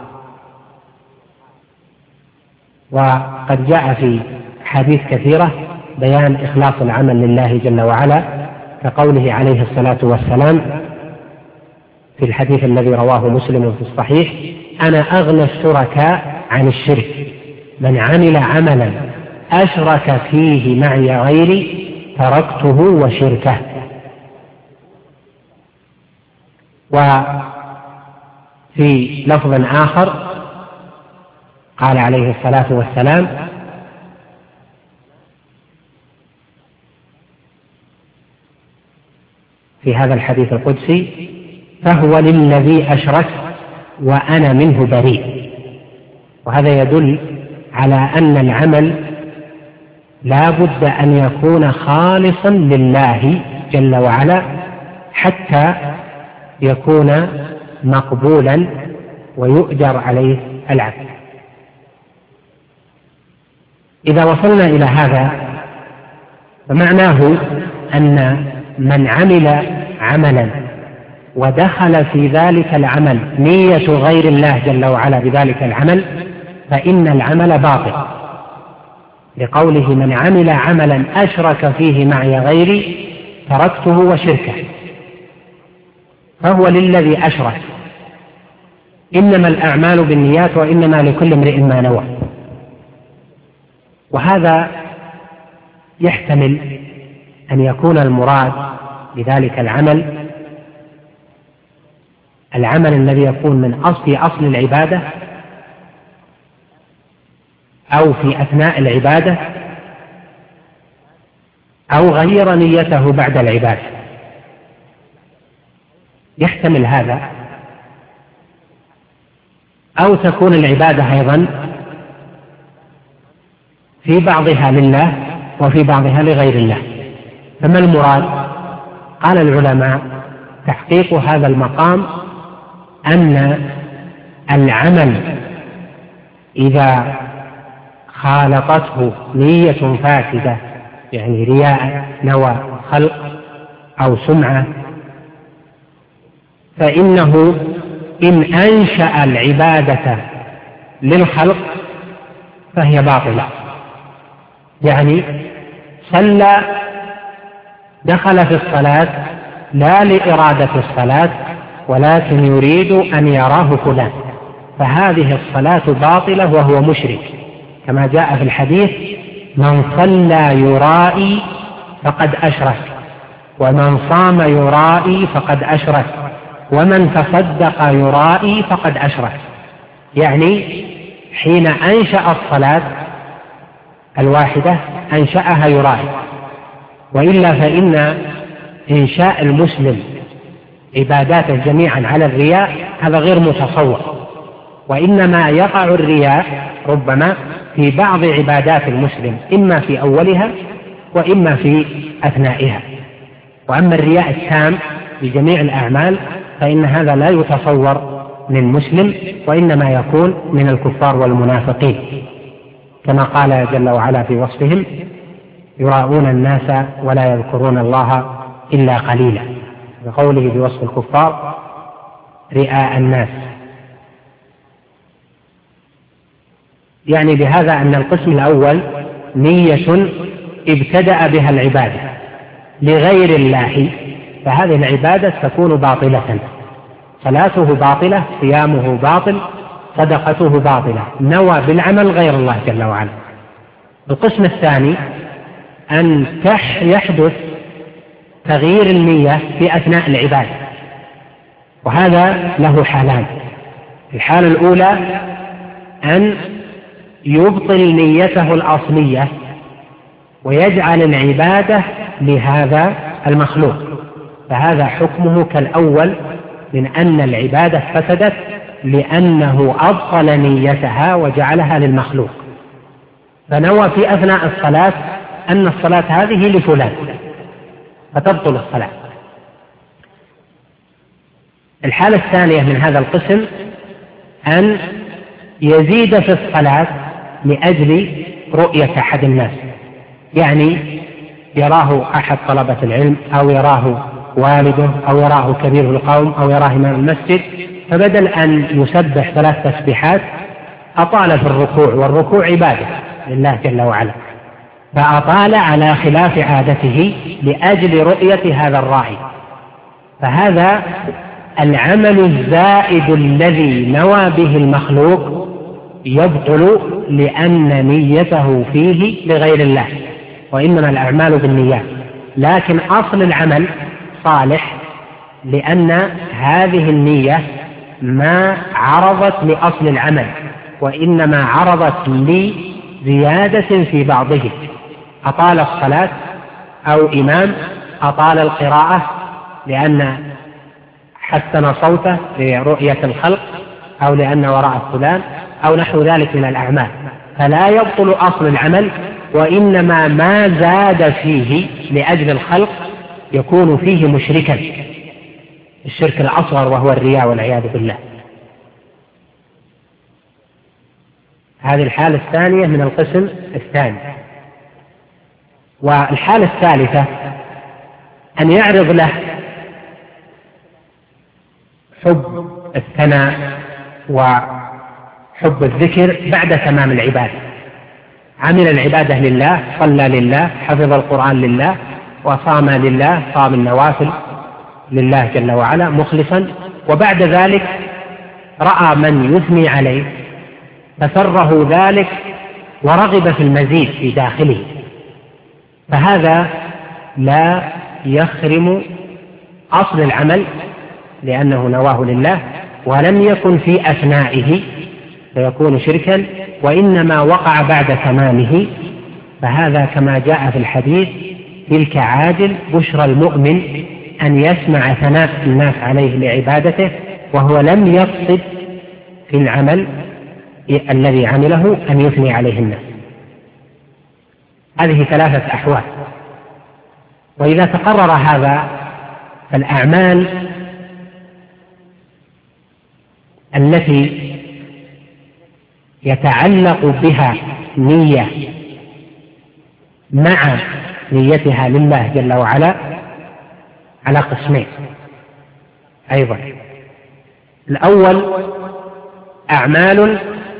وقد جاء في حديث كثيرة بيان إخلاص العمل لله جل وعلا، كقوله عليه الصلاة والسلام في الحديث الذي رواه مسلم في الصحيح: أنا أغنى الشركاء عن الشرك، من عمل عملا أشرك فيه معي غيري تركته وشركه. وفي لفظ آخر قال عليه الصلاة والسلام: في هذا الحديث القدسي: فهو للذي أشرك وأنا منه بريء. وهذا يدل على أن العمل لا بد أن يكون خالصا لله جل وعلا حتى يكون مقبولا ويؤجر عليه العبد. إذا وصلنا إلى هذا فمعناه أن من عمل عملا ودخل في ذلك العمل نية غير الله جل وعلا بذلك العمل فإن العمل باطل، لقوله: من عمل عملا أشرك فيه معي غيري تركته وشركه. فهو للذي أشرك. إنما الأعمال بالنيات وإنما لكل امرئ ما نوى. وهذا يحتمل أن يكون المراد بذلك العمل الذي يكون من أصل العبادة أو في أثناء العبادة أو غير نيته بعد العبادة، يحتمل هذا. أو تكون العبادة أيضا في بعضها لله وفي بعضها لغير الله. فما المراد؟ قال العلماء: تحقيق هذا المقام أن العمل إذا خالطته نية فاسدة، يعني رياء، نوى، خلق أو سمعة، فإنه إن أنشأ العبادة للخلق فهي باطلة. يعني صلى، دخل في الصلاة لا لإرادة الصلاة ولكن يريد أن يراه فلان، فهذه الصلاة باطلة وهو مشرك، كما جاء في الحديث: من صلى يرائي فقد أشرك، ومن صام يرائي فقد أشرك، ومن تصدق يرائي فقد أشرك. يعني حين أنشأ الصلاة الواحدة أنشأها يرائي، وإلا فإن إنشاء المسلم عباداته جميعا على الرياء هذا غير متصور، وإنما يقع الرياء ربما في بعض عبادات المسلم، إما في أولها وإما في أثنائها. وأما الرياء التام بجميع الأعمال فإن هذا لا يتصور من مسلم، وإنما يكون من الكفار والمنافقين، كما قال جل وعلا في وصفهم: يراءون الناس ولا يذكرون الله إلا قليلا، بقوله في وصف الكفار رئاء الناس. يعني بهذا أن القسم الأول نية ابتدأ بها العبادة لغير الله، فهذه العبادة تكون باطلة، صلاته باطلة، صيامه باطل، صدقته باطلة، نوى بالعمل غير الله جل وعلا. القسم الثاني أن يحدث تغيير النية في أثناء العبادة، وهذا له حالان. الحالة الأولى أن يبطل نيته الأصلية ويجعل العبادة لهذا المخلوق، فهذا حكمه كالأول من أن العبادة فسدت لأنه أبطل نيتها وجعلها للمخلوق، فنوى في أثناء الصلاة أن الصلاة هذه لفلان فتبطل الصلاة. الحالة الثانية من هذا القسم أن يزيد في الصلاة لأجل رؤية أحد الناس، يعني يراه أحد طلبة العلم أو يراه والده أو يراه كبير القوم أو يراه إمام المسجد، فبدل أن يسبح 3 تسبيحات أطال في الركوع، والركوع عبادة لله جل وعلا، فأطال على خلاف عادته لأجل رؤية هذا الراعي، فهذا العمل الزائد الذي نوى به المخلوق يبطل لأن نيته فيه لغير الله، وإنما الأعمال بالنيات، لكن أصل العمل صالح لأن هذه النية ما عرضت لأصل العمل، وإنما عرضت لزيادة في بعضه، أطال الصلاة أو إمام أطال القراءة لأن حسن صوته لرؤية الخلق أو لأن وراء فلان أو نحو ذلك من الأعمال، فلا يبطل أصل العمل، وإنما ما زاد فيه لأجل الخلق يكون فيه مشركا، الشرك الأصغر وهو الرياء والعياذ بالله. هذه الحالة الثانية من القسم الثاني. والحالة الثالثة أن يعرض له حب الثناء وحب الذكر بعد تمام العبادة، عمل العبادة لله، صلى لله، حفظ القرآن لله، وصام لله، صام النوافل لله جل وعلا مخلصا، وبعد ذلك رأى من يثني عليه فسره ذلك ورغب في المزيد في داخله، فهذا لا يخرم أصل العمل لأنه نواه لله ولم يكن في أثنائه فيكون شركا، وإنما وقع بعد تمامه، فهذا كما جاء في الحديث: تلك عاجل بشرى المؤمن أن يسمع ثناء الناس عليه لعبادته وهو لم يقصد في العمل الذي عمله أن يثني عليه الناس. هذه 3 أحوال. وإذا تقرر هذا فالأعمال التي يتعلق بها نية مع نيتها لله جل وعلا على قسمين أيضا. الأول أعمال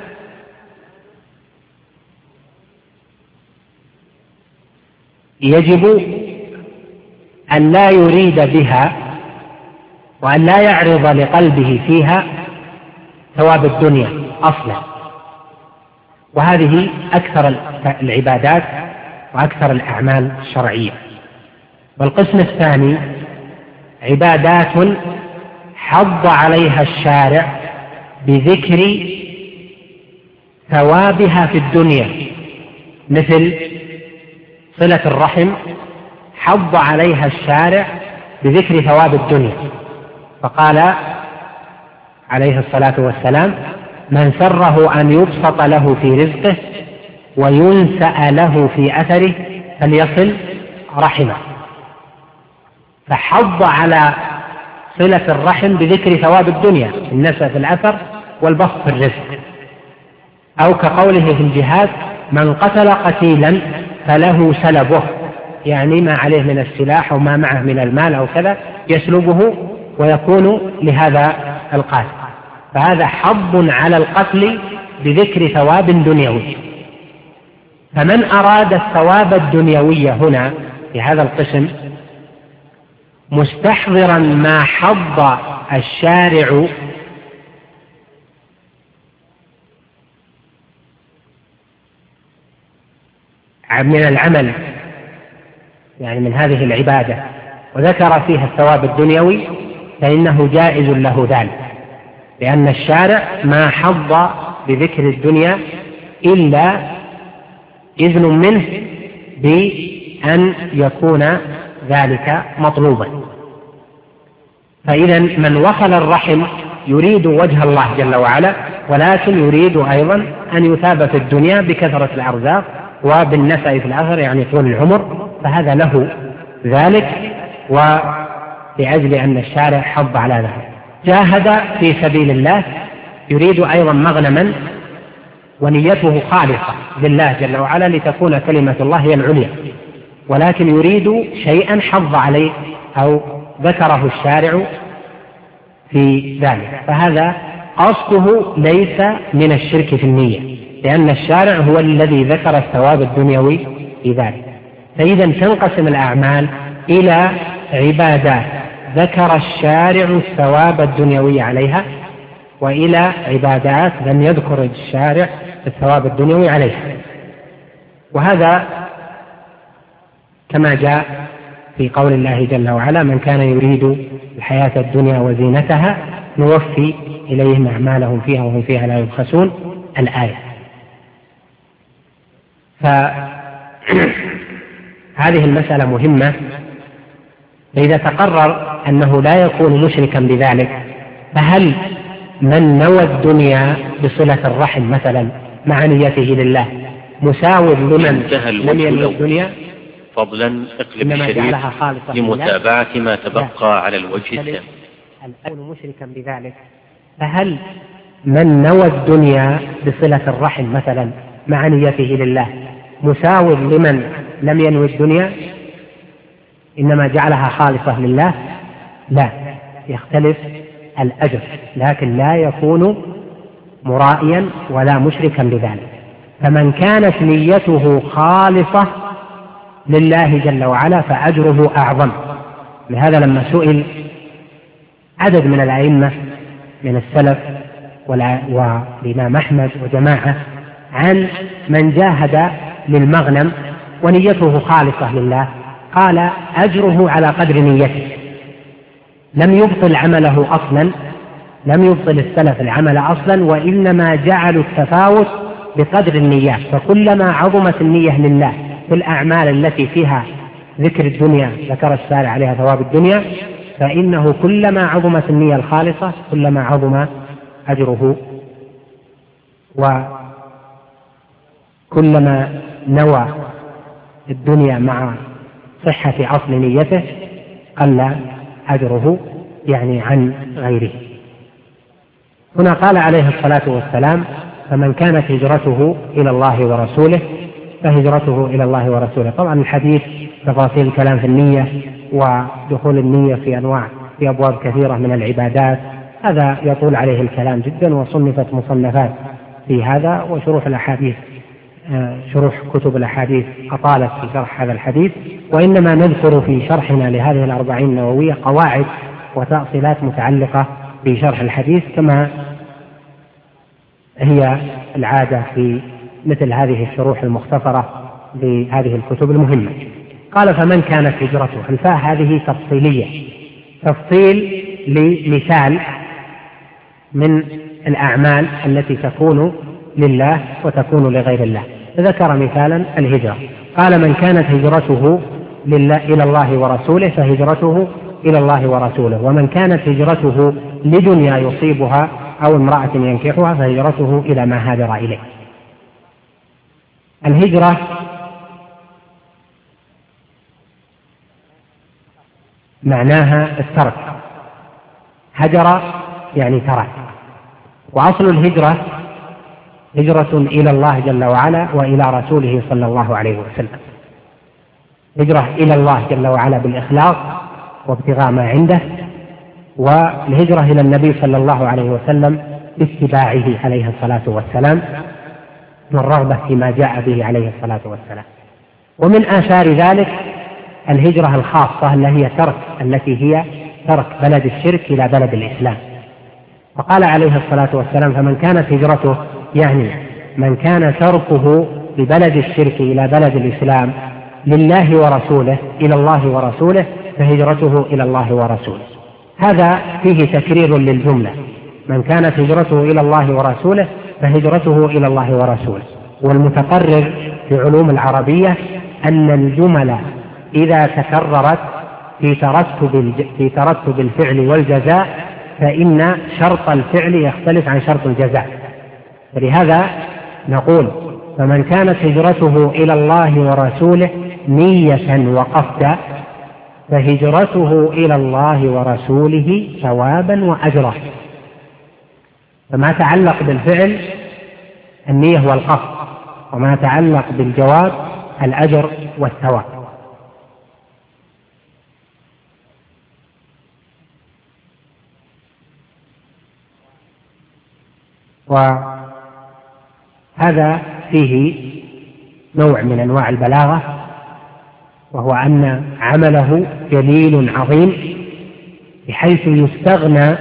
يجب أن لا يريد بها وأن لا يعرض لقلبه فيها ثواب الدنيا أصلا، وهذه أكثر العبادات وأكثر الأعمال الشرعية. والقسم الثاني عبادات حض عليها الشارع بذكر ثوابها في الدنيا، مثل صلة الرحم حض عليها الشارع بذكر ثواب الدنيا، فقال عليه الصلاة والسلام: من سره أن يبسط له في رزقه وينسأ له في أثره فليصل رحمه. فحض على صلة الرحم بذكر ثواب الدنيا، النسأ في الأثر والبسط في الرزق. أو كقوله في الجهاد: من قتل قتيلا فله سلبه، يعني ما عليه من السلاح وما معه من المال أو كذا يسلبه ويكون لهذا القاتل، فهذا حض على القتل بذكر ثواب دنيوي. فمن أراد الثواب الدنيوي هنا في هذا القسم مستحضرا ما حض الشارع من العمل، يعني من هذه العبادة، وذكر فيها الثواب الدنيوي، فإنه جائز له ذلك، لأن الشارع ما حض بذكر الدنيا إلا إذن منه بأن يكون ذلك مطلوبا. فإذا من وصل الرحم يريد وجه الله جل وعلا، ولكن يريد أيضا أن يثاب في الدنيا بكثرة الأرزاق وبالنسأ في الآخر، يعني طول العمر، فهذا له ذلك، ولأجل أن الشارع حض على ذلك. جاهد في سبيل الله يريد أيضا مغنما ونيته خالصة لله جل وعلا لتكون كلمة الله هي العليا، ولكن يريد شيئا حض عليه أو ذكره الشارع في ذلك، فهذا قصده ليس من الشرك في النية، لأن الشارع هو الذي ذكر الثواب الدنيوي في ذلك. فإذا تنقسم الأعمال إلى عبادات ذكر الشارع الثواب الدنيوي عليها، وإلى عبادات لم يذكر الشارع الثواب الدنيوي عليها. وهذا كما جاء في قول الله جل وعلا: من كان يريد الحياة الدنيا وزينتها نوفي إليهم أعمالهم فيها وهم فيها لا يبخسون، الآية. فهذه المسألة مهمة. فإذا تقرر أنه لا يكون مشركا بذلك، فهل من نوى الدنيا بصلة الرحم مثلا مع نيته لله مساو لمن لم ينوي الدنيا؟ فضلا اقلب الشريف لمتابعة ما تبقى على الوجه الثاني. يكون مشركا بذلك، فهل من نوى الدنيا بصلة الرحم مثلا مع نيته لله مساو لمن لم ينوي الدنيا إنما جعلها خالصة لله؟ لا، يختلف الأجر، لكن لا يكون مرائيا ولا مشركا بذلك. فمن كانت نيته خالصة لله جل وعلا فأجره أعظم. لهذا لما سئل عدد من الأئمة من السلف والإمام أحمد وجماعة عن من جاهد للمغنم ونيته خالصة لله، قال أجره على قدر نيته، لم يبطل عمله أصلا، لم يبطل السلف العمل أصلا، وإنما جعلوا التفاوت بقدر النيات. فكلما عظمت النية لله في الأعمال التي فيها ذكر الدنيا ذكر الشارع عليها ثواب الدنيا، فإنه كلما عظمت النية الخالصة كلما عظم أجره، وكلما نوى الدنيا مع صحة أصل نيته قل أجره يعني عن غيره. هنا قال عليه الصلاة والسلام: فمن كانت هجرته إلى الله ورسوله فهجرته إلى الله ورسوله. طبعا الحديث تفاصيل الكلام في النية ودخول النية في أنواع في أبواب كثيرة من العبادات، هذا يطول عليه الكلام جدا، وصنفت مصنفات في هذا، وشروح الأحاديث شروح كتب الأحاديث أطالت في شرح هذا الحديث، وإنما نذكر في شرحنا لهذه الأربعين النووية قواعد وتأصيلات متعلقة بشرح الحديث كما هي العادة في مثل هذه الشروح المختصرة لهذه الكتب المهمة. قال: فمن كانت هجرته، الفاء هذه تفصيلية، تفصيل لمثال من الأعمال التي تكون لله وتكون لغير الله. ذكر مثالا الهجرة، قال: من كانت هجرته إلى الله ورسوله فهجرته إلى الله ورسوله، ومن كانت هجرته لدنيا يصيبها أو امرأة ينكحها فهجرته إلى ما هاجر إليه. الهجرة معناها الترك، هجر يعني ترك، وأصل الهجرة هجرة إلى الله جل وعلا وإلى رسوله صلى الله عليه وسلم. هجرة إلى الله جل وعلا بالإخلاص وابتغاء ما عنده، والهجرة إلى النبي صلى الله عليه وسلم باتباعه عليه الصلاة والسلام والرغبة فيما جاء به عليه الصلاة والسلام. ومن آثار ذلك الهجرة الخاصة التي هي ترك بلد الشرك إلى بلد الإسلام. فقال عليه الصلاة والسلام: فمن كانت هجرته، يعني من كان تركه ببلد الشرك إلى بلد الإسلام لله ورسوله، إلى الله ورسوله، فهجرته إلى الله ورسوله. هذا فيه تكرير للجملة: من كانت هجرته إلى الله ورسوله فهجرته إلى الله ورسوله. والمتقرر في علوم العربية أن الجمل إذا تكررت في ترتب الفعل والجزاء فإن شرط الفعل يختلف عن شرط الجزاء. فلهذا نقول: فمن كانت هجرته إلى الله ورسوله نية وقصدا فهجرته إلى الله ورسوله ثوابا وأجرا. فما تعلق بالفعل النية والقصد، وما تعلق بالجواب الأجر والثواب. وهذا فيه نوع من أنواع البلاغة، وهو أن عمله جليل عظيم بحيث يستغنى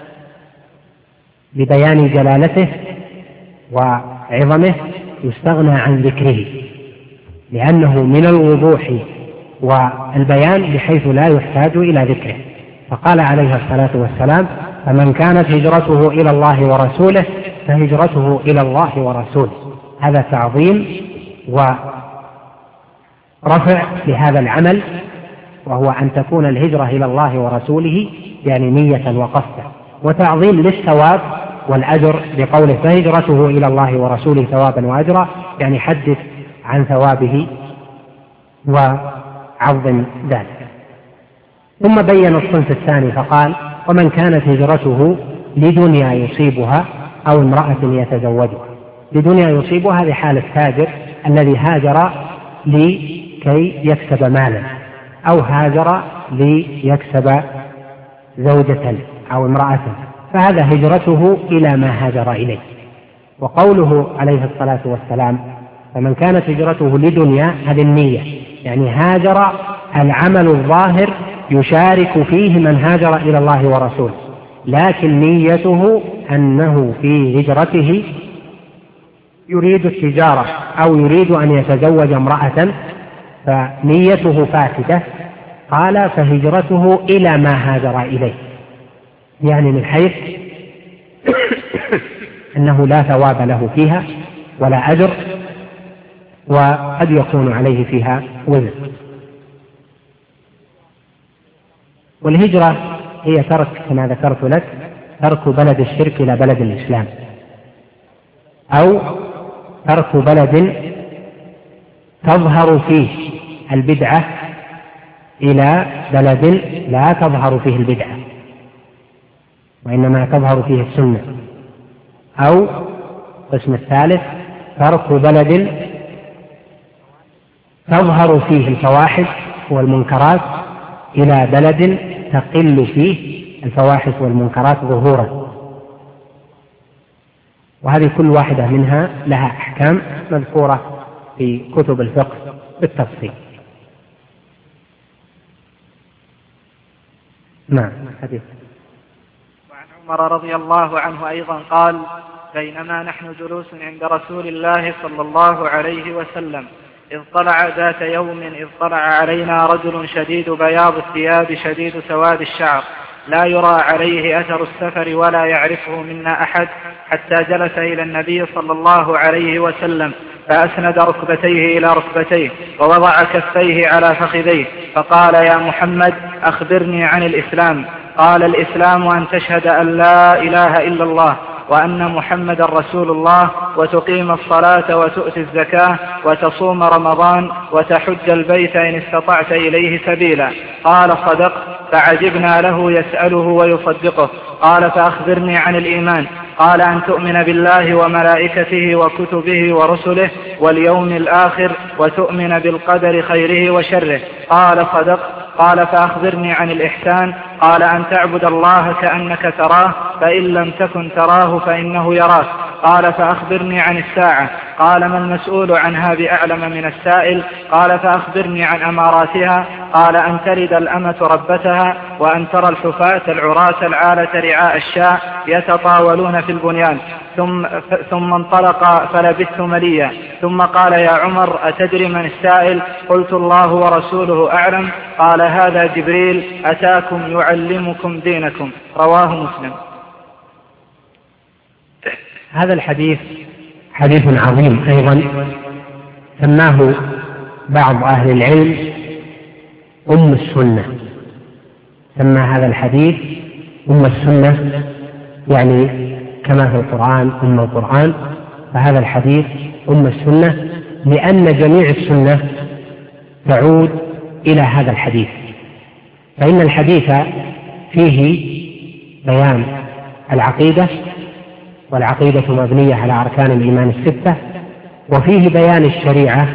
ببيان جلالته وعظمه، يستغنى عن ذكره لأنه من الوضوح والبيان بحيث لا يحتاج إلى ذكره. فقال عليه الصلاة والسلام: فمن كانت هجرته إلى الله ورسوله فهجرته إلى الله ورسوله. هذا تعظيم ورفع لهذا العمل، وهو أن تكون الهجرة إلى الله ورسوله يعني نية وقصدا، وتعظيم للثواب والأجر بقوله: فهجرته إلى الله ورسوله ثوابا وأجرا، يعني حدث عن ثوابه وعظم ذلك. ثم بين الصنف الثاني فقال: ومن كانت هجرته لدنيا يصيبها أو امرأة يتزوجها. لدنيا يصيبها هذه حال التاجر الذي هاجر لكي يكسب مالا، أو هاجر ليكسب زوجة أو امرأة، فهذا هجرته إلى ما هاجر إليه. وقوله عليه الصلاة والسلام: فمن كانت هجرته لدنيا، هذه النية، يعني هاجر العمل الظاهر يشارك فيه من هاجر إلى الله ورسوله، لكن نيته أنه في هجرته يريد التجارة أو يريد أن يتزوج امرأة، فنيته فاسدة. قال: فهجرته إلى ما هاجر إليه، يعني من حيث أنه لا ثواب له فيها ولا أجر، وقد يكون عليه فيها وزر. والهجرة هي ترك، كما ذكرت لك، ترك بلد الشرك إلى بلد الإسلام، أو ترك بلد تظهر فيه البدعة إلى بلد لا تظهر فيه البدعة وإنما تظهر فيه السنة. أو القسم الثالث: ترك بلد تظهر فيه الفواحش والمنكرات إلى بلد تقل فيه الفواحش والمنكرات ظهورا. وهذه كل واحدة منها لها أحكام مذكورة في كتب الفقه بالتفصيل. نعم. حديث. وعن عمر رضي الله عنه أيضا قال: بينما نحن جلوس عند رسول الله صلى الله عليه وسلم إذ طلع ذات يوم علينا رجل شديد بياض الثياب شديد سواد الشعر، لا يرى عليه أثر السفر ولا يعرفه منا أحد، حتى جلس إلى النبي صلى الله عليه وسلم فأسند ركبتيه إلى ركبتيه ووضع كفيه على فخذيه فقال: يا محمد أخبرني عن الإسلام. قال: الإسلام أن تشهد أن لا إله إلا الله وأن محمد رسول الله، وتقيم الصلاة وتؤتي الزكاة وتصوم رمضان وتحج البيت إن استطعت إليه سبيلا. قال: صدق. فعجبنا له يسأله ويصدقه. قال: فأخبرني عن الإيمان. قال: أن تؤمن بالله وملائكته وكتبه ورسله واليوم الآخر وتؤمن بالقدر خيره وشره. قال: صدق. قال: فأخبرني عن الإحسان. قال: أن تعبد الله كأنك تراه فإن لم تكن تراه فإنه يراك. قال: فأخبرني عن الساعة. قال: ما المسؤول عنها بأعلم من السائل. قال: فأخبرني عن أماراتها. قال: أن تلد الأمة ربتها وأن ترى الحفاة العراة العالة رعاء الشاء يتطاولون في البنيان. ثم انطلق فلبثت مليا. ثم قال: يا عمر أتدري من السائل؟ قلت: الله ورسوله أعلم. قال: هذا جبريل أتاكم يعلمكم دينكم. رواه مسلم. هذا الحديث حديث عظيم أيضا، سماه بعض أهل العلم أم السنة. سمى هذا الحديث أم السنة، يعني كما في القرآن أم القرآن، فهذا الحديث أم السنة لأن جميع السنة تعود إلى هذا الحديث. فإن الحديث فيه بيان العقيدة، والعقيدة مبنية على أركان الإيمان الستة، وفيه بيان الشريعة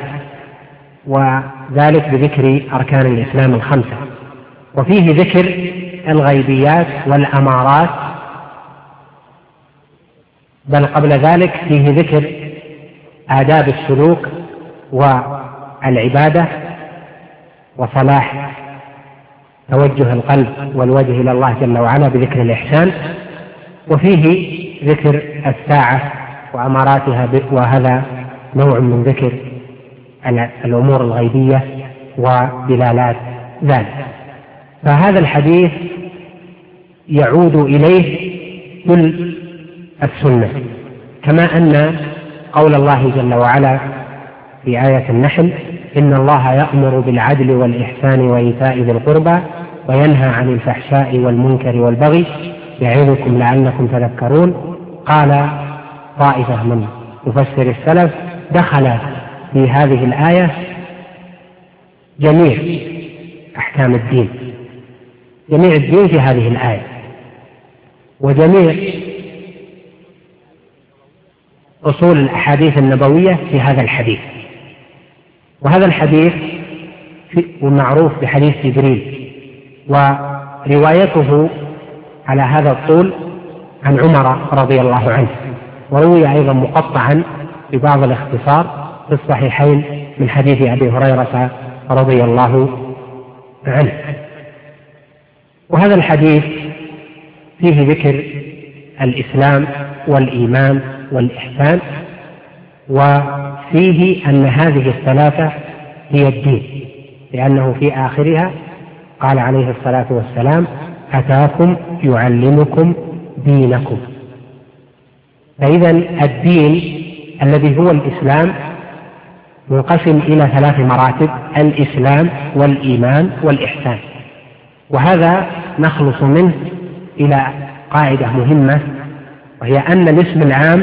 وذلك بذكر أركان الإسلام الخمسة، وفيه ذكر الغيبيات والأمارات، بل قبل ذلك فيه ذكر آداب السلوك والعبادة وصلاح توجه القلب والوجه إلى الله جل وعلا بذكر الإحسان، وفيه ذكر الساعة وأماراتها، وهذا نوع من ذكر الأمور الغيبية ودلالات ذلك. فهذا الحديث يعود إليه كل السنة، كما أن قول الله جل وعلا في آية النحل: إن الله يأمر بالعدل والإحسان وإيتاء ذي القربى وينهى عن الفحشاء والمنكر والبغي يعظكم لعلكم تذكرون. قال طائفة من مفسر السلف: دخل في هذه الآية جميع أحكام الدين، جميع الدين في هذه الآية، وجميع أصول الأحاديث النبوية في هذا الحديث. وهذا الحديث معروف بحديث جبريل، وروايته على هذا الطول عن عمر رضي الله عنه، وروي أيضا مقطعا ببعض الاختصار في الصحيحين من حديث أبي هريرة رضي الله عنه. وهذا الحديث فيه ذكر الإسلام والإيمان والإحسان، وفيه أن هذه الثلاثة هي الدين، لأنه في آخرها قال عليه الصلاة والسلام: أتاكم يعلمكم دينكم. فإذا الدين الذي هو الإسلام منقسم إلى 3 مراتب: الإسلام والإيمان والإحسان. وهذا نخلص منه إلى قاعدة مهمة، وهي أن الاسم العام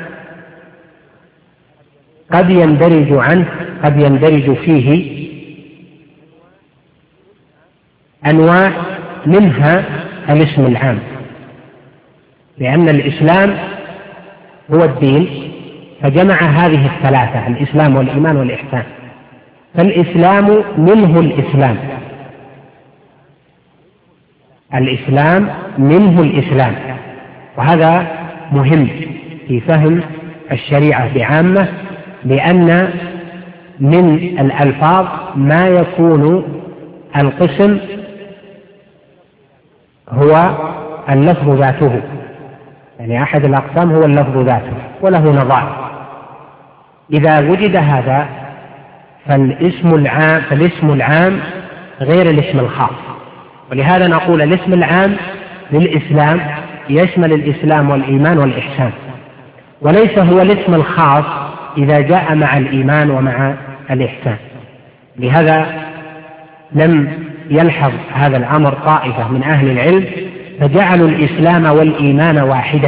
قد يندرج فيه أنواع منها الاسم العام، لأن الإسلام هو الدين فجمع هذه الثلاثة: الإسلام والإيمان والإحسان. فالإسلام منه الإسلام، الإسلام منه الإسلام، وهذا مهم في فهم الشريعة بعامة، لأن من الألفاظ ما يكون القسم هو اللفظ ذاته، يعني أحد الأقسام هو اللفظ ذاته وله نظائر. إذا وجد هذا فالاسم العام غير الاسم الخاص، ولهذا نقول الاسم العام للإسلام يشمل الإسلام والإيمان والإحسان، وليس هو الاسم الخاص إذا جاء مع الإيمان ومع الإحسان. لهذا لم يلحظ هذا الأمر طائفة من أهل العلم فجعلوا الإسلام والإيمان واحدا،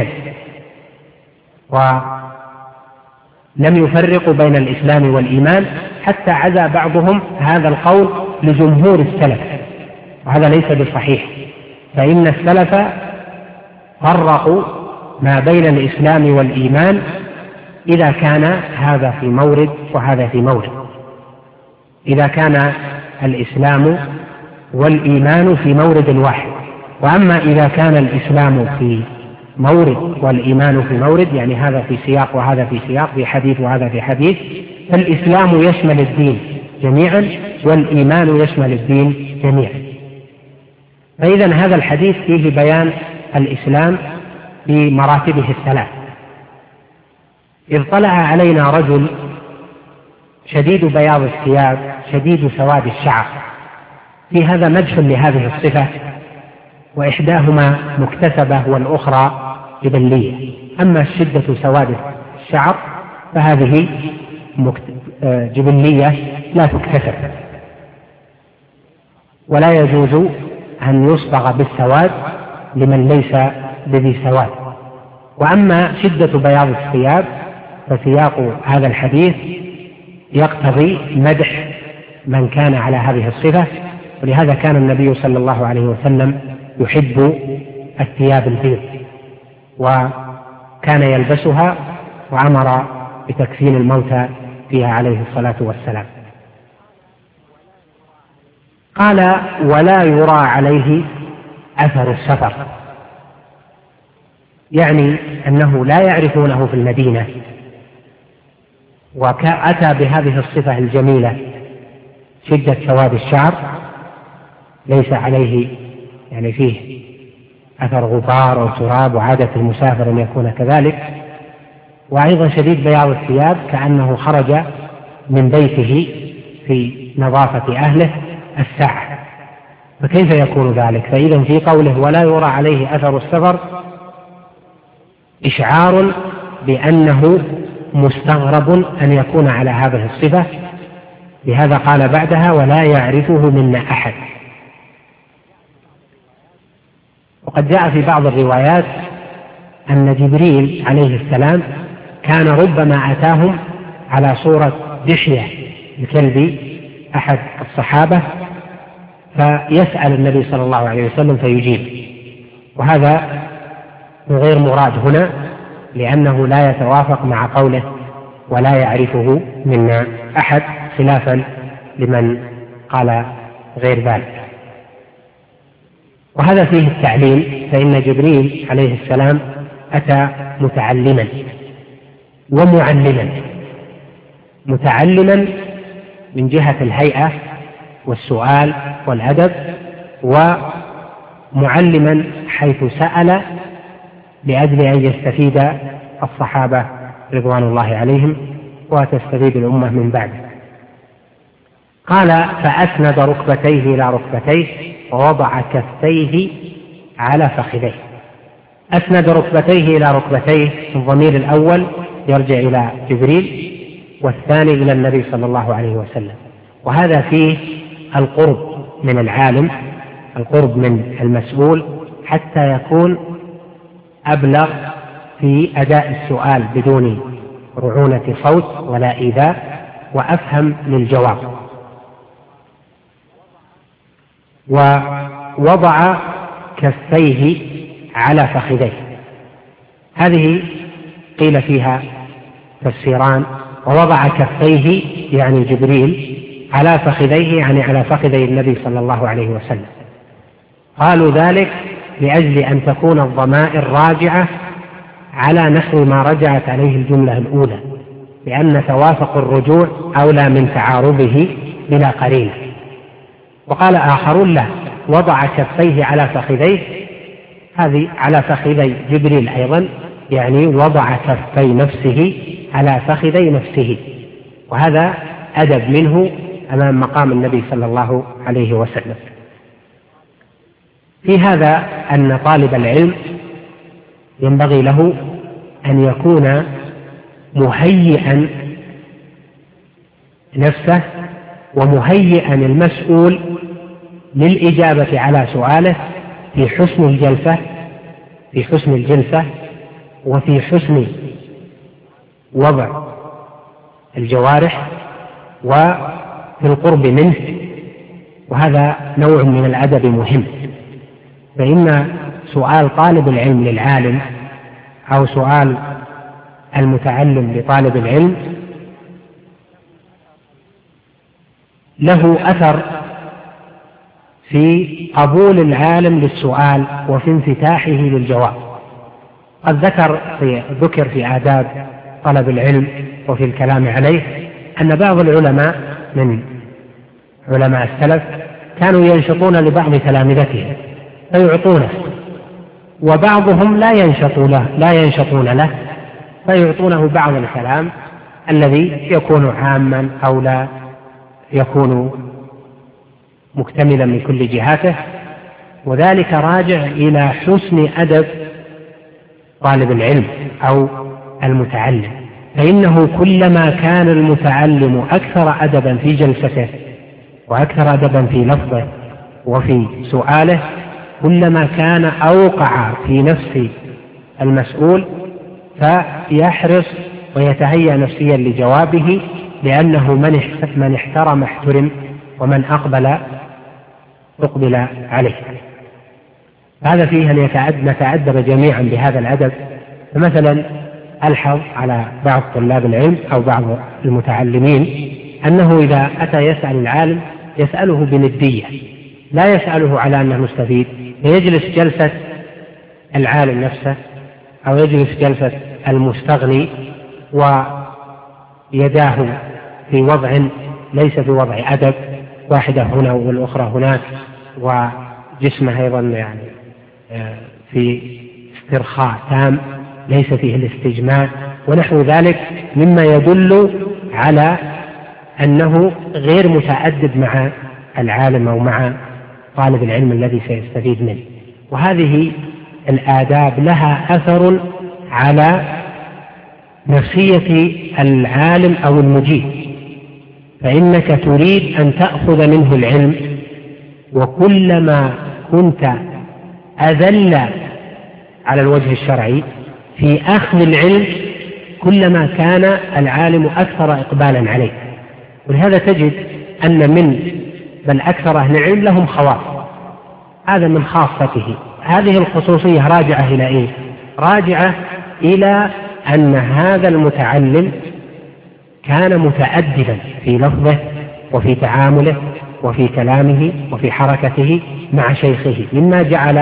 ولم يفرقوا بين الإسلام والإيمان، حتى عزى بعضهم هذا القول لجمهور السلف، وهذا ليس بصحيح، فإن السلف فرقوا ما بين الإسلام والإيمان إذا كان هذا في مورد وهذا في مورد، إذا كان الإسلام والإيمان في مورد واحد. وأما إذا كان الإسلام في مورد والإيمان في مورد، يعني هذا في سياق وهذا في سياق، في حديث وهذا في حديث، فالإسلام يشمل الدين جميعا والإيمان يشمل الدين جميعا. فإذا هذا الحديث فيه بيان الإسلام بمراتبه الثلاث. إذ طلع علينا رجل شديد بياض الثياب شديد سواد الشعر، في هذا مدح لهذه الصفة، وإحداهما مكتسبة والأخرى جبلية. أما شدة سواد الشعر فهذه جبلية لا تكتسب، ولا يجوز أن يصبغ بالسواد لمن ليس بذي سواد. وأما شدة بياض الثياب فسياق هذا الحديث يقتضي مدح من كان على هذه الصفة، ولهذا كان النبي صلى الله عليه وسلم يحب الثياب البيض وكان يلبسها، وأمر بتكفين الموتى فيها عليه الصلاة والسلام. قال: ولا يرى عليه أثر السفر، يعني أنه لا يعرفونه في المدينة، وأتى بهذه الصفة الجميلة شدة سواد الشعر، ليس عليه يعني فيه أثر غبار أو تراب، وعادة المسافر أن يكون كذلك، وأيضا شديد بياض الثياب كأنه خرج من بيته في نظافة أهله الساعة، فكيف يكون ذلك؟ فإذا في قوله ولا يرى عليه أثر السفر إشعار بأنه مستغرب أن يكون على هذه الصفة، لهذا قال بعدها ولا يعرفه منا أحد. وقد جاء في بعض الروايات أن جبريل عليه السلام كان ربما أتاهم على صورة دحية الكلب أحد الصحابة فيسأل النبي صلى الله عليه وسلم فيجيب، وهذا غير مراد هنا لأنه لا يتوافق مع قوله ولا يعرفه منا أحد، خلافا لمن قال غير ذلك. وهذا فيه التعليم، فإن جبريل عليه السلام أتى متعلما ومعلما، متعلما من جهة الهيئة والسؤال والأدب، ومعلما حيث سأل لأجل أن يستفيد الصحابة رضوان الله عليهم وتستفيد الأمة من بعده. قال فأسند ركبتيه إلى ركبتيه ووضع كفيه على فخذيه. أسند ركبتيه إلى ركبتيه، الضمير الأول يرجع إلى جبريل والثاني إلى النبي صلى الله عليه وسلم، وهذا فيه القرب من العالم، القرب من المسؤول، حتى يكون أبلغ في أداء السؤال بدون رعونة صوت ولا إيذاء، وأفهم للجواب. ووضع كفيه على فخذيه، هذه قيل فيها تفسيران. ووضع كفيه يعني جبريل على فخذيه يعني على فخذي النبي صلى الله عليه وسلم. قالوا ذلك لأجل أن تكون الضمائر راجعة على نحو ما رجعت عليه الجملة الأولى، لأن توافق الرجوع أولى من تعارضه بلا قرينة. وقال آخرون لا، وضع كفيه على فخذيه، هذه على فخذي جبريل أيضا، يعني وضع كفي نفسه على فخذي نفسه، وهذا أدب منه أمام مقام النبي صلى الله عليه وسلم. في هذا أن طالب العلم ينبغي له أن يكون مهيئا نفسه ومهيئا المسؤول للإجابة على سؤاله في حسن الجلسة وفي حسن وضع الجوارح وفي القرب منه، وهذا نوع من الأدب مهم. فإن سؤال طالب العلم للعالم أو سؤال المتعلم لطالب العلم له أثر في قبول العالم للسؤال وفي انفتاحه للجواب. قد ذكر في آداب طلب العلم وفي الكلام عليه أن بعض العلماء من علماء السلف كانوا ينشطون لبعض تلامذتهم فيعطونه، وبعضهم لا ينشطون له فيعطونه بعض الكلام الذي يكون عاما أو لا يكون مكتملا من كل جهاته، وذلك راجع إلى حسن أدب طالب العلم أو المتعلم. فإنه كلما كان المتعلم أكثر أدبا في جلسته وأكثر أدبا في لفظه وفي سؤاله كلما كان أوقع في نفس المسؤول فيحرص ويتهيأ نفسيا لجوابه، لأنه من احترم احترم ومن أقبل عليه. هذا فيه أن نتأدب جميعا بهذا الأدب. فمثلا ألحظ على بعض طلاب العلم أو بعض المتعلمين أنه إذا أتى يسأل العالم يسأله بندية، لا يسأله على أنه مستفيد، فيجلس جلسة العالم نفسه أو يجلس جلسة المستغني ويداه في وضع ليس في وضع أدب، واحدة هنا والأخرى هناك، وجسمه أيضا يعني في استرخاء تام ليس فيه الاستجماع ونحو ذلك، مما يدل على أنه غير متأدب مع العالم أو مع طالب العلم الذي سيستفيد منه. وهذه الآداب لها أثر على نفسية العالم أو المجيب، فإنك تريد أن تأخذ منه العلم، وكلما كنت أذل على الوجه الشرعي في أخذ العلم كلما كان العالم أكثر إقبالا عليه. ولهذا تجد أن بل أكثر أهل العلم لهم خواص، هذا من خاصته. هذه الخصوصية راجعة إلى إيه؟ راجعة إلى أن هذا المتعلم كان متأدبا في لفظه وفي تعامله وفي كلامه وفي حركته مع شيخه، مما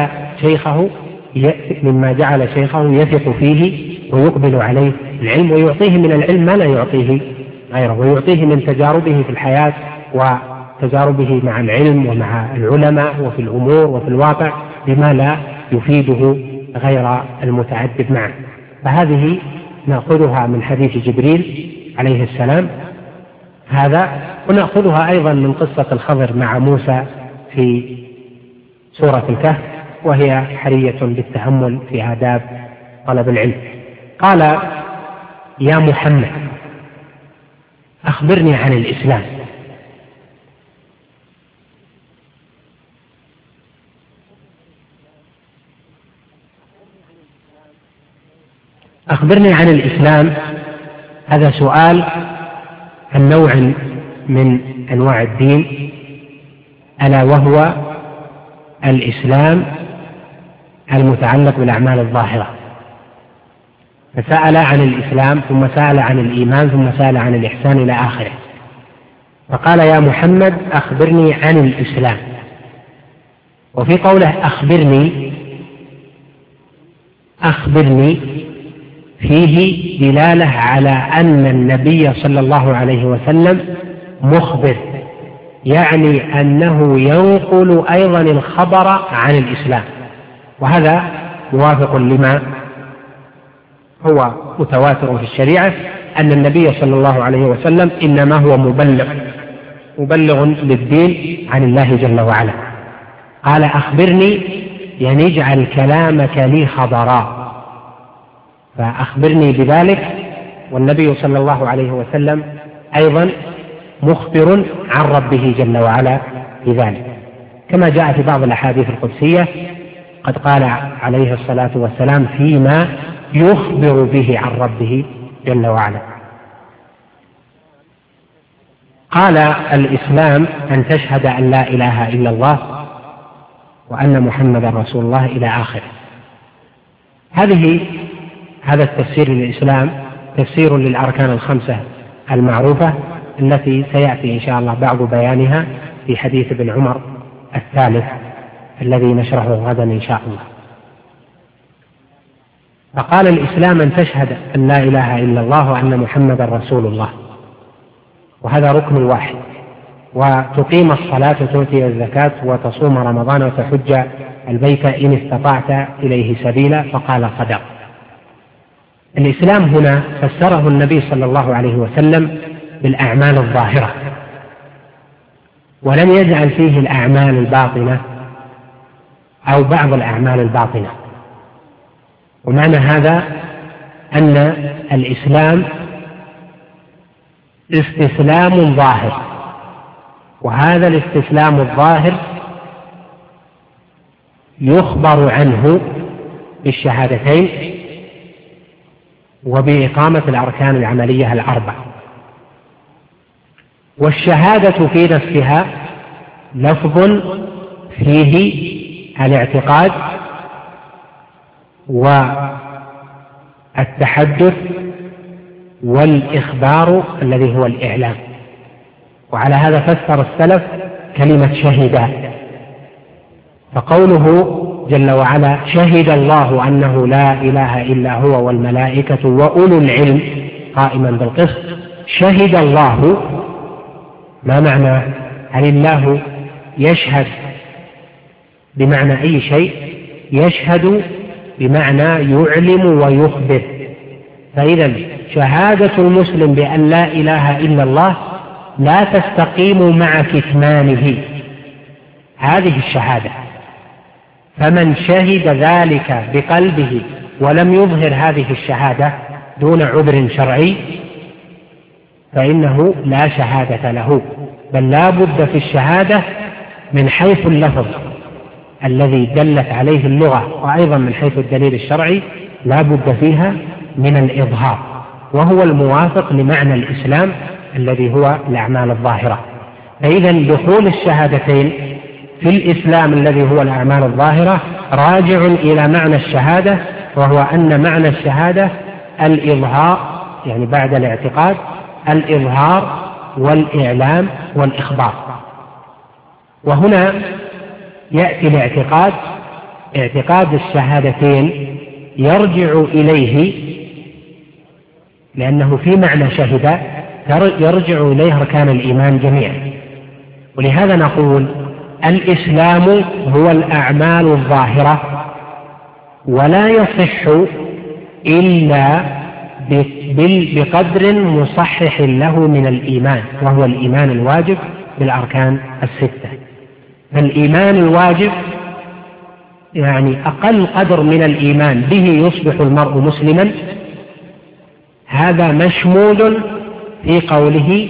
جعل شيخه يثق فيه ويقبل عليه العلم ويعطيه من العلم ما لا يعطيه غيره، ويعطيه من تجاربه في الحياة وتجاربه مع العلم ومع العلماء وفي الأمور وفي الواقع بما لا يفيده غير المتعدد معه. فهذه نأخذها من حديث جبريل عليه السلام هذا، ونأخذها أيضا من قصة الخضر مع موسى في سورة الكهف، وهي حرية بالتأمل في آداب طلب العلم. قال: يا محمد أخبرني عن الإسلام. أخبرني عن الإسلام، هذا سؤال عن نوع من أنواع الدين، ألا وهو الإسلام المتعلق بالأعمال الظاهرة. فسأل عن الإسلام ثم سأل عن الإيمان ثم سأل عن الإحسان إلى آخره. فقال: يا محمد أخبرني عن الإسلام. وفي قوله أخبرني فيه دلالة على أن النبي صلى الله عليه وسلم مخبر، يعني أنه ينقل أيضا الخبر عن الإسلام، وهذا موافق لما هو متواتر في الشريعة، أن النبي صلى الله عليه وسلم إنما هو مبلغ للدين عن الله جل وعلا. قال أخبرني يعني اجعل كلامك لي خبرا، فأخبرني بذلك. والنبي صلى الله عليه وسلم أيضا مخبر عن ربه جل وعلا بذلك، كما جاء في بعض الأحاديث القدسية قد قال عليه الصلاة والسلام فيما يخبر به عن ربه جل وعلا. قال الإسلام أن تشهد أن لا إله إلا الله وأن محمدا رسول الله إلى آخره. هذا التفسير للإسلام تفسير للأركان الخمسة المعروفة التي سيأتي إن شاء الله بعض بيانها في حديث ابن عمر الثالث الذي نشرحه غدا إن شاء الله. فقال الإسلام أن تشهد أن لا إله إلا الله وأن محمدا رسول الله، وهذا ركن واحد، وتقيم الصلاة وتؤتي الزكاة وتصوم رمضان وتحج البيت إن استطعت إليه سبيلا، فقال صدق. الإسلام هنا فسره النبي صلى الله عليه وسلم بالأعمال الظاهرة، ولم يجعل فيه الأعمال الباطنة أو بعض الأعمال الباطنة. ومعنى هذا أن الإسلام استسلام ظاهر، وهذا الاستسلام الظاهر يخبر عنه بالشهادتين وبإقامة الأركان العملية الأربع. والشهادة في نفسها لفظ فيه الاعتقاد والتحدث والإخبار الذي هو الإعلام. وعلى هذا فسر السلف كلمة شهد، فقوله جل وعلا شهد الله أنه لا إله إلا هو والملائكة وأولو العلم قائما بالقسط. شهد الله ما معنى؟ هل الله يشهد بمعنى أي شيء؟ يشهد بمعنى يعلم ويخبر. فإذا شهادة المسلم بأن لا إله إلا الله لا تستقيم مع كتمانه هذه الشهادة. فمن شهد ذلك بقلبه ولم يظهر هذه الشهادة دون عذر شرعي فإنه لا شهادة له، بل لا بد في الشهادة من حيث اللفظ الذي دلت عليه اللغة، وأيضا من حيث الدليل الشرعي لا بد فيها من الإظهار، وهو الموافق لمعنى الإسلام الذي هو الأعمال الظاهرة. فإذا دخول الشهادتين في الإسلام الذي هو الأعمال الظاهرة راجع إلى معنى الشهادة، وهو أن معنى الشهادة الإظهار، يعني بعد الاعتقاد الإظهار والإعلام والإخبار. وهنا يأتي الاعتقاد، اعتقاد الشهادتين يرجع إليه لأنه في معنى شهد يرجع إليه أركان الإيمان جميعا. ولهذا نقول الإسلام هو الأعمال الظاهرة، ولا يصح إلا بقدر مصحح له من الإيمان، وهو الإيمان الواجب بالأركان الستة. فالإيمان الواجب يعني أقل قدر من الإيمان به يصبح المرء مسلما، هذا مشمول في قوله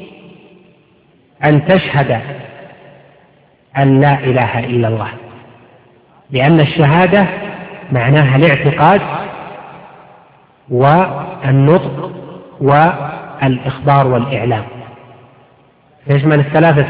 أن تشهد أن لا إله إلا الله، لأن الشهادة معناها الاعتقاد والنطق والإخبار والإعلام، تشمل ثلاثة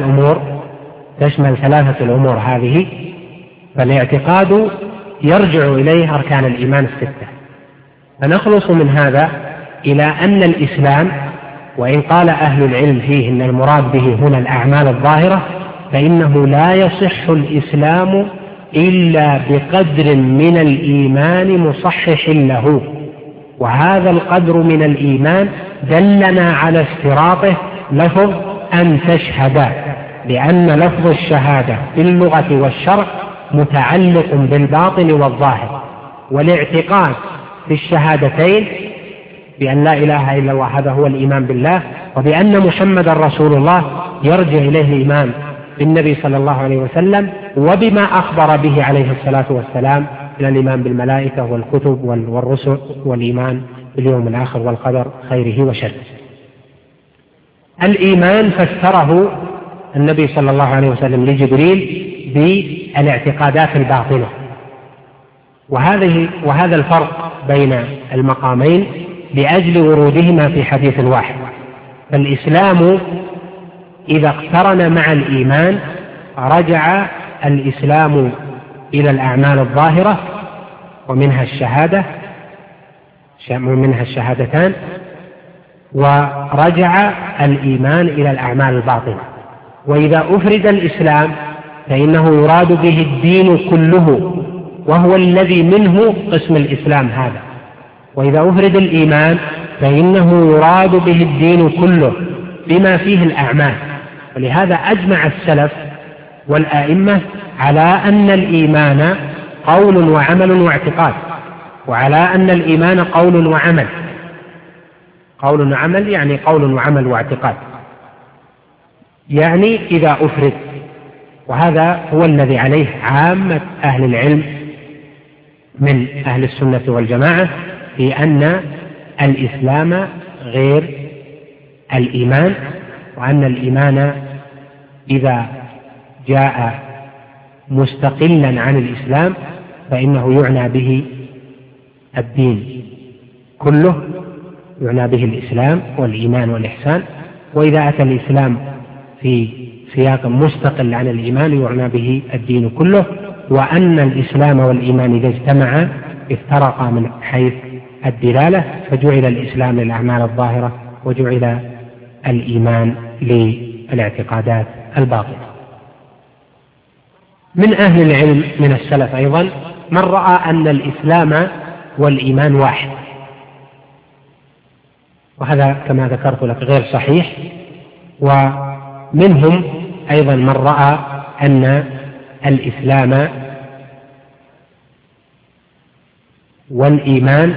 الأمور هذه. فالاعتقاد يرجع إليه أركان الإيمان الستة. فنخلص من هذا إلى أن الإسلام، وإن قال أهل العلم فيه أن المراد به هنا الأعمال الظاهرة، فإنه لا يصح الإسلام إلا بقدر من الإيمان مصحح له، وهذا القدر من الإيمان دلنا على اشتراطه لفظ أن تشهد، لأن لفظ الشهادة في اللغة والشرع متعلق بالباطن والظاهر، والاعتقاد في الشهادتين بأن لا إله إلا الله هذا هو الإيمان بالله، وبأن محمد رسول الله يرجع إليه الإيمان بالنبي صلى الله عليه وسلم وبما أخبر به عليه الصلاة والسلام من الإيمان بالملائكة والكتب والرسل والإيمان باليوم الآخر والقدر خيره وشره. الإيمان فسره النبي صلى الله عليه وسلم لجبريل بالاعتقادات الباطنة، وهذا الفرق بين المقامين لأجل ورودهما في حديث واحد. فالإسلام إذا اقترن مع الإيمان رجع الإسلام إلى الأعمال الظاهرة ومنها الشهادتان، ورجع الإيمان إلى الأعمال الباطنة. وإذا أفرد الإسلام فإنه يراد به الدين كله، وهو الذي منه قسم الإسلام هذا. وإذا أفرد الإيمان فإنه يراد به الدين كله بما فيه الأعمال. ولهذا أجمع السلف والآئمة على أن الإيمان قول وعمل واعتقاد، وعلى أن الإيمان قول وعمل. قول وعمل يعني قول وعمل واعتقاد، يعني إذا أفرد. وهذا هو الذي عليه عامة أهل العلم من أهل السنة والجماعة، في أن الإسلام غير الإيمان، وأن الإيمان إذا جاء مستقلا عن الإسلام فإنه يعنى به الدين كله، يعنى به الإسلام والإيمان والإحسان. وإذا أتى الإسلام في سياق مستقل عن الإيمان يعنى به الدين كله. وأن الإسلام والإيمان إذا اجتمعا افترقا من حيث الدلالة، فجعل الإسلام للأعمال الظاهرة وجعل الإيمان للاعتقادات الباطنة. من أهل العلم من السلف أيضا من رأى أن الإسلام والإيمان واحد، وهذا كما ذكرت لك غير صحيح. ومنهم أيضا من رأى أن الإسلام والإيمان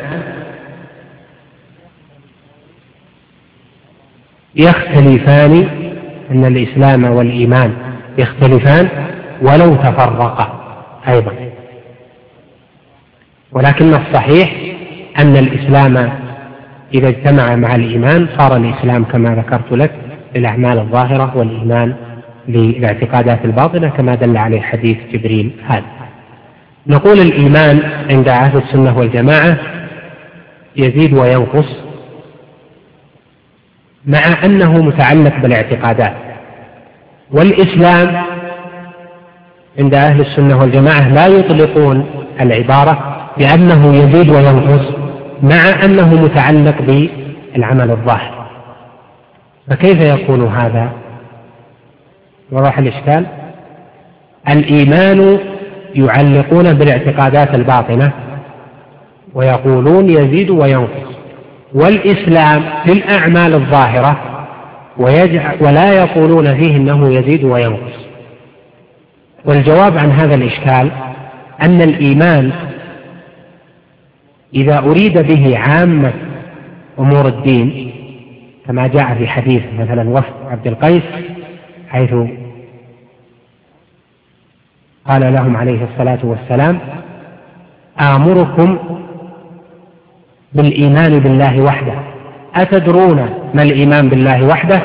يختلفان، أن الإسلام والإيمان يختلفان ولو تفرقا أيضا. ولكن الصحيح أن الإسلام إذا اجتمع مع الإيمان صار الإسلام كما ذكرت لك للأعمال الظاهرة، والإيمان للاعتقادات الباطنة كما دل عليه حديث جبريل هذا. نقول الإيمان عند أهل السنة والجماعة يزيد وينقص، مع أنه متعلق بالاعتقادات. والإسلام عند أهل السنة والجماعة لا يطلقون العبارة بأنه يزيد وينقص، مع أنه متعلق بالعمل الظاهر. فكيف يكون هذا؟ وضح الإشكال. الإيمان يعلقون بالاعتقادات الباطنة ويقولون يزيد وينقص، والإسلام في الأعمال الظاهرة ولا يقولون فيه أنه يزيد وينقص. والجواب عن هذا الإشكال أن الإيمان إذا أريد به عامة أمور الدين، كما جاء في حديث مثلا وفد عبد القيس، حيث قال لهم عليه الصلاة والسلام: آمركم بالإيمان بالله وحده، أتدرون ما الإيمان بالله وحده؟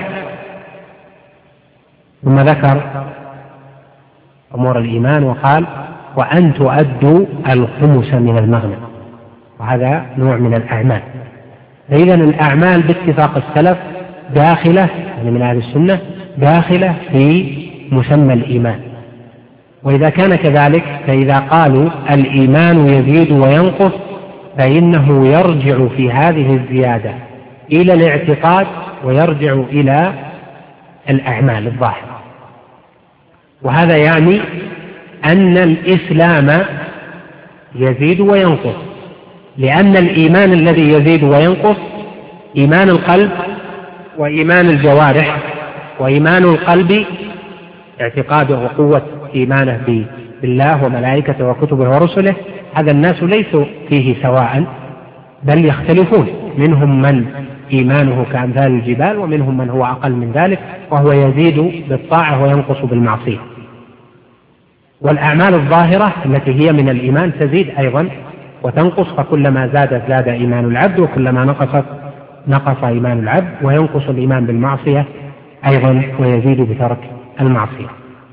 ثم ذكر أمور الإيمان وقال: وأن تؤدوا الخمس من المغنم. وهذا نوع من الأعمال. فإذا الأعمال باتفاق السلف داخلة، يعني من أهل السنة، داخلة في مسمى الإيمان. وإذا كان كذلك فإذا قالوا الإيمان يزيد وينقص فإنه يرجع في هذه الزيادة إلى الاعتقاد ويرجع إلى الأعمال الظاهرة. وهذا يعني أن الإسلام يزيد وينقص، لأن الإيمان الذي يزيد وينقص إيمان القلب وإيمان الجوارح. وإيمان القلب اعتقاده وقوة إيمانه بالله وملائكته وكتبه ورسله، هذا الناس ليسوا فيه سواء بل يختلفون، منهم من إيمانه كأمثال الجبال، ومنهم من هو أقل من ذلك وهو يزيد بالطاعة وينقص بالمعصية. والأعمال الظاهرة التي هي من الإيمان تزيد أيضا وتنقص، فكلما زادت زاد إيمان العبد، وكلما نقصت نقص إيمان العبد، وينقص الإيمان بالمعصية أيضا ويزيد بترك المعصية.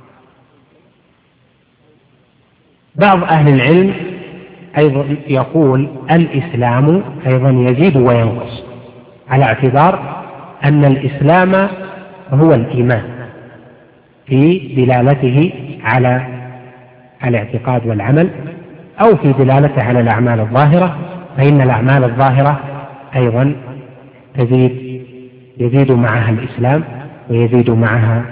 بعض أهل العلم أيضا يقول الإسلام أيضا يزيد وينقص، على اعتبار أن الإسلام هو الإيمان في دلالته على الاعتقاد والعمل، أو في دلالته على الأعمال الظاهرة، فإن الأعمال الظاهرة أيضا يزيد معها الإسلام ويزيد معها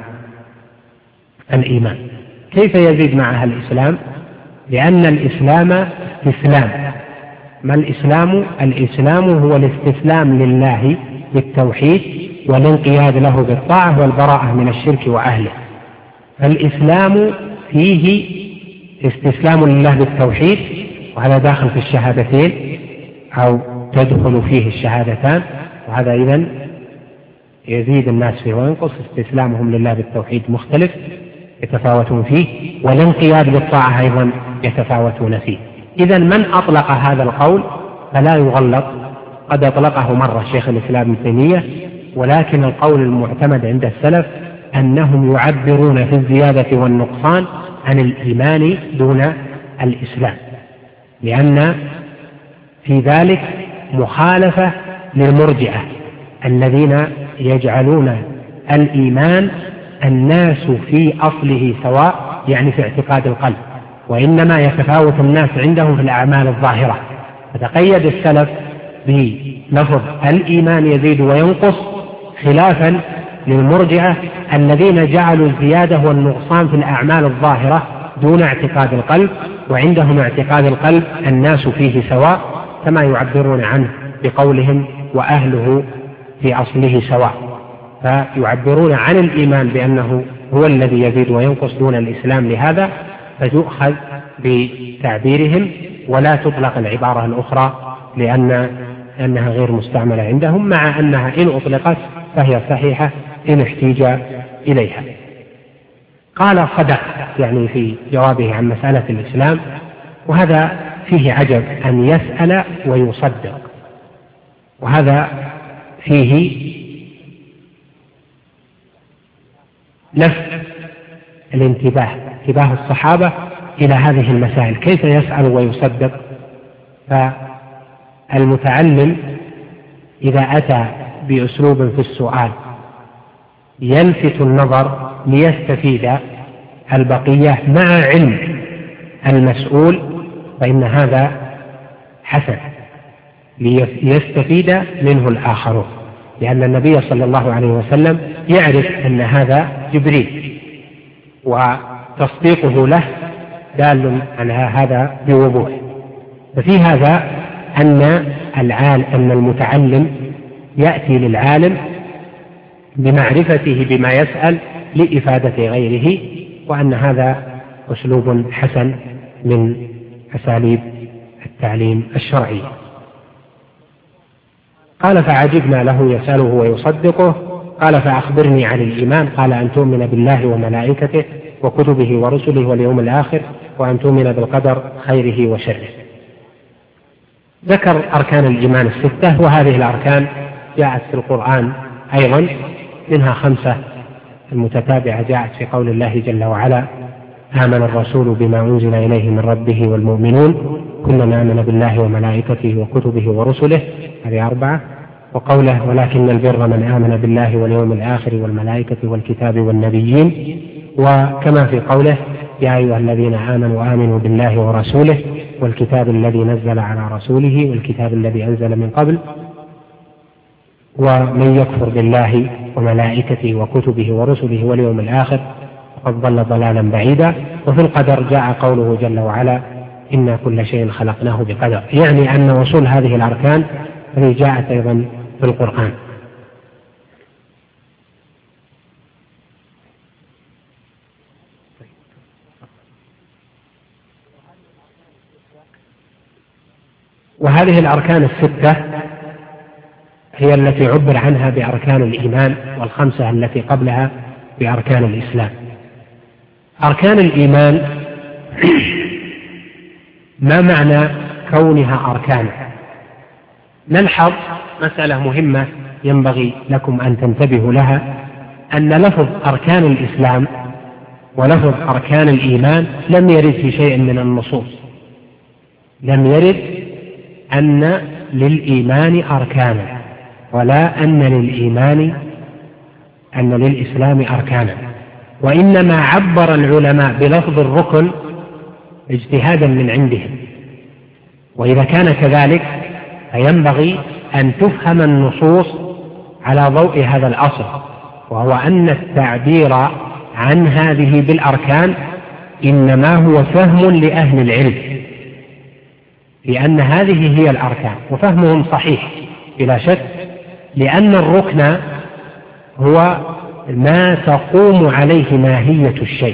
الإيمان. كيف يزيد معها الإسلام؟ لأن الإسلام استسلام. ما الإسلام؟ الإسلام هو الاستسلام لله بالتوحيد والانقياد له بالطاعة والبراءة من الشرك وأهله. فالإسلام فيه استسلام لله بالتوحيد، وهذا داخل في الشهادتين أو تدخل فيه الشهادتان، وهذا إذن يزيد الناس فيه وينقص. استسلامهم لله بالتوحيد مختلف يتفاوتون فيه، والانقياد بالطاعة أيضا يتفاوتون فيه. إذن من أطلق هذا القول فلا يغلط، قد أطلقه مرة شيخ الإسلام ابن تيمية، ولكن القول المعتمد عند السلف أنهم يعبرون في الزيادة والنقصان عن الإيمان دون الإسلام، لأن في ذلك مخالفة للمرجئة الذين يجعلون الإيمان الناس في أصله سواء، يعني في اعتقاد القلب، وإنما يتفاوت الناس عندهم في الأعمال الظاهرة. فتقيد السلف بلفظ الإيمان يزيد وينقص، خلافا للمرجئة الذين جعلوا الزيادة والنقصان في الأعمال الظاهرة دون اعتقاد القلب، وعندهم اعتقاد القلب الناس فيه سواء، كما يعبرون عنه بقولهم وأهله في أصله سواء. فيعبرون عن الإيمان بأنه هو الذي يزيد وينقص دون الإسلام، لهذا فتؤخذ بتعبيرهم ولا تطلق العبارة الأخرى لأنها غير مستعملة عندهم، مع أنها إن أطلقت فهي صحيحة إن احتيج إليها. قال صدق، يعني في جوابه عن مسألة الإسلام، وهذا فيه عجب أن يسأل ويصدق، وهذا فيه لفت الانتباه، انتباه الصحابة إلى هذه المسائل، كيف يسأل ويصدق. فالمتعلم إذا أتى بأسلوب في السؤال يلفت النظر ليستفيد البقية مع علم المسؤول، فإن هذا حسن ليستفيد منه الآخرون، لأن النبي صلى الله عليه وسلم يعرف أن هذا جبريل، وتصديقه له دال على هذا بوضوح. ففي هذا أن المتعلم يأتي للعالم بمعرفته بما يسأل لإفادة غيره، وأن هذا أسلوب حسن من أساليب التعليم الشرعي. قال فعجبنا له يسأله ويصدقه. قال فأخبرني عن الإيمان. قال أن تؤمن بالله وملائكته وكتبه ورسله واليوم الآخر، وأن تؤمن بالقدر خيره وشره. ذكر أركان الإيمان الستة، وهذه الأركان جاءت في القرآن أيضا، منها 5 المتتابعة جاءت في قول الله جل وعلا: آمن الرسول بما أنزل إليه من ربه والمؤمنون كلنا آمن بالله وملائكته وكتبه ورسله، هذه 4. وقوله: ولكن البر من آمن بالله واليوم الآخر والملائكة والكتاب والنبيين. وكما في قوله: يا أيها الذين آمنوا آمنوا بالله ورسوله والكتاب الذي نزل على رسوله والكتاب الذي أنزل من قبل، ومن يكفر بالله وملائكته وكتبه ورسله واليوم الآخر فقد ضل ضلالا بعيدا. وفي القدر جاء قوله جل وعلا: إنا كل شيء خلقناه بقدر، يعني أن وصول هذه الأركان التي جاءت أيضا في القرآن. وهذه الأركان الستة هي التي عبر عنها بأركان الإيمان، والخمسة التي قبلها بأركان الإسلام. أركان الإيمان ما معنى كونها أركانا؟ نلحظ مسألة مهمة ينبغي لكم أن تنتبهوا لها، أن لفظ أركان الإسلام ولفظ أركان الإيمان لم يرد في شيء من النصوص، لم يرد أن للإيمان أركانا ولا أن للإسلام أركانا، وإنما عبر العلماء بلفظ الركن اجتهادا من عندهم. وإذا كان كذلك فينبغي أن تفهم النصوص على ضوء هذا الأصل، وهو أن التعبير عن هذه بالأركان إنما هو فهم لأهل العلم، لأن هذه هي الأركان، وفهمهم صحيح بلا شك، لأن الركن هو ما تقوم عليه ماهية الشيء،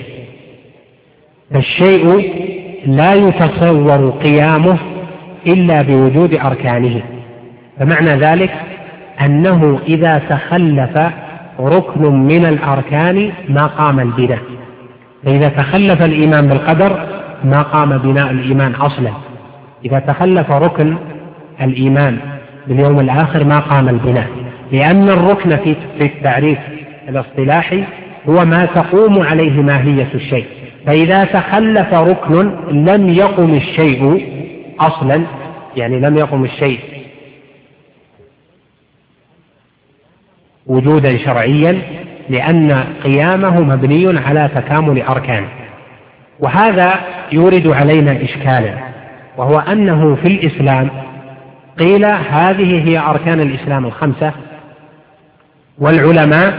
فالشيء لا يتصور قيامه إلا بوجود أركانه. فمعنى ذلك أنه إذا تخلف ركن من الأركان ما قام البناء، فإذا تخلف الإيمان بالقدر ما قام بناء الإيمان أصلا، إذا تخلف ركن الإيمان باليوم الآخر ما قام البناء، لأن الركن في التعريف الاصطلاحي هو ما تقوم عليه ماهية الشيء، فإذا تخلف ركن لم يقم الشيء أصلا، يعني لم يقم الشيء وجودا شرعيا، لأن قيامه مبني على تكامل أركانه. وهذا يورد علينا إشكالا، وهو أنه في الإسلام قيل هذه هي أركان الإسلام الخمسة، والعلماء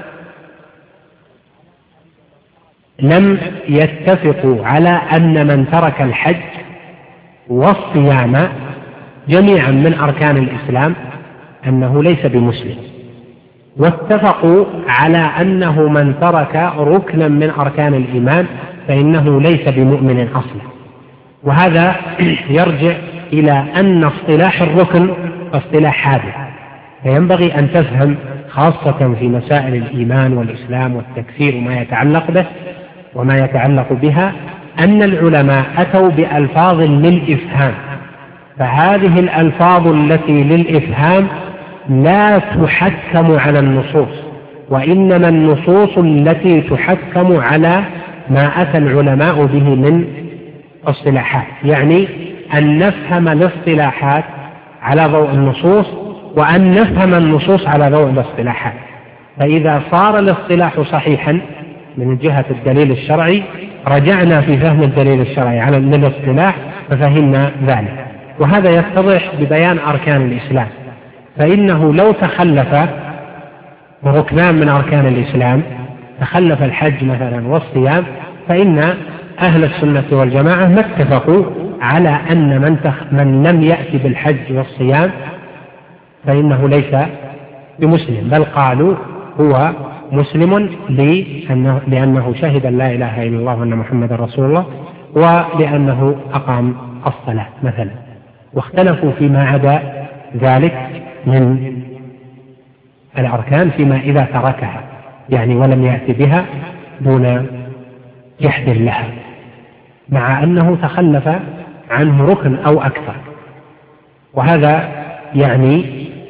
لم يتفقوا على أن من ترك الحج والصيام جميعا من أركان الإسلام أنه ليس بمسلم، واتفقوا على أنه من ترك ركنا من أركان الإيمان فإنه ليس بمؤمن أصلا. وهذا يرجع إلى أن اصطلاح الركن اصطلاح حادث، فينبغي أن تفهم خاصة في مسائل الإيمان والإسلام والتكفير وما يتعلق به وما يتعلق بها، أن العلماء أتوا بألفاظ للإفهام، فهذه الألفاظ التي للإفهام لا تحكم على النصوص، وإنما النصوص التي تحكم على ما أتى العلماء به من اصطلاحات، يعني أن نفهم الاصطلاحات على ضوء النصوص، وأن نفهم النصوص على ضوء الاصطلاحات. فإذا صار الاصطلاح صحيحا من جهة الدليل الشرعي رجعنا في فهم الدليل الشرعي على الاصطلاح ففهمنا ذلك. وهذا يتضح ببيان أركان الإسلام، فإنه لو تخلف ركنان من أركان الإسلام، تخلف الحج مثلا والصيام، فإن أهل السنة والجماعة ما اتفقوا على أن من لم يأتي بالحج والصيام فإنه ليس بمسلم، بل قالوا هو مسلم لأنه شهد أن لا إله إلا الله وأن محمد رسول الله، ولأنه أقام الصلاة مثلا. واختلفوا فيما عدا ذلك من الأركان، فيما إذا تركها يعني ولم يأتي بها دون جحد لها، مع أنه تخلف عنه ركن أو أكثر. وهذا يعني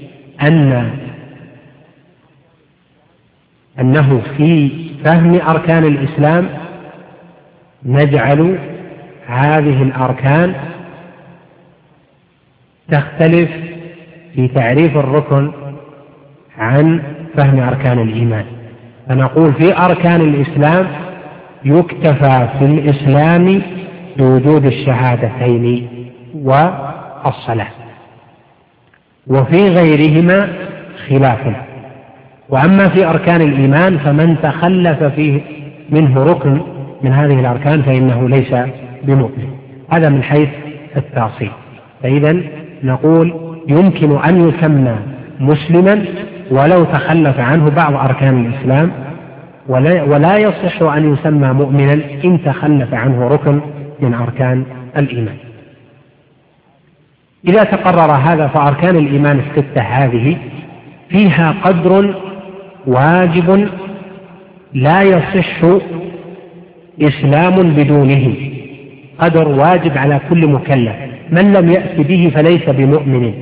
أنه في فهم أركان الإسلام نجعل هذه الأركان تختلف في تعريف الركن عن فهم أركان الإيمان، فنقول في أركان الإسلام يكتفى في الإسلام بوجود الشهادتين والصلاة، وفي غيرهما خلاف. وأما في أركان الإيمان فمن تخلف فيه منه ركن من هذه الأركان فإنه ليس بمؤمن. هذا من حيث التأصيل. فإذا نقول يمكن أن يسمى مسلما ولو تخلف عنه بعض أركان الإسلام، ولا يصح أن يسمى مؤمنا إن تخلف عنه ركن من أركان الإيمان. إذا تقرر هذا فأركان الإيمان الستة هذه فيها قدر واجب لا يصح إسلام بدونه، قدر واجب على كل مكلف، من لم يأت به فليس بمؤمن.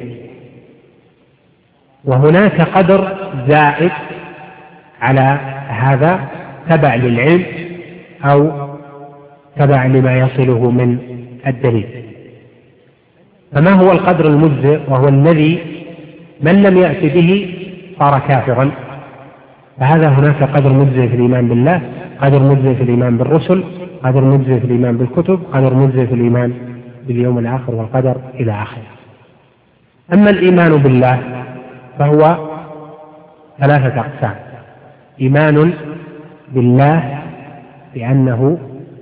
وهناك قدر زائد على هذا تبع للعلم أو تبع لما يصله من الدليل. فما هو القدر المجزئ؟ وهو الذي من لم يأت به صار كافرا. فهذا هناك قدر مجزئ في الإيمان بالله، قدر مجزئ في الإيمان بالرسل، قدر مجزئ في الإيمان بالكتب، قدر مجزئ في الإيمان باليوم الآخر والقدر إلى آخره. أما الإيمان بالله فهو ثلاثة أقسام: إيمان بالله بأنه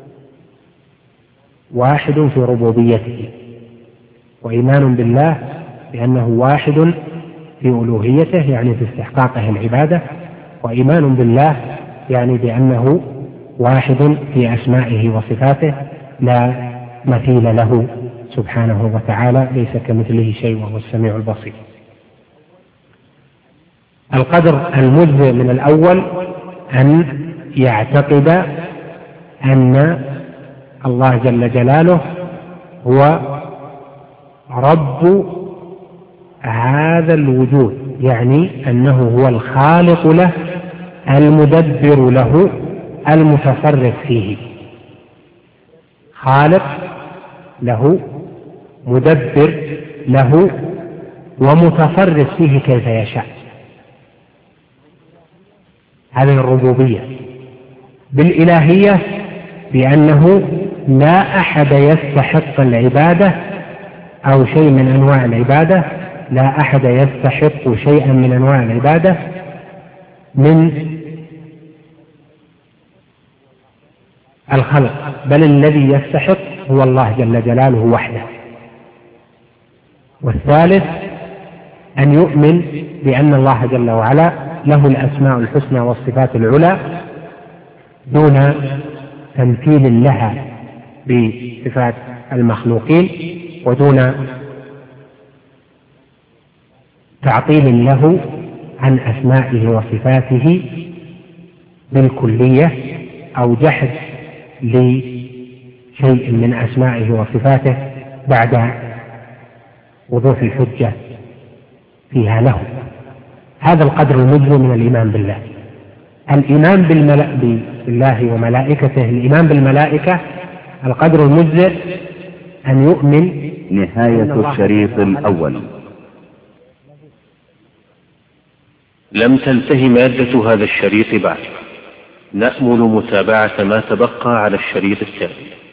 واحد في ربوبيته، وإيمان بالله بأنه واحد في ألوهيته يعني في استحقاقه العبادة، وإيمان بالله يعني بأنه واحد في أسمائه وصفاته لا مثيل له سبحانه وتعالى، ليس كمثله شيء وهو السميع البصير. القدر المجزئ من الأول أن يعتقد أن الله جل جلاله هو رب هذا الوجود، يعني أنه هو الخالق له، المدبر له، المتصرف فيه. خالق له، مدبر له، ومتصرف فيه كيف يشاء. هذه الربوبية. بالإلهية بأنه لا أحد يستحق العبادة أو شيء من أنواع العبادة، لا أحد يستحق شيئا من أنواع العبادة من الخلق، بل الذي يستحق هو الله جل جلاله وحده. والثالث أن يؤمن بأن الله جل وعلا له الأسماء الحسنى والصفات العلى دون تمثيل لها بصفات المخلوقين، ودون تعطيل له عن أسمائه وصفاته بالكلية أو جحد لشيء من أسمائه وصفاته بعد وضوح الحجة فيها له. هذا القدر المجزئ من الإيمان بالله. الإيمان بالله وملائكته، الإيمان بالملائكة القدر المجزئ أن يؤمن. نهاية الشريط الأول. لم تنتهي مادة هذا الشريط بعد، نأمل متابعة ما تبقى على الشريط التالي.